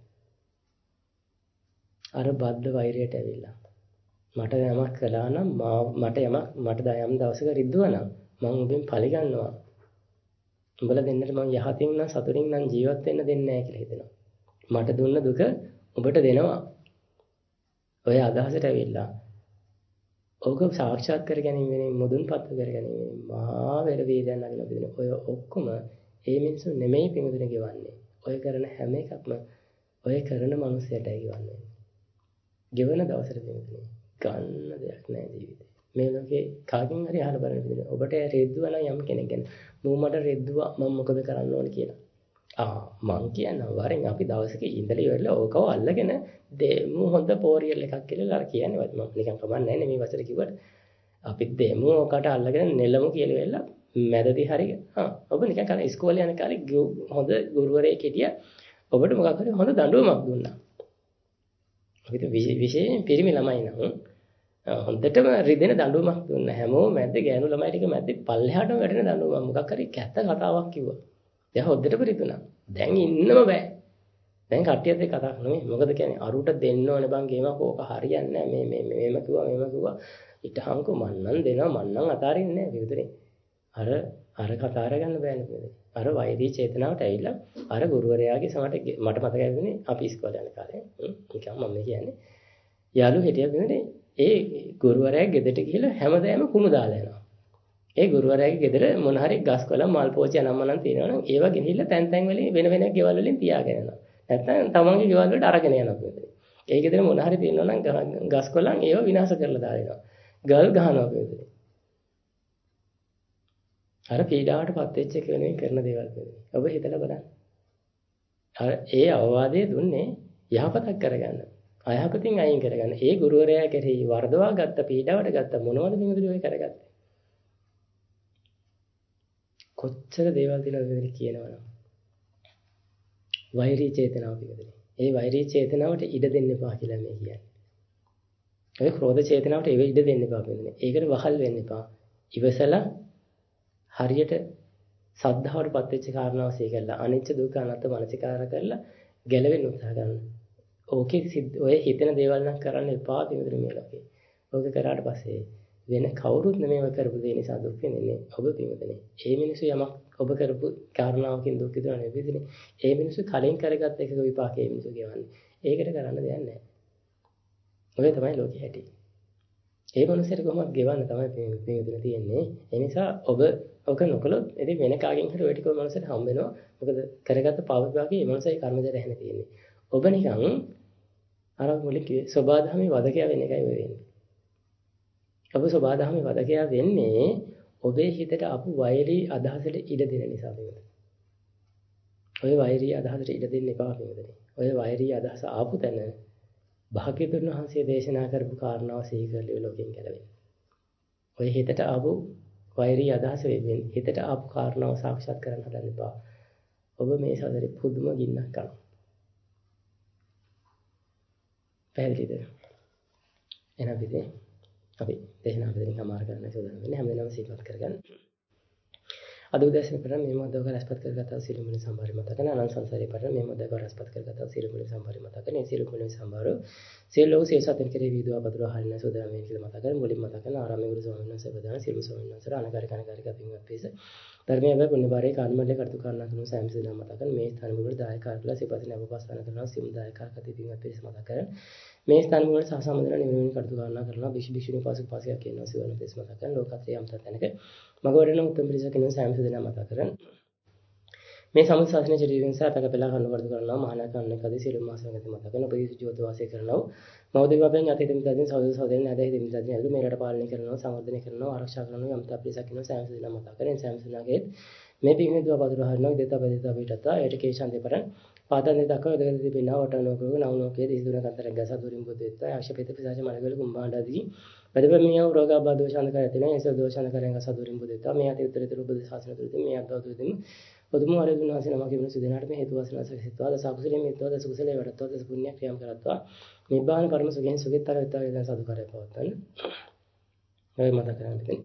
අර බද්ධ වෛරයට ඇවිල්ලා මට යමක් කළා නම් මට යමක් මට යම් දවසක රිද්දුවා නම් මම ඔබෙන් පලි ගන්නවා. උඹලා දෙන්නට මම යහතින් නම් සතුටින් නම් ජීවත් වෙන්න දෙන්නේ නැහැ කියලා හිතෙනවා. මට දුන්න දුක ඔබට දෙනවා. ඔය අදහසට ඇවිල්ලා ඔක සාක්ෂාත් කර ගැනීම වෙනින් මුදුන්පත් කර ගැනීම මහා වෙර වේදයන් නගන බින ඔය ඔක්කොම ඒ මිනිස්සු නෙමෙයි පිඟුදුන ගෙවන්නේ. ඔය කරන හැම එකක්ම ඔය කරන මනුස්සයටයි ගෙවන්නේ. ගෙවන දවසට පිඟුදුනේ ගන්න දෙයක් නැහැ ජීවිතේ. මේ ලෝකේ කාගෙන් හරි අහලා බලන්න පිළිදෙන. ඔබට රෙද්දුවා නම් යම් කෙනෙක් ගැන මූ මට රෙද්දුවා මම මොකද කරන්න ඕන කියලා. ආ මං කියනවා වරෙන් අපි දවසක ඉඳලා ඉවරලා ඕකව අල්ලගෙන දෙමු හොඳ පෝරියල් එකක් කියලා අර කියන්නේ මම නිකන් කමන්නේ නැහැ නේ මේ වචන කිව්වට. අපි දෙමු ඕකට අල්ලගෙන නෙලමු කියලා වෙලා මැදදී හරි ආ ඔබ නිකන් කන ඉස්කෝලේ යන කාලේ හොඳ ගුරුවරයෙක් හිටියා. ඔබට මොකක් හරි හොඳ දඬුවමක් දුන්නා. අපිට විශේෂයෙන් පිරිමි ළමයි නම් හොඳටම රිදෙන දඬුවමක් දුන්නා. හැමෝම මැද්ද ගෑනු ළමයි ටික මැද්දේ පල්ලෙහාටම වැටෙන දඬුවමක් මොකක් හරි කැත කතාවක් කිව්වා. එයා හොද්දටම රිදුනා. දැන් ඉන්නම බෑ. දැන් කට්ටියත් එක්ක කතා කරනවා. මොකද කියන්නේ අරුට දෙන්න ඕනේ බං ගේමක් ඕක හරියන්නේ නැහැ. මේ මේ මේම කිව්වා මේම කිව්වා. ඊටහන්කෝ මන්නම් දෙනවා මන්නම් අතාරින්නේ නැහැ විතරේ. අර අර කතා අරගන්න බෑනේ නේද? අර වෛරී චේතනාවට ඇවිල්ලා අර ගුරුවරයාගේ සමට මට මතකයි වෙන්නේ අපි ඉස්කෝලේ යන කාලේ. නිකන් මම කියන්නේ. යාළු හිටියා කියන්නේ ඒ ගුරුවරයා ගෙදරට ගිහලා හැමදාම කුණු දාලා යනවා. ඒ ගුරුවරයාගේ ගෙදර මොන හරි ගස් කොළ මල් පෝච්චි අනම්මනම් තියෙනවා නම් ඒවා ගෙනහිල්ලා තැන් තැන් වලින් වෙන වෙන ගෙවල් වලින් තියාගෙන යනවා. නැත්නම් තමන්ගේ ගෙවල් වලට අරගෙන යනවා. ඒ ගෙදර මොන හරි තියෙනවා නම් ගස් කොළන් ඒවා විනාශ කරලා දානවා. ගල් ගහනවා කියන්නේ. අර පීඩාවටපත් වෙච්ච එක වෙනුවෙන් කරන දේවල් කියන්නේ. ඔබ හිතලා බලන්න. අර ඒ අවවාදය දුන්නේ යහපතක් කරගන්න. අයහපතින් අයින් කරගන්න. ඒ ගුරුවරයා කෙරෙහි වර්ධවා ගත්ත පීඩාවට ගත්ත මොනවද මෙහෙමද ඔය කරගත්තේ? කොච්චර දේවල් තියෙනවද මෙතන කියනවනම්. වෛරී චේතනාව පිළිබඳව. ඒ වෛරී චේතනාවට ඉඩ දෙන්න එපා කියලා මේ කියන්නේ. ඒ ක්‍රෝධ චේතනාවට ඒව ඉඩ දෙන්න එපා කියන්නේ. ඒකට වහල් වෙන්න එපා. ඉවසලා හරියට සද්ධාවටපත් වෙච්ච කාරණාව සීකරලා අනිච්ච දුක්ඛ අනාත්ම මනසිකාර කරලා ගැලවෙන්න උත්සාහ ගන්න. ඕකේ සිද්ධ ඔය හිතෙන දේවල් නම් කරන්න එපා පිටුදෙන මේ ලෝකේ. ඕක කරාට පස්සේ වෙන කවුරුත් නෙමෙයි ඔය කරපු දේ නිසා දුක් වෙන්නේ. ඔබ පිටුදෙනේ. ඒ මිනිස්සු යමක් ඔබ කරපු කාරණාවකින් දුක් විඳිනවා නෙවෙයිනේ. ඒ මිනිස්සු කලින් කරගත් එකක විපාකේ මිනිස්සු ගෙවන්නේ. ඒකට කරන්න දෙයක් නැහැ. ඔය තමයි ලෝකේ හැටි. ඒ මනුස්සයට කොහොමද ගෙවන්න තමයි පිටුදෙන තියෙන්නේ. ඒ නිසා ඔබ ඔක නොකළොත් ඉතින් වෙන කාගෙන් හරි ඔය ටික මනුස්සයට හම්බ වෙනවා. මොකද කරගත්ත පාප විපාකේ මේ මනුස්සයි කර්මජ රැහෙන තියෙන්නේ. ඔබ නිකන් අර මුලික සබාධමේ වදකයා වෙන එකයි වෙන්නේ. ඔබ සබාධමේ වදකයා වෙන්නේ ඔබේ හිතට ආපු වෛරී අදහසට ඉඩ දෙන නිසා වෙන්නේ. ඔය වෛරී අදහසට ඉඩ දෙන්න එපා වෙන්නේ. ඔය වෛරී අදහස ආපු තැන භාග්‍යතුන් වහන්සේ දේශනා කරපු කාරණාව සිහි කරලා ලෝකෙන් ගැලවෙන්න. ඔය හිතට ආපු වෛරී අදහස වෙන්නේ හිතට ආපු කාරණාව සාක්ෂාත් කරගන්න හදන්න එපා. ඔබ මේ සසරේ පුදුම ගින්නක් කරනවා. පැහැදිලිද? එහෙනම් ඉතින් අපි දේශනාව දෙකකින් සමාර කරන්න සූදානම් වෙන්නේ හැමදේම සිහිපත් කරගන්න. අද උදෑසන පටන් මේ මොහොතක රැස්පත් කරගත්තා සියලු මුනි සම්භාරය මතක කරන අනන්ත සංසාරේ පටන් මේ මොහොතක රැස්පත් කරගත්තා සියලු මුනි සම්භාරය මතක කරන ඒ සියලු මුනි සම්භාරය සියලු ලෝක සියලු සත්‍යන් කෙරෙහි විදුවා පතුරවා හරින සූදානම් වෙන කියලා මතක කරන මුලින් මතක කරන ආරාමයේ ගුරු ස්වාමීන් වහන්සේ ප්‍රදාන සියලු ස්වාමීන් වහන්සේලා අනකාරික අනකාරික පින්වත් පිරිස ධර්මයේ වේ පුණ්‍ය භාරයේ කාර්යමණ්ඩලයේ කටයුතු කරන අතර සෑම සිදා මතක කරන මේ ස්ථාන වල දායකයන්ලා සිපසින අපවස්ථාන කරනවා සියලු දායකයන්ට පින්වත් පිරිස මතක කරන මේ ස්ථාන වල සහසම්බන්ධන නිවෙමින් කටයුතු කරනවා කරනවා විශ් විශ් පාසක පාසක කියනවා සිවණ පිරිස මතක කරන ලෝකත්‍රි යම් තැනක මග වඩන උත්තම පිරිස කියනවා සෑම සිදා මතක කරන මේ සමුත් ශාසනයේ ජීවිතයෙන් සාපක පෙළා ගන්න කටයුතු කරනවා මහානායක අන්නකදී සියලු මාසංගති මතක කරන උපදේශ ජීවිත වාසය කරනවා මෞදේවයන් යටි දෙමිතකින් සෞද සෞදෙන් නැදෙහි දෙමිතකින් ඇතුළු මේ රට පාලනය කරනවා සංවර්ධනය කරනවා ආරක්ෂා කරනවා යම් තාප්පිසක් කරනවා සෑම සිදා මතක කරන සෑම සිදාගේ මේ පිහින් දුව පතුර හරිනවා දෙතා බෙදතා පිටත ඒට කේශාන්තේ පරන් පාදන් දක්ව දෙක තිබෙනවා වටනෝ කරුව නවනෝකේ දිසුන කන්තරක් ගස දුරින් බුදෙත්තා ආශපිත පිසාච මලවල කුම්භාණ්ඩාදී බදපමිය රෝගාබා දෝෂාන්ත කරතින ඒස දෝෂාන්ත කරෙන් ගස දුරින් බුදෙත්තා මේ අති උත්තරීතර උපද ශාසන තුරින් මේ අද්දවතුරින් පොදුම ආරදුන වාසින මගේ වෙන සුදිනාට මේ හේතු වාසනා සහිතවා දස අකුසලයේ මෙත්වා දස කුසලයේ වඩත්වා දස පුණ්‍ය ක්‍රියාම් කරත්වා නිබ්බාන පරම සුඛයෙන් සුඛිතතර වෙත්වා කියන සාදුකාරය පවත්තන ඔය මතක කරගන්න.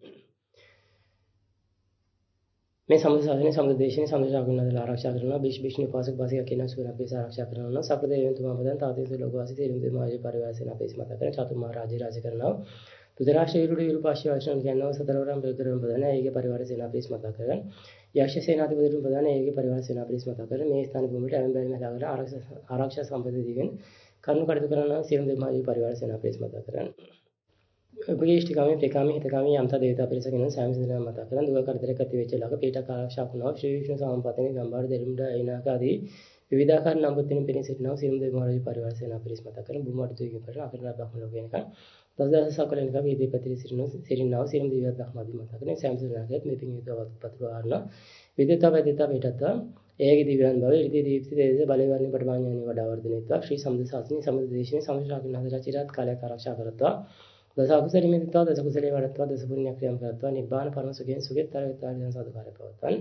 මේ සම්මුද ශාසනයේ සම්මුද දේශනේ සම්මුද ශාකුණාදල ආරක්ෂා කරනවා බිෂ් බිෂ්ණු පාසක පාසික කියන සුවන අපේ ආරක්ෂා කරනවා සප්‍රදේවයන් තුමා පදන් තාතේසු ලෝකවාසී තේරුම් දෙමාජේ පරිවාසයෙන් අපේ මතක කරන චතුමා රාජ්‍ය රාජ කරනවා තුදරාශීරුඩ විරුපාශී වශයෙන් කියනවා සතරවරම් බෙදතරම් ප්‍රදාන ඒගේ පරිවාර සේනා අපේ මතක කරගන්න යක්ෂ සේනාධිපතිතුන් ප්‍රදාන ඒගේ පරිවාර සේනා අපේ මතක කරගෙන මේ ස්ථාන භූමියට ඇවැම් බැරිම දාගෙන ආරක්ෂා ආරක්ෂා සම්පදේ දීගෙන කරුණු කටයුතු කරනවා සියලු දෙමාජේ පරිවාර සේනා අපේ මතක කරගන්න උපගේෂ්ඨිකාමී ප්‍රේකාමී හිතකාමී යම්තා දේවතා පිරිසගෙන සෑම සිදෙනා මතක කරන දුක කරදරයක් ඇති වෙච්ච ලාක පීඨක ආරක්ෂා කරනවා ශ්‍රී විෂ්ණු සම්පතනේ ගම්බාර දෙරුම්ඩ අයිනාක ආදී විවිධාකාර නම්බුත්තින පිණිස සිටිනවා සියලු දෙමාජේ පරිවාර සේනා පිරිස මතක කරන බුමාට තුයිගේ පරිණ අකරලා බ්‍රහ්ම ලෝකේනක දසදස සකලෙනක වේදී පැතිරී සිටිනවා සිරින්නාව සියලු දිව්‍ය බ්‍රහ්මාදී මතක කරන සෑම සිදෙනාගේත් මේ පිං යුතවත් පතුරු ආරන විදේතා වේදිතා පිටත්තා ඒගේ දිව්‍යයන් භව ඉරිදී දීප්ති දේශ බලවර්ණි පටමාඥානි වඩා වර්ධනයත්වා ශ්‍රී සම්බුද්ධ ශාසනයේ සම්බුද්ධ දේශනේ සම්ශාකින හදලා චිරාත් කාලයක් ආරක්ෂා කරත්වා දස අකුසල මිත්‍යා දස කුසලේ වඩත්වා දස පුණ්‍ය ක්‍රියාම් කරත්වා නිබ්බාන පරම සුඛයෙන් සුඛිතතර වෙත්වා කියන සාදුකාරය පවත්වන්න.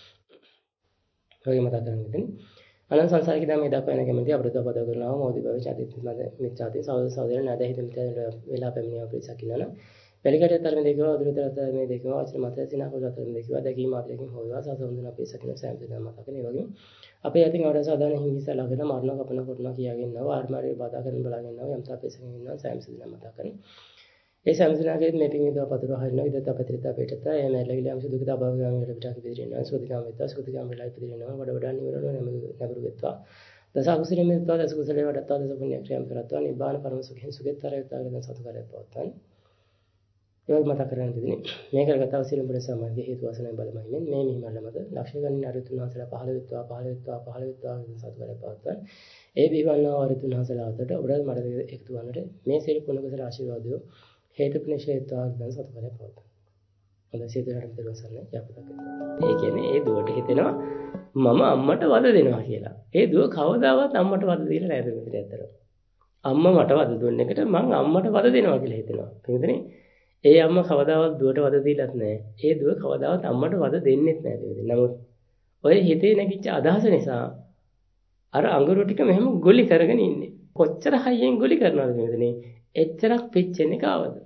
ඔය මතක කරගන්න. අනන්ත සංසාරික ධර්මයේ දක්වන කැමැති අපිට පද කරනවා මොදි භව චාතිත් මිත්‍යාදී සෞද සෞදෙන් නැදෙහි මිත්‍යා වෙලා පැමිණියා පිරිසක් ඉන්නනම් වැලිකඩේ තරම දෙකව අදුරතර තරමේ දෙකව අචර මත සිනා කුල තරම දෙකව දැකීම මාත්‍රකින් හොයවා සසඳුන පිරිසක් ඉන්න සෑම දිනම මතක නේ වගේ අපේ යතින් අවර සාධාරණ හිංගිසා ළඟට මරණ කපන කොටන කියාගෙන නව ආර්මාරේ බාධා කරන බලාගෙන නව යම් තාපේසකින් ඉන්නවා සෑම දිනම මතක කරන්නේ ඒ සම්සනාගේ මේ පිං විදව පතුර හරිනවා විදත අපත්‍රිතා පිටත එය නැලවිල යම් සුදුක තබාවගාම වල පිටක පිළිරිනවා සුදුකාම වෙත්වා සුදුකාම වෙලා පිළිරිනවා වඩ වඩා නිවරණ නැඹුරු වෙත්වා දස අකුසලෙ මෙත්වා දස කුසලේ වඩත්වා දස පුණ්‍ය ක්‍රියාම් කරත්වා නිබ්බාන පරම සුඛයෙන් සුඛිතතර වෙත්වා කියන සතුකාරය පවත්තන් ඒ වගේ මතක කරගන්න දෙන්නේ මේ කරගත්තා සියලුම පුණ්‍ය සමාධිය හේතු වාසනාවෙන් බලමයින් මේ මිහිමල්ල මත ලක්ෂ ගණන් අරිතුන් වහන්සේලා පහළ වෙත්වා පහළ වෙත්වා පහළ වෙත්වා කියන සතුකාරය පවත්තන් ඒ බිවන්නා අරිතුන් වහන්සේලා අතට උඩ මඩ එකතු වන්නට මේ සියලු පුණ්‍ය කුසල ආශිර්වාදය හේතු ප්‍රනිෂේධතා දැන් සතුටුකරේ පවත. හොඳ සියදරට දරුවසන්නේ යපතක. ඒ කියන්නේ ඒ දුවට හිතෙනවා මම අම්මට වද දෙනවා කියලා. ඒ දුව කවදාවත් අම්මට වද දීලා නැහැ මෙතන ඇත්තට. අම්මා මට වද දුන්න එකට මං අම්මට වද දෙනවා කියලා හිතෙනවා. පිටිනේ ඒ අම්මා කවදාවත් දුවට වද දීලත් නැහැ. ඒ දුව කවදාවත් අම්මට වද දෙන්නෙත් නැහැ පිටිනේ. නමුත් ඔය හිතේ නැගිච්ච අදහස නිසා අර අඟුරු ටික මෙහෙම ගොලි කරගෙන ඉන්නේ. කොච්චර හයියෙන් ගොලි කරනවද පිටිනේ? එච්චරක් පිච්චෙන්නේ කාවද?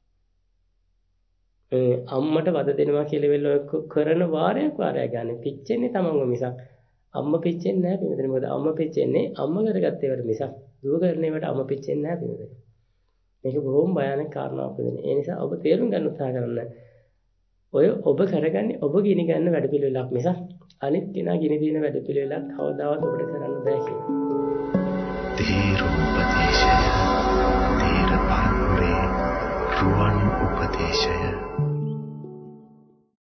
ඒ අම්මට වද දෙනවා කියලා වෙල කරන වාරයක් වාරයක් ගන්න පිච්චෙන්නේ තමන්ව මිසක් අම්මා පිච්චෙන්නේ නැහැ පිළිදෙන. මොකද අම්මා පිච්චෙන්නේ අම්මා කරගත්ත ඒවට මිසක් දුව කරන ඒවට අම්මා පිච්චෙන්නේ නැහැ පිළිදෙන. මේක බොහොම භයානක කාරණාවක් වෙන. ඒ නිසා ඔබ තේරුම් ගන්න උත්සාහ කරන්න. ඔය ඔබ කරගන්නේ ඔබ ගිනි ගන්න වැඩ පිළිවෙලක් මිසක් අනිත් කෙනා ගිනි දින වැඩ පිළිවෙලක් කවදාවත් ඔබට කරන්න බෑ කියලා. තේරුම් උපදේශය තේර පරපුරේ රුවන් උපදේශය